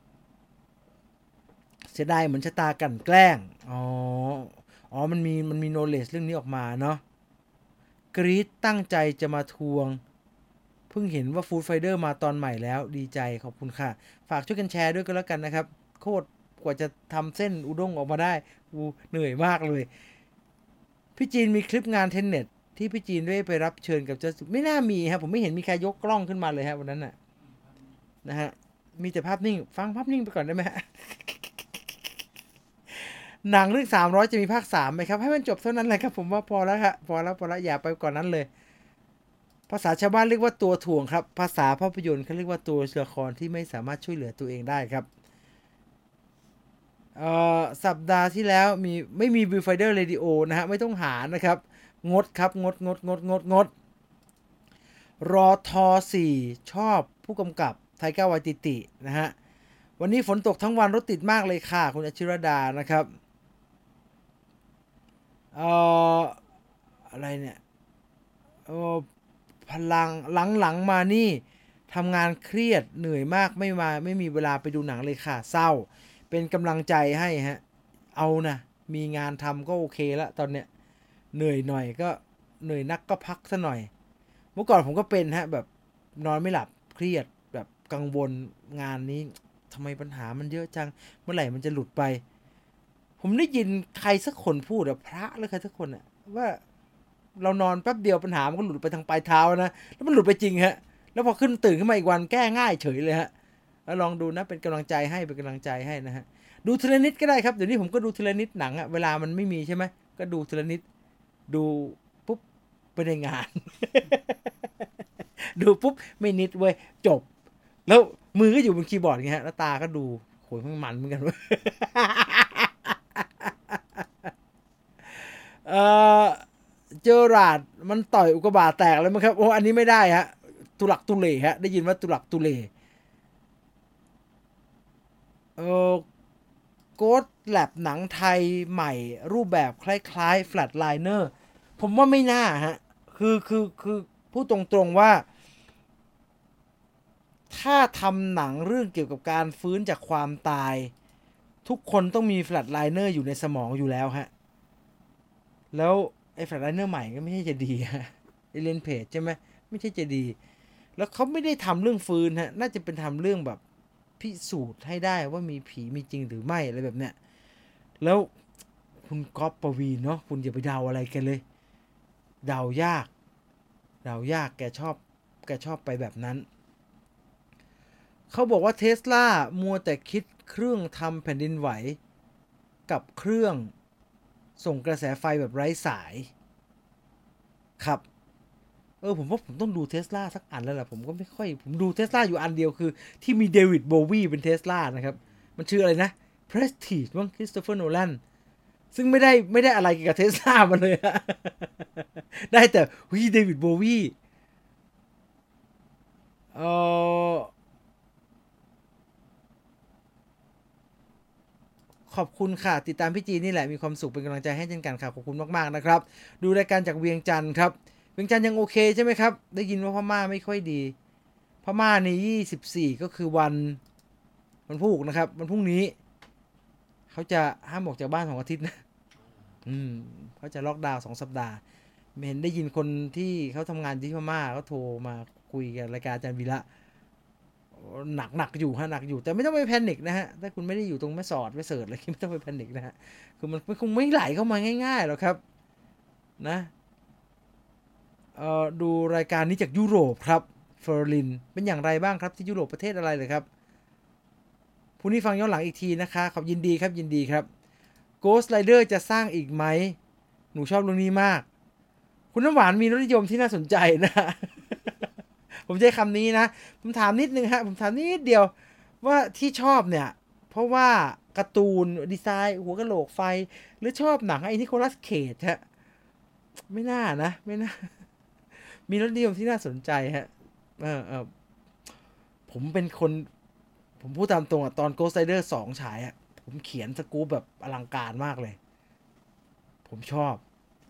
เสียดายเหมือนชะตากลั่นแกล้งอ๋ออ๋อมันมีมันมี knowledge เรื่องนี้ออกมาเนาะกรีดตั้งใจจะมาทวงเพิ่งเห็นว่าฟู้ดไฟเดอร์มาตอนใหม่แล้วดีใจขอบคุณค่ะฝากช่วยกันแชร์ด้วยก็แล้วกันนะครับโคตรกว่าจะทำเส้นอุด้งออกมาได้กูเหนื่อยมากเลยพี่จีนมีคลิปงานเทนเน็ตที่พี่จีนได้ไปรับเชิญกับเจ้าไม่น่ามีครับผมไม่เห็นมีใครยกกล้องขึ้นมาเลยครับวันนั้นน่ะนะฮะมีแต่ภาพนิ่งฟังภาพนิ่งไปก่อนได้ไหมฮะหนังเรื่องสามร้อยจะมีภาคสามไหมครับให้มันจบเท่านั้นเลยครับผมว่าพอแล้วครับพอแล้วพอแล้วอย่าไปก่อนนั้นเลยภาษาชาวบ้านเรียกว่าตัวถ่วงครับภาษาภาพยนตร์เขาเรียกว่าตัวละครที่ไม่สามารถช่วยเหลือตัวเองได้ครับเอ่อสัปดาห์ที่แล้วมีไม่มี Viewfinder Radio นะฮะไม่ต้องหานะครับงดครับงดงดงดงดงดรอทอสี่ชอบผู้กำกับไทก้าวาติตินะฮะวันนี้ฝนตกทั้งวันรถติดมากเลยค่ะคุณอชิรดานะครับเอ่ออะไรเนี่ยเออพลังหลังๆมานี่ทำงานเครียดเหนื่อยมากไม่มาไม่มีเวลาไปดูหนังเลยค่ะเศร้าเป็นกำลังใจให้ฮะเอานะมีงานทำก็โอเคแล้วตอนเนี้ยเหนื่อยหน่อยก็เหนื่อยนักก็พักซะหน่อยเมื่อก่อนผมก็เป็นฮะแบบนอนไม่หลับเครียดแบบกังวลงานนี้ทำไมปัญหามันเยอะจังเมื่อไหร่มันจะหลุดไปผมได้ยินใครสักคนพูดอะพระหรือใครสักคนอะว่าเรานอนแป๊บเดียวปัญหามันก็หลุดไปทางปลายเท้านะแล้วมันหลุดไปจริงฮะแล้วพอขึ้นตื่นขึ้นมาอีกวันแก้ง่ายเฉยเลยฮะแล้วลองดูนะเป็นกำลังใจให้เป็นกำลังใจให้นะฮะดูทีละนิดก็ได้ครับเดี๋ยวนี้ผมก็ดูทีละนิดหนังอะเวลามันไม่มีใช่ไหมก็ดูทีละนิดดูปุ๊บไปในงาน ดูปุ๊บไม่นิดเว้ยจบแล้วมือก็อยู่บนคีย์บอร์ดไงฮะแล้วตาก็ดูโหยมันเหมือนกันเว้ย เออเจอราดมันต่อยอุกกาบาตแตกเลยมั้งครับโอ้อันนี้ไม่ได้ฮะตุลักตุเลฮะได้ยินว่าตุลักตุเลเออโกดแลบหนังไทยใหม่รูปแบบคล้ายๆ Flatliner ผมว่าไม่น่าฮะคือคือคือพูดตรงๆว่าถ้าทำหนังเรื่องเกี่ยวกับการฟื้นจากความตายทุกคนต้องมี Flatliner อยู่ในสมองอยู่แล้วฮะแล้วไอ้ Flatliner ใหม่ก็ไม่ใช่จะดีฮะเอเลนเพจใช่ไหมไม่ใช่จะดีแล้วเขาไม่ได้ทำเรื่องฟื้นฮะน่าจะเป็นทำเรื่องแบบพิสูจน์ให้ได้ว่ามีผีมีจริงหรือไม่อะไรแบบเนี้ยแล้วคุณก๊อฟปวีนเนาะคุณอย่าไปเดาอะไรกันเลยเดายากเดายากแกชอบแกชอบไปแบบนั้นเขาบอกว่าเทสลามัวแต่คิดเครื่องทำแผ่นดินไหวกับเครื่องส่งกระแสไฟแบบไร้สายครับเออผมว่าผมต้องดูเทสลาสักอันแล้วแหละผมก็ไม่ค่อยผมดูเทสลาอยู่อันเดียวคือที่มีเดวิดโบวีเป็นเทสลานะครับมันชื่ออะไรนะ Prestige มั้งคริสโตเฟอร์โนแลนซึ่งไม่ได้ไม่ได้อะไรเกี่ยวกับเทสลามาเลยได้แต่เฮ้ยเดวิดโบวีเออขอบคุณค่ะติดตามพี่จีนี่แหละมีความสุขเป็นกำลังใจให้เช่นกันค่ะขอบคุณมากๆนะครับดูรายการจากเวียงจันทร์ครับเวียงจันทร์ยังโอเคใช่ไหมครับได้ยินว่าพม่าไม่ค่อยดีพม่าในยี่สิบสี่ก็คือวันวันพุธนะครับวันพรุ่งนี้เขาจะห้ามออกจากบ้านสองอาทิตย์นะอืมเขาจะล็อกดาวน์สองสัปดาห์เห็นได้ยินคนที่เขาทำงานที่พม่าเขาโทรมาคุยกับรายการอาจารย์วีระหนักหนักอยู่ฮะหนักอยู่แต่ไม่ต้องไปแพนิคนะฮะถ้าคุณไม่ได้อยู่ตรงแม่สอดแม่เสิร์ตอะไรไม่ต้องไปแพนิคนะฮะคือมันคงไม่ไหลเข้ามาง่ายๆหรอกครับนะเอ่อดูรายการนี้จากยุโรปครับเฟอร์ลินเป็นอย่างไรบ้างครับที่ยุโรปประเทศอะไรเลยครับผู้นี้ฟังย้อนหลังอีกทีนะคะขอบยินดีครับยินดีครับ Ghost Rider จะสร้างอีกไหมหนูชอบเรื่องนี้มากคุณน้ำหวานมีรสนิยมที่น่าสนใจนะผมใช้คำนี้นะผมถามนิดนึงฮะผมถามนิดเดียวว่าที่ชอบเนี่ยเพราะว่าการ์ตูนดีไซน์หัวกะโหลกไฟหรือชอบหนังไอ้นิโคลัสเคจฮะไม่น่านะไม่น่ามีรสนิยมที่น่าสนใจฮะเออเออผมเป็นคนผมพูดตามตรงอะตอน Ghost Rider สองฉายอะผมเขียนสกู๊ปแบบอลังการมากเลยผมชอบ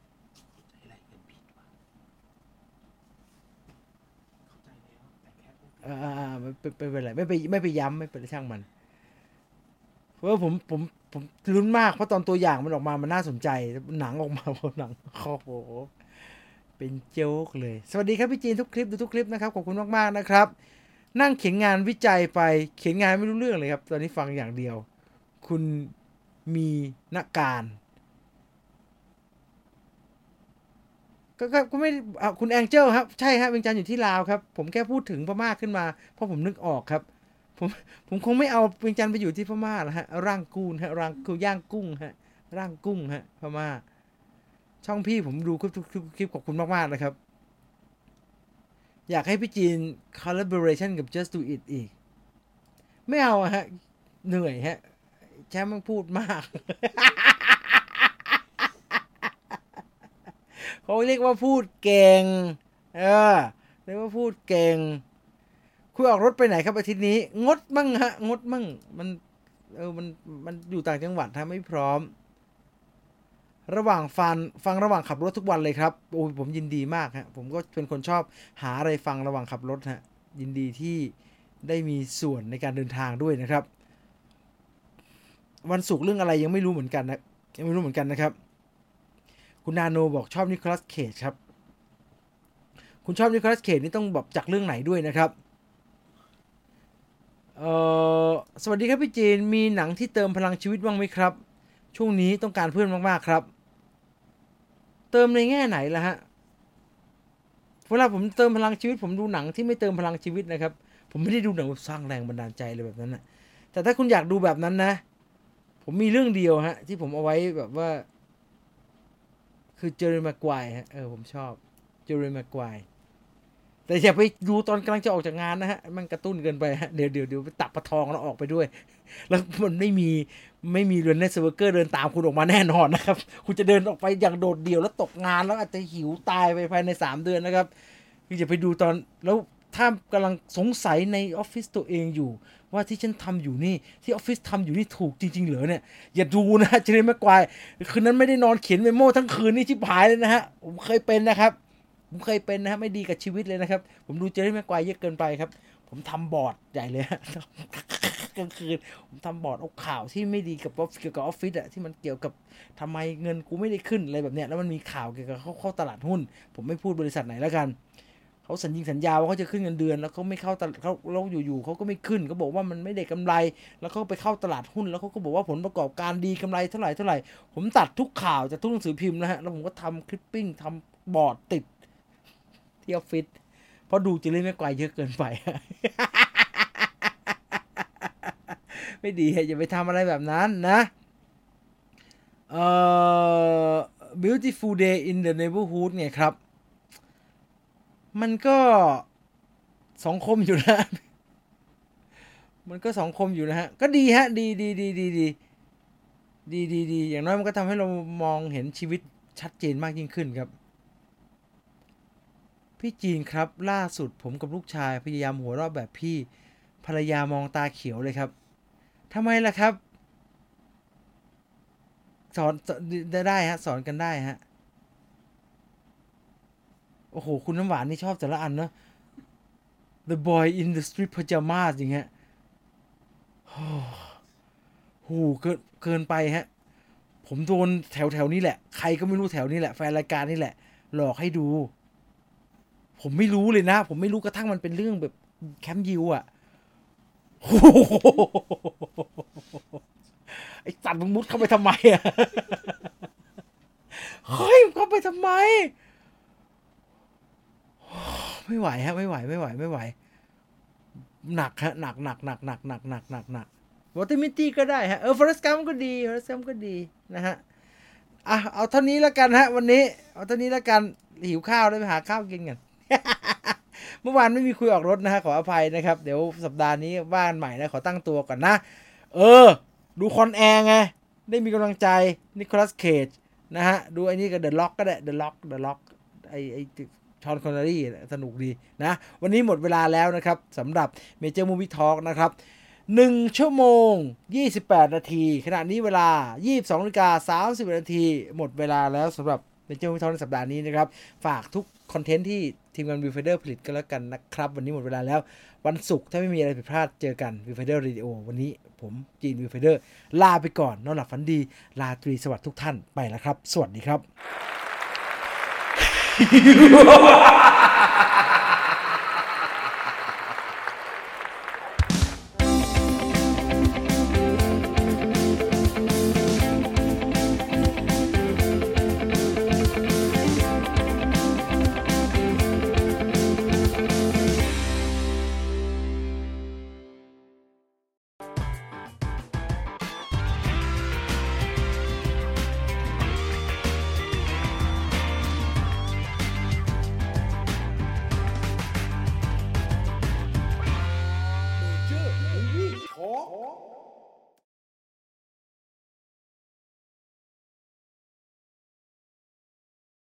อ่าไม่ไม่เป็นไรไม่ไปไม่ไปย้ำไม่เป็นไรช่างมันเพราะว่าผมผมผมลุ้นมากเพราะตอนตัวอย่างมันออกมามันน่าสนใจหนังออกมาพอหนังโอ้โหเป็นโจ๊กเลยสวัสดีครับพี่จีนทุกคลิปดูทุกคลิปนะครับขอบคุณมากๆนะครับนั่งเขียนงานวิจัยไปเขียนงานไม่รู้เรื่องเลยครับตอนนี้ฟังอย่างเดียวคุณมีนักการก็ก็ก็ไม่อ่ะคุณแองเจิลครับใช่ครับเวียงจันทร์อยู่ที่ลาวครับผมแค่พูดถึงพม่าขึ้นมาเพราะผมนึกออกครับผมผมคงไม่เอาเวียงจันทร์ไปอยู่ที่พม่าแล้วฮะร่างกูนฮะร่างกูย่างกุ้งฮะร่างกุ้งฮะพม่าช่องพี่ผมดูคลิปทุกคลิปขอบคุณมากๆนะครับอยากให้พี่จีน collaboration กับ just do it อีกไม่เอาฮะเหนื่อยฮะแชมป์มันพูดมากเขาเรียกว่าพูดเก่งเออเรียกว่าพูดเก่งคุยออกรถไปไหนครับอาทิตย์นี้งดมั่งฮะงดมั่งมันเออมันมันอยู่ต่างจังหวัดฮะไม่พร้อมระหว่างฟังฟังระหว่างขับรถทุกวันเลยครับโอ้ผมยินดีมากฮะผมก็เป็นคนชอบหาอะไรฟังระหว่างขับรถฮะยินดีที่ได้มีส่วนในการเดินทางด้วยนะครับวันศุกร์เรื่องอะไรยังไม่รู้เหมือนกันนะยังไม่รู้เหมือนกันนะครับคุณนาโนบอกชอบนิโคลัสเคจครับคุณชอบนิโคลัสเคจนี่ต้องแบบจากเรื่องไหนด้วยนะครับเอ่อสวัสดีครับพี่จีนมีหนังที่เติมพลังชีวิตบ้างไหมครับช่วงนี้ต้องการเพื่อนมากๆครับเติมในแง่ไหนล่ะฮะเวลาผมเติมพลังชีวิตผมดูหนังที่ไม่เติมพลังชีวิตนะครับผมไม่ได้ดูหนังแบบสร้างแรงบันดาลใจเลยแบบนั้นนะแต่ถ้าคุณอยากดูแบบนั้นนะผมมีเรื่องเดียวฮะที่ผมเอาไว้แบบว่าคือเจอร์รี่แม็กไกวร์ฮะเออผมชอบเจอร์รี่แม็กไกวร์แต่อย่าไปดูตอนกำลังจะออกจากงานนะฮะมันกระตุ้นเกินไปฮะเดี๋ยวเดี๋ยวเดี๋ยวไปตับปะทองแล้วออกไปด้วยแล้วมันไม่มีไม่มีเรนเนสเวอร์เกอร์เดินตามคุณออกมาแน่นอนนะครับคุณจะเดินออกไปอย่างโดดเดี่ยวแล้วตกงานแล้วอาจจะหิวตายไปภายในสามเดือนนะครับคืออย่าไปดูตอนแล้วถ้ากำลังสงสัยในออฟฟิศตัวเองอยู่ว่าที่ฉันทำอยู่นี่ที่ออฟฟิศทำอยู่นี่ถูกจริงๆเหรอเนี่ยอย่าดูนะเจอร์รี่แม็กไกวร์คืนนั้นไม่ได้นอนเขียนเมโมทั้งคืนนี่ชิบหายเลยนะฮะผมเคยเป็นนะครับผมเคยเป็นนะฮะไม่ดีกับชีวิตเลยนะครับผมดูเจอร์รี่แม็กไกวร์เยอะเกินไปครับผมทำบอร์ดใหญ่เลยฮะกลางคืนผมทำบอร์ดเอาข่าวที่ไม่ดีกับเกี่ยวกับออฟฟิศอะที่มันเกี่ยวกับทำไมเงินกูไม่ได้ขึ้นอะไรแบบเนี้ยแล้วมันมีข่าวเกี่ยวกับเข้าเข้าตลาดหุ้นผมไม่พูดบริษัทไหนแล้วกันเขาสัญญิงสัญญาว่าเขาจะขึ้นเงินเดือนแล้วเขาไม่เข้าตลาดเขาแล้วอยู่ๆเขาก็ไม่ขึ้นเขาบอกว่ามันไม่ได้กำไรแล้วเขาไปเข้าตลาดหุ้นแล้วเขาก็บอกว่าผลประกอบการดีกำไรเท่าไหร่เท่าไหร่ผมตัดทุกข่าวจากทุกหนังสือพิมพ์นะฮะแล้วผมก็ทำคลิปปิ้งทำบอร์ดติดที่ออฟฟิศเพราะดูเจอรี่แม็กไกวร์เยอะเกินไป ไม่ดีอย่าไปทำอะไรแบบนั้นนะเอ่อ beautiful day in the neighborhood ไงครับมันก็สองคมอยู่นะมันก็สองคมอยู่นะฮะก็ดีฮะดีดีดีดีดีดีดีดีอย่างน้อยมันก็ทำให้เรามองเห็นชีวิตชัดเจนมากยิ่งขึ้นครับพี่จีนครับล่าสุดผมกับลูกชายพยายามหัวเราะแบบพี่ภรรยามองตาเขียวเลยครับทำไมล่ะครับสอนได้ได้ฮะสอนกันได้ฮะโอ้โหคุณน้ำหวานนี่ชอบแต่ละอันเนาะ The boy in the street pajamas อย่างเงี้ยโหเกินเกินไปฮะผมโดนแถวแถวนี้แหละใครก็ไม่รู้แถวนี้แหละแฟนรายการนี่แหละหลอกให้ดูผมไม่รู้เลยนะผมไม่รู้กระทั่งมันเป็นเรื่องแบบแคมป์ยิวอ่ะไอ้สัตว์มึงมุดเข้าไปทำไมอ่ะเฮ้ยเข้าไปทำไมไม่ไหวฮะไม่ไหวไม่ไหวไม่ไหวหนักฮะหนักหนักหนักหนักหนักหนักหนักหนักวอเตอร์มิตี้ก็ได้ฮะเออฟอเรสต์กัมก็ดีฟอเรสต์กัมก็ดีนะฮะอ่ะเอาเท่านี้แล้วกันฮะวันนี้เอาเท่านี้แล้วกันหิวข้าวเลยไปหาข้าวกินกันเมื่อวานไม่มีคุยออกรถนะฮะขออภัยนะครับเดี๋ยวสัปดาห์นี้บ้านใหม่นะขอตั้งตัวก่อนนะเออดูคอนแอร์ไงได้มีกำลังใจนิโคลัสเคจนะฮะดูไอ้นี่ก็เดอะล็อกก็ได้เดอะล็อกเดอะล็อกไอไอชอนคอนเนอรี่สนุกดีนะวันนี้หมดเวลาแล้วนะครับสำหรับ Major Movie Talk นะครับหนึ่งชั่วโมงยี่สิบแปดนาทีขณะนี้เวลา ยี่สิบสองนาฬิกาสามสิบนาทีหมดเวลาแล้วสำหรับเป็นเจ้าวิทยในสัปดาห์นี้นะครับฝากทุกคอนเทนต์ที่ทีมงาน Viewfinder ผลิตก็แล้วกันนะครับวันนี้หมดเวลาแล้ววันศุกร์ถ้าไม่มีอะไรผิดพลาดเจอกัน Viewfinder Radio วันนี้ผมจีน Viewfinder ลาไปก่อนนอนหลับฝันดีลาตรีสวัสดิ์ทุกท่านไปแล้วครับสวัสดีครับ